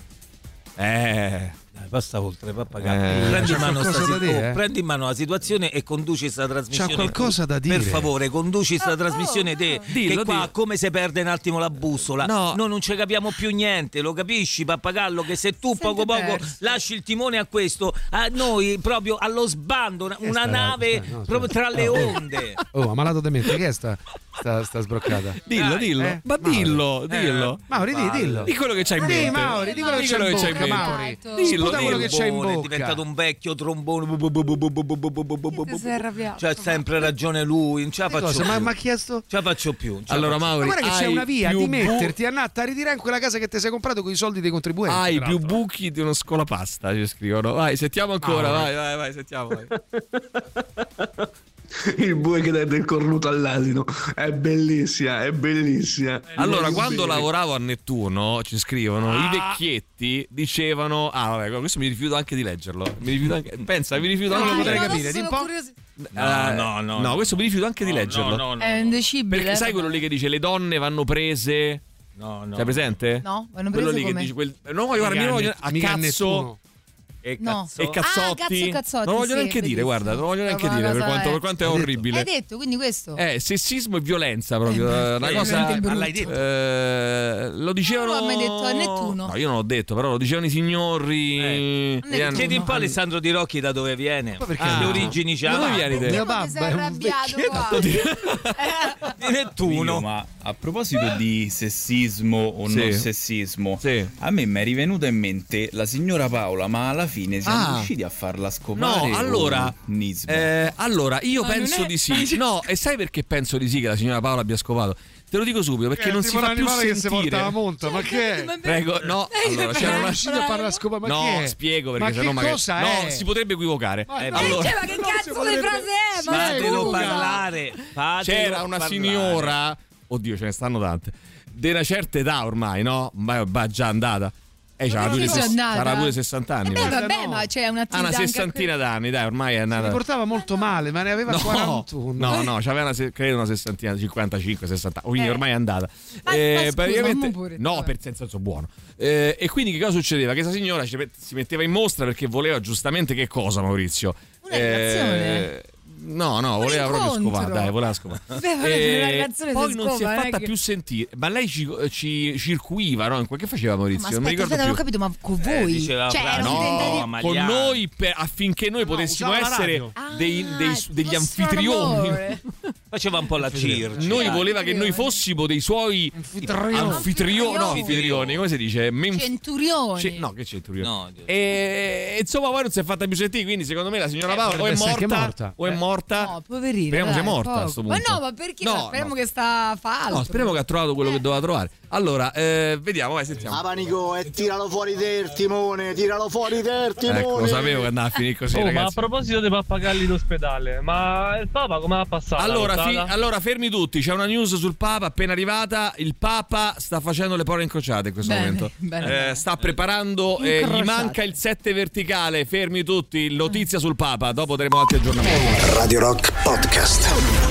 Eh Dai, basta oltre, pappagallo. Eh, prendi, c'ha in mano qualcosa sta da si- dire, oh, eh? prendi in mano la situazione e conduci questa trasmissione. C'ha qualcosa da dire. Per favore, conduci questa trasmissione te. Dillo, che qua dillo. come si perde un attimo la bussola. No. Noi non ci capiamo più niente, lo capisci, pappagallo? Che se tu poco poco perso. lasci il timone a questo, a noi proprio allo sbando, una, una sta- nave no, proprio aspetta. tra le onde. Oh, ammalato di mente, che è sta, sta, sta sbroccata? Dillo, Dai, dillo. eh, Ma Mauri. dillo, dillo. Mauri, di, dillo. Di quello che c'hai in Di mente. Mauri, di quello che Di c'hai in quello che c'hai in bocca, mente. Mauri. Dillo, Sputa quello dillo. che c'hai in Trombone, è bocca. diventato un vecchio trombone. Ti sei arrabbiato. C'ha sempre ragione lui, non ce la Che faccio cosa? più. Ma, ma ha chiesto? Ce la faccio più. non ce la Allora, faccio Mauri, Ma guarda che c'è hai una via più di bu- metterti a natta a ritirare in quella casa che ti sei comprato con i soldi dei contribuenti. Hai tra più l'altro. buchi di uno scolapasta, ci scrivono. Vai, sentiamo ancora, Ah, vai, vai, vai, sentiamo. Vai. Il bue che dà del cornuto all'asino è bellissima, è bellissima. Allora, È quando bellissima. lavoravo a Nettuno, ci scrivono, Ah. i vecchietti dicevano, ah vabbè, questo mi rifiuto anche di leggerlo. Mi rifiuto anche, pensa, mi rifiuto Non anche lo di potrei leggerlo. capire, di un po'. No, Eh, no, no, no, no. questo mi rifiuto anche di No, leggerlo. no, no, È indecibile. Perché sai quello lì che dice le donne vanno prese? No, no. Sei presente? No, vanno Quello prese lì che come? dice quel, non voglio guarda, mi Mica voglio net- a mica cazzo Nettuno. E No. cazzo. e cazzotti. Ah, cazzo e cazzotti, non voglio sì, neanche dire, bellissimo. guarda, non voglio neanche Proprio dire per una quanto, cosa per quanto è Hai detto- orribile. Hai detto, quindi questo? Eh, sessismo e violenza proprio, Eh, una eh, cosa. veramente brutto. l'hai detto? Eh, lo dicevano. Non l'ho mai detto a Nettuno. No, io non l'ho detto, però lo dicevano i signori. Eh. Gli hanno- Chiedi un po' a Alessandro Di Rocchi da dove viene. Ma perché Che no? origini c'ha? Dove vieni te? Mio Come ti sei babbo è un arrabbiato vecchietto. qua? Di Nettuno. Ma a proposito di sessismo o Sì. non sessismo, Sì. a me mi è rivenuta in mente la signora Paola, ma alla fine siamo Ah. riusciti a farla scopare? No, allora, o Nisma? eh, allora io Ma penso non è- di sì. No, e sai perché penso di sì che la signora Paola abbia scopato? Te lo dico subito, perché Che non è si tipo fa più l'animale che si sentire. porta la monta, ma che è? Prego, no, allora c'era Sono una riuscito a farla scopa, ma No, che è? spiego perché ma sennò che magari cosa no, è? si potrebbe equivocare. Ma Eh, no, allora, Cioè, ma che Non si cazzo di potrebbe- frase è? Ma Fatelo scusa. parlare. Fatelo c'era una parlare. signora, oddio, ce ne stanno tante, di una certa età ormai, no? Ma ma già andata. Eh, c'era Ma pure, che ses- è andata? sarà pure sessanta anni. Eh beh, forse. vabbè, ma c'è Ah, un'attività una anche a sessantina d'anni, dai, ormai è Si nata. portava molto male, ma ne aveva No, quarantuno. no, no, c'aveva una, se- credo una sessantina, cinquantacinque, sessanta, quindi Eh. ormai è andata. Ma- Eh, ma scusa, praticamente, ma pure- no, vabbè. per nel senso buono. Eh, e quindi che cosa succedeva? Che questa signora ci met- si metteva in mostra perché voleva giustamente che cosa, Maurizio? Una relazione? No, no, voleva proprio incontro. scopare, dai, voleva scopare. Beh, vabbè, Eh, una relazione poi si non si scopa, è non è fatta che- più sentire, ma lei ci, ci circuiva, no? In quel- Che faceva Maurizio? Ma non mi aspetta, ricordo aspetta, non ho più. capito, ma con voi? diceva Cioè, frase. era un No, tentativo. ma- con Magliano. noi per- affinché noi potessimo usava la essere radio. dei, dei- Ah, degli vostro anfitrioni. amore. Faceva un po' la circa. Noi voleva che noi fossimo dei suoi Anfitrioni. anfitrioni, no, anfitrioni, come si dice? Mem- Centurioni. C- no, che centurioni? No, e insomma poi non si è fatta più sentire, quindi secondo me la signora Paola o è morta, morta o è eh. morta. No, poverina. Speriamo dai, sia morta poco. a sto Ma punto. no, ma perché? No, speriamo no. che sta fa altro. No, speriamo che ha trovato quello che doveva trovare. Allora, eh, vediamo, vai, sentiamo. Ah, panico, e tiralo fuori te il timone, tiralo fuori te il timone. Ecco, lo sapevo che andava a finire così, oh, ragazzi. ma a proposito dei pappagalli d'ospedale, ma il Papa come ha passato? Allora, fi- allora, fermi tutti, c'è una news sul Papa appena arrivata. Il Papa sta facendo le pore incrociate in questo Bene, momento. bene, Eh, bene. sta preparando, eh, gli Incrociate. manca il sette verticale. Fermi tutti, notizia sul Papa. Dopo terremo altri aggiornamenti. Radio Rock Podcast.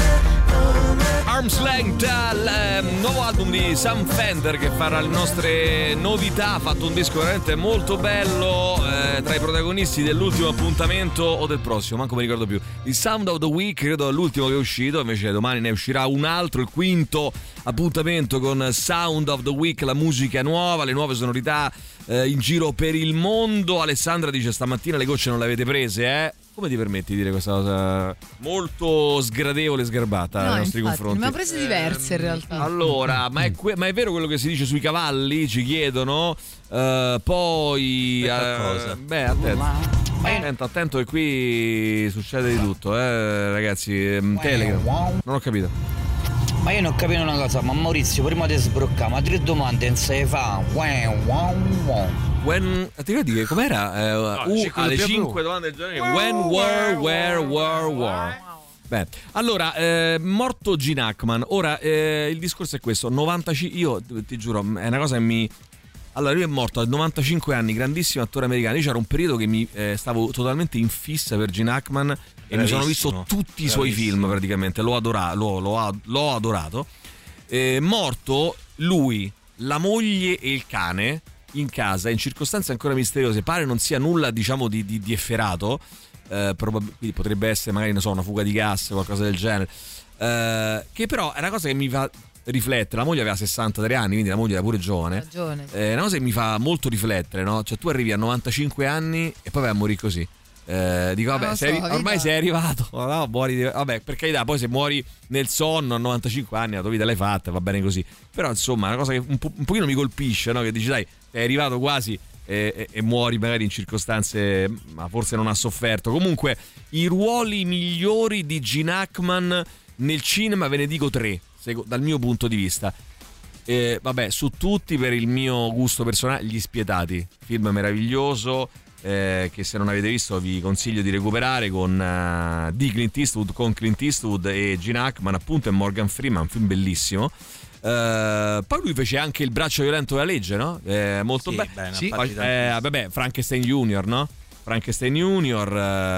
Arms Length, il ehm, nuovo album di Sam Fender che farà le nostre novità. Ha fatto un disco veramente molto bello, eh, tra i protagonisti dell'ultimo appuntamento o del prossimo, manco mi ricordo più. Il Sound of the Week, credo l'ultimo che è uscito, invece domani ne uscirà un altro, il quinto appuntamento con Sound of the Week, la musica nuova, le nuove sonorità eh, in giro per il mondo. Alessandra dice stamattina le gocce non le avete prese, eh? Come ti permetti di dire questa cosa molto sgradevole e sgarbata No, nei nostri infatti, confronti? ne ho prese diverse in realtà. Allora, ma è, que- ma è vero quello che si dice sui cavalli? Ci chiedono. Uh, poi. Uh, beh, attento. attento, attento che qui succede di tutto, eh, ragazzi. Um, Telegram. Non ho capito. Ma io non ho capito una cosa, ma Maurizio, prima di sbroccare, ma tre domande non se le fa. When, ti ricordi che com'era? Eh, No, uh, cinque alle W. cinque domande del genere. When, where, where, where, where. Beh, allora, eh, morto Gene Hackman. Ora, eh, il discorso è questo: novantacinque. Io ti giuro, è una cosa che mi. Allora, lui è morto a novantacinque anni, grandissimo attore americano. Io c'era un periodo che mi eh, stavo totalmente in fissa per Gene Hackman e Bravissimo. mi sono visto tutti i suoi Bravissimo. film praticamente. L'ho, adora- l'ho, l'ho, l'ho adorato. Eh, morto lui, la moglie e il cane in casa in circostanze ancora misteriose. Pare non sia nulla, diciamo, di, di, di efferato. Eh, probab- quindi potrebbe essere magari, non so, una fuga di gas o qualcosa del genere. Eh, che però è una cosa che mi fa riflettere. La moglie aveva sessantatré anni, quindi la moglie era pure giovane. Ragione. Eh, è una cosa che mi fa molto riflettere, no? Cioè, tu arrivi a novantacinque anni e poi vai a morire così. Eh, dico, vabbè, non sei, so, ormai vita. sei arrivato. No, muori di- vabbè, per carità, poi se muori nel sonno a novantacinque anni, la tua vita l'hai fatta, va bene così. Però, insomma, è una cosa che un, po- un pochino mi colpisce, no? Che dici, dai, sei arrivato quasi e, e, e muori magari in circostanze, ma forse non ha sofferto. Comunque, i ruoli migliori di Gene Hackman nel cinema ve ne dico tre, sec- dal mio punto di vista. Eh, vabbè, su tutti, per il mio gusto personale, Gli Spietati, film meraviglioso, eh, che se non avete visto vi consiglio di recuperare, con uh, di Clint Eastwood, con Clint Eastwood e Gene Hackman appunto, e Morgan Freeman, un film bellissimo. Uh, poi lui fece anche Il braccio violento della legge, no? Eh, molto Sì, bello. bene, Sì, infatti eh, vabbè, Frankenstein Junior, no? Frankenstein Junior,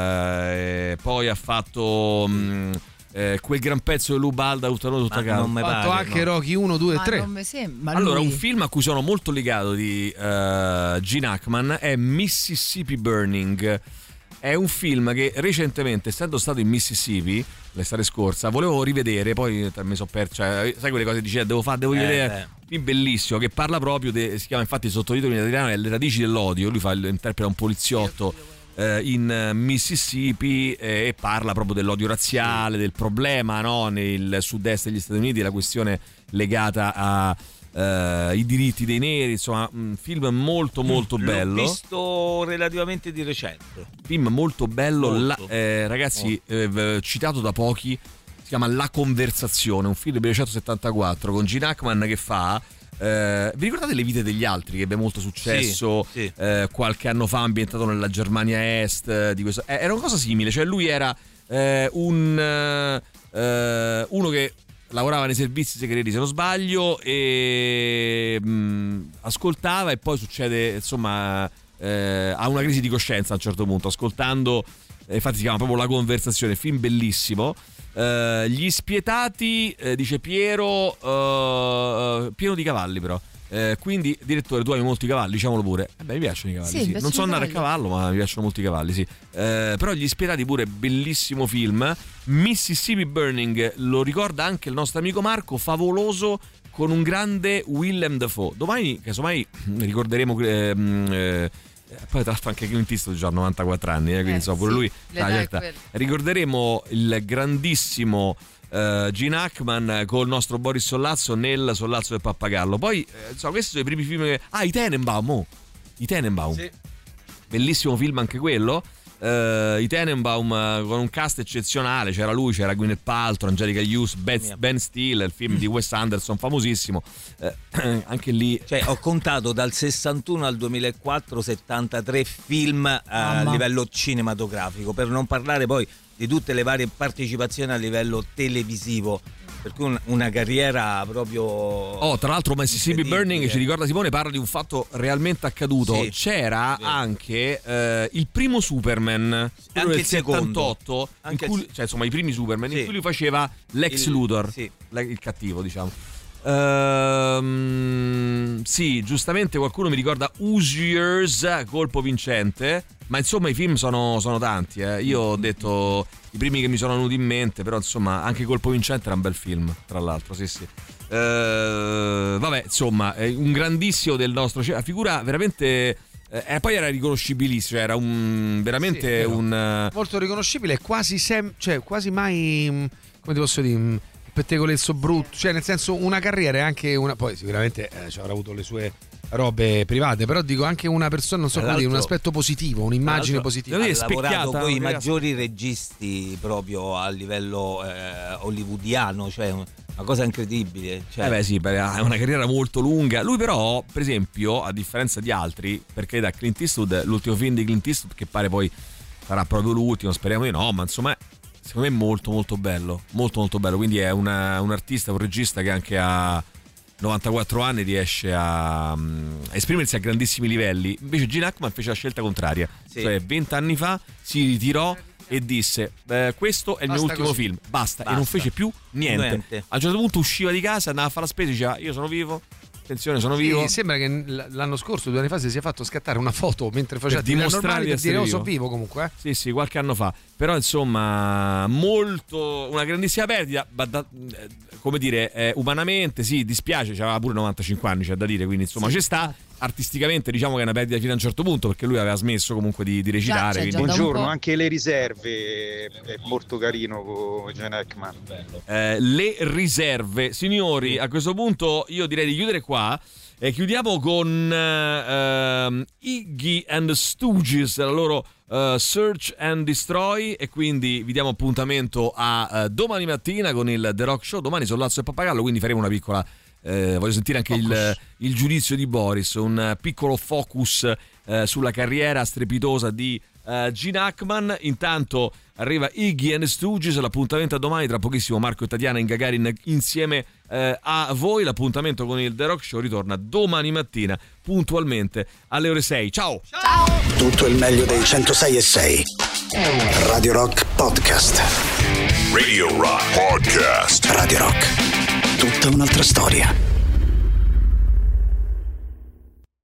eh, poi ha fatto mh, eh, quel gran pezzo di Lubalda, tutta tutta Ha calma. fatto anche Rocky uno, due e Ma tre. non mi sembra. Ma Allora, lui- un film a cui sono molto legato di uh, Gene Hackman è Mississippi Burning. È un film che recentemente, essendo stato in Mississippi l'estate scorsa, volevo rivedere, poi mi sono perso, cioè, sai quelle cose che dici, eh, devo fare, devo Eh, rivedere. eh. Un film bellissimo che parla proprio de, si chiama, infatti il sottotitolo in italiano è Le radici dell'odio. Lui fa il, interpreta un poliziotto eh, in eh, Mississippi eh, e parla proprio dell'odio razziale, del problema, no, nel sud-est degli Stati Uniti, la questione legata a Uh, i diritti dei neri, insomma, un film molto molto L'ho bello. visto relativamente di recente. Film molto bello, Molto. la- eh, ragazzi, eh, v- citato da pochi, si chiama La Conversazione, un film del millenovecentosettantaquattro con Gene Hackman che fa. Eh, vi ricordate Le vite degli altri, che ebbe molto successo Sì, sì. eh, qualche anno fa, ambientato nella Germania Est, eh, di questo, eh, era una cosa simile, cioè lui era eh, un eh, uno che lavorava nei servizi segreti, se non sbaglio, e mh, ascoltava, e poi succede, insomma, eh, ha una crisi di coscienza a un certo punto ascoltando, eh, infatti si chiama proprio La Conversazione, film bellissimo. Eh, Gli Spietati, eh, dice Piero, eh, pieno di cavalli però. Eh, quindi, direttore, tu hai molti cavalli, diciamolo pure. Eh beh, mi piacciono i cavalli. Sì, Sì, mi non piacciono so i andare a cavalli. cavallo, ma mi piacciono molti i cavalli, sì. Eh, però Gli Spietati pure, bellissimo film. Mississippi Burning lo ricorda anche il nostro amico Marco, favoloso, con un grande Willem Dafoe. Domani, casomai, ricorderemo. ehm, eh, poi tra l'altro anche Clint Eastwood già ha novantaquattro anni, eh, quindi Eh, insomma pure sì, lui l'età ah, è certa. quella. Ricorderemo il grandissimo uh, Gene Hackman col nostro Boris Sollazzo nel Sollazzo del Pappagallo. Poi eh, insomma, questi sono i primi film che... ah, i Tenenbaum oh. i Tenenbaum sì. Bellissimo film anche quello. Uh, I Tenenbaum uh, con un cast eccezionale, c'era lui, c'era Gwyneth Paltrow, Angelica Hughes, Ben, Ben Stiller, il film di Wes Anderson famosissimo, uh, anche lì, cioè, ho contato dal sessantuno al duemilaquattro settantatré film uh, a livello cinematografico, per non parlare poi di tutte le varie partecipazioni a livello televisivo. Per cui un, una carriera proprio. Oh, tra l'altro Mississippi Burning, ci ricorda Simone, parla di un fatto realmente accaduto. Sì, c'era sì. anche eh, il primo Superman, quello del settantotto, anche in cui, cioè insomma i primi Superman, sì. in cui lui faceva Lex il, Luthor, sì. il cattivo, diciamo. Ehm, sì, giustamente qualcuno mi ricorda Hoosiers, colpo vincente. Ma insomma i film sono, sono tanti, eh. Io ho detto i primi che mi sono venuti in mente, però insomma anche Colpo Vincente era un bel film, tra l'altro, sì sì. Uh, vabbè, insomma, è un grandissimo del nostro, cioè, figura veramente, eh, e poi era riconoscibilissimo, era un veramente sì, un molto riconoscibile, quasi sem- cioè quasi mai, come ti posso dire, pettegolezzo brutto, cioè nel senso una carriera e anche una, poi sicuramente eh, ci avrà avuto le sue robe private, però dico anche una persona, non so come dire, un aspetto positivo, un'immagine positiva. Ha lavorato con i maggiori registi proprio a livello eh, hollywoodiano, cioè una cosa incredibile, cioè. Eh beh sì, è una carriera molto lunga. Lui però, per esempio, a differenza di altri, perché da Clint Eastwood, l'ultimo film di Clint Eastwood, che pare poi sarà proprio l'ultimo, speriamo di no, ma insomma secondo me è molto molto bello, molto molto bello, quindi è una, un artista, un regista che anche a novantaquattro anni riesce a, a esprimersi a grandissimi livelli. Invece Gene Hackman fece la scelta contraria, sì. cioè venti anni fa si ritirò e disse eh, questo è il basta mio ultimo così. film, basta. basta, e non fece più niente. niente. A un certo punto usciva di casa, andava a fare la spesa e diceva io sono vivo, attenzione sono vivo. Sì, sembra che l'anno scorso, due anni fa, si sia fatto scattare una foto mentre faceva per dimostrare per dire oh, sono vivo comunque. Eh? Sì, sì, qualche anno fa. Però insomma, molto una grandissima perdita, da, come dire, eh, umanamente sì, dispiace, aveva pure novantacinque anni, c'è da dire, quindi insomma sì. ci sta. Artisticamente diciamo che è una perdita fino a un certo punto, perché lui aveva smesso comunque di, di recitare. Già, quindi... Buongiorno, anche Le Riserve è molto carino con Gene Hackman. Eh, Le Riserve, signori, a questo punto io direi di chiudere qua. E chiudiamo con uh, Iggy and the Stooges, la loro uh, Search and Destroy, e quindi vi diamo appuntamento a uh, domani mattina con il The Rock Show. Domani Sollazzo e Pappagallo, quindi faremo una piccola eh, voglio sentire anche il, il giudizio di Boris, un piccolo focus eh, sulla carriera strepitosa di uh, Gene Hackman. Intanto arriva Iggy and the Stooges, l'appuntamento a domani, tra pochissimo Marco e Tatiana in Gagarin insieme eh, a voi. L'appuntamento con il The Rock Show ritorna domani mattina puntualmente alle ore sei. Ciao! Ciao! Tutto il meglio dei centosei e sei Radio Rock Podcast. Radio Rock Podcast. Radio Rock, tutta un'altra storia.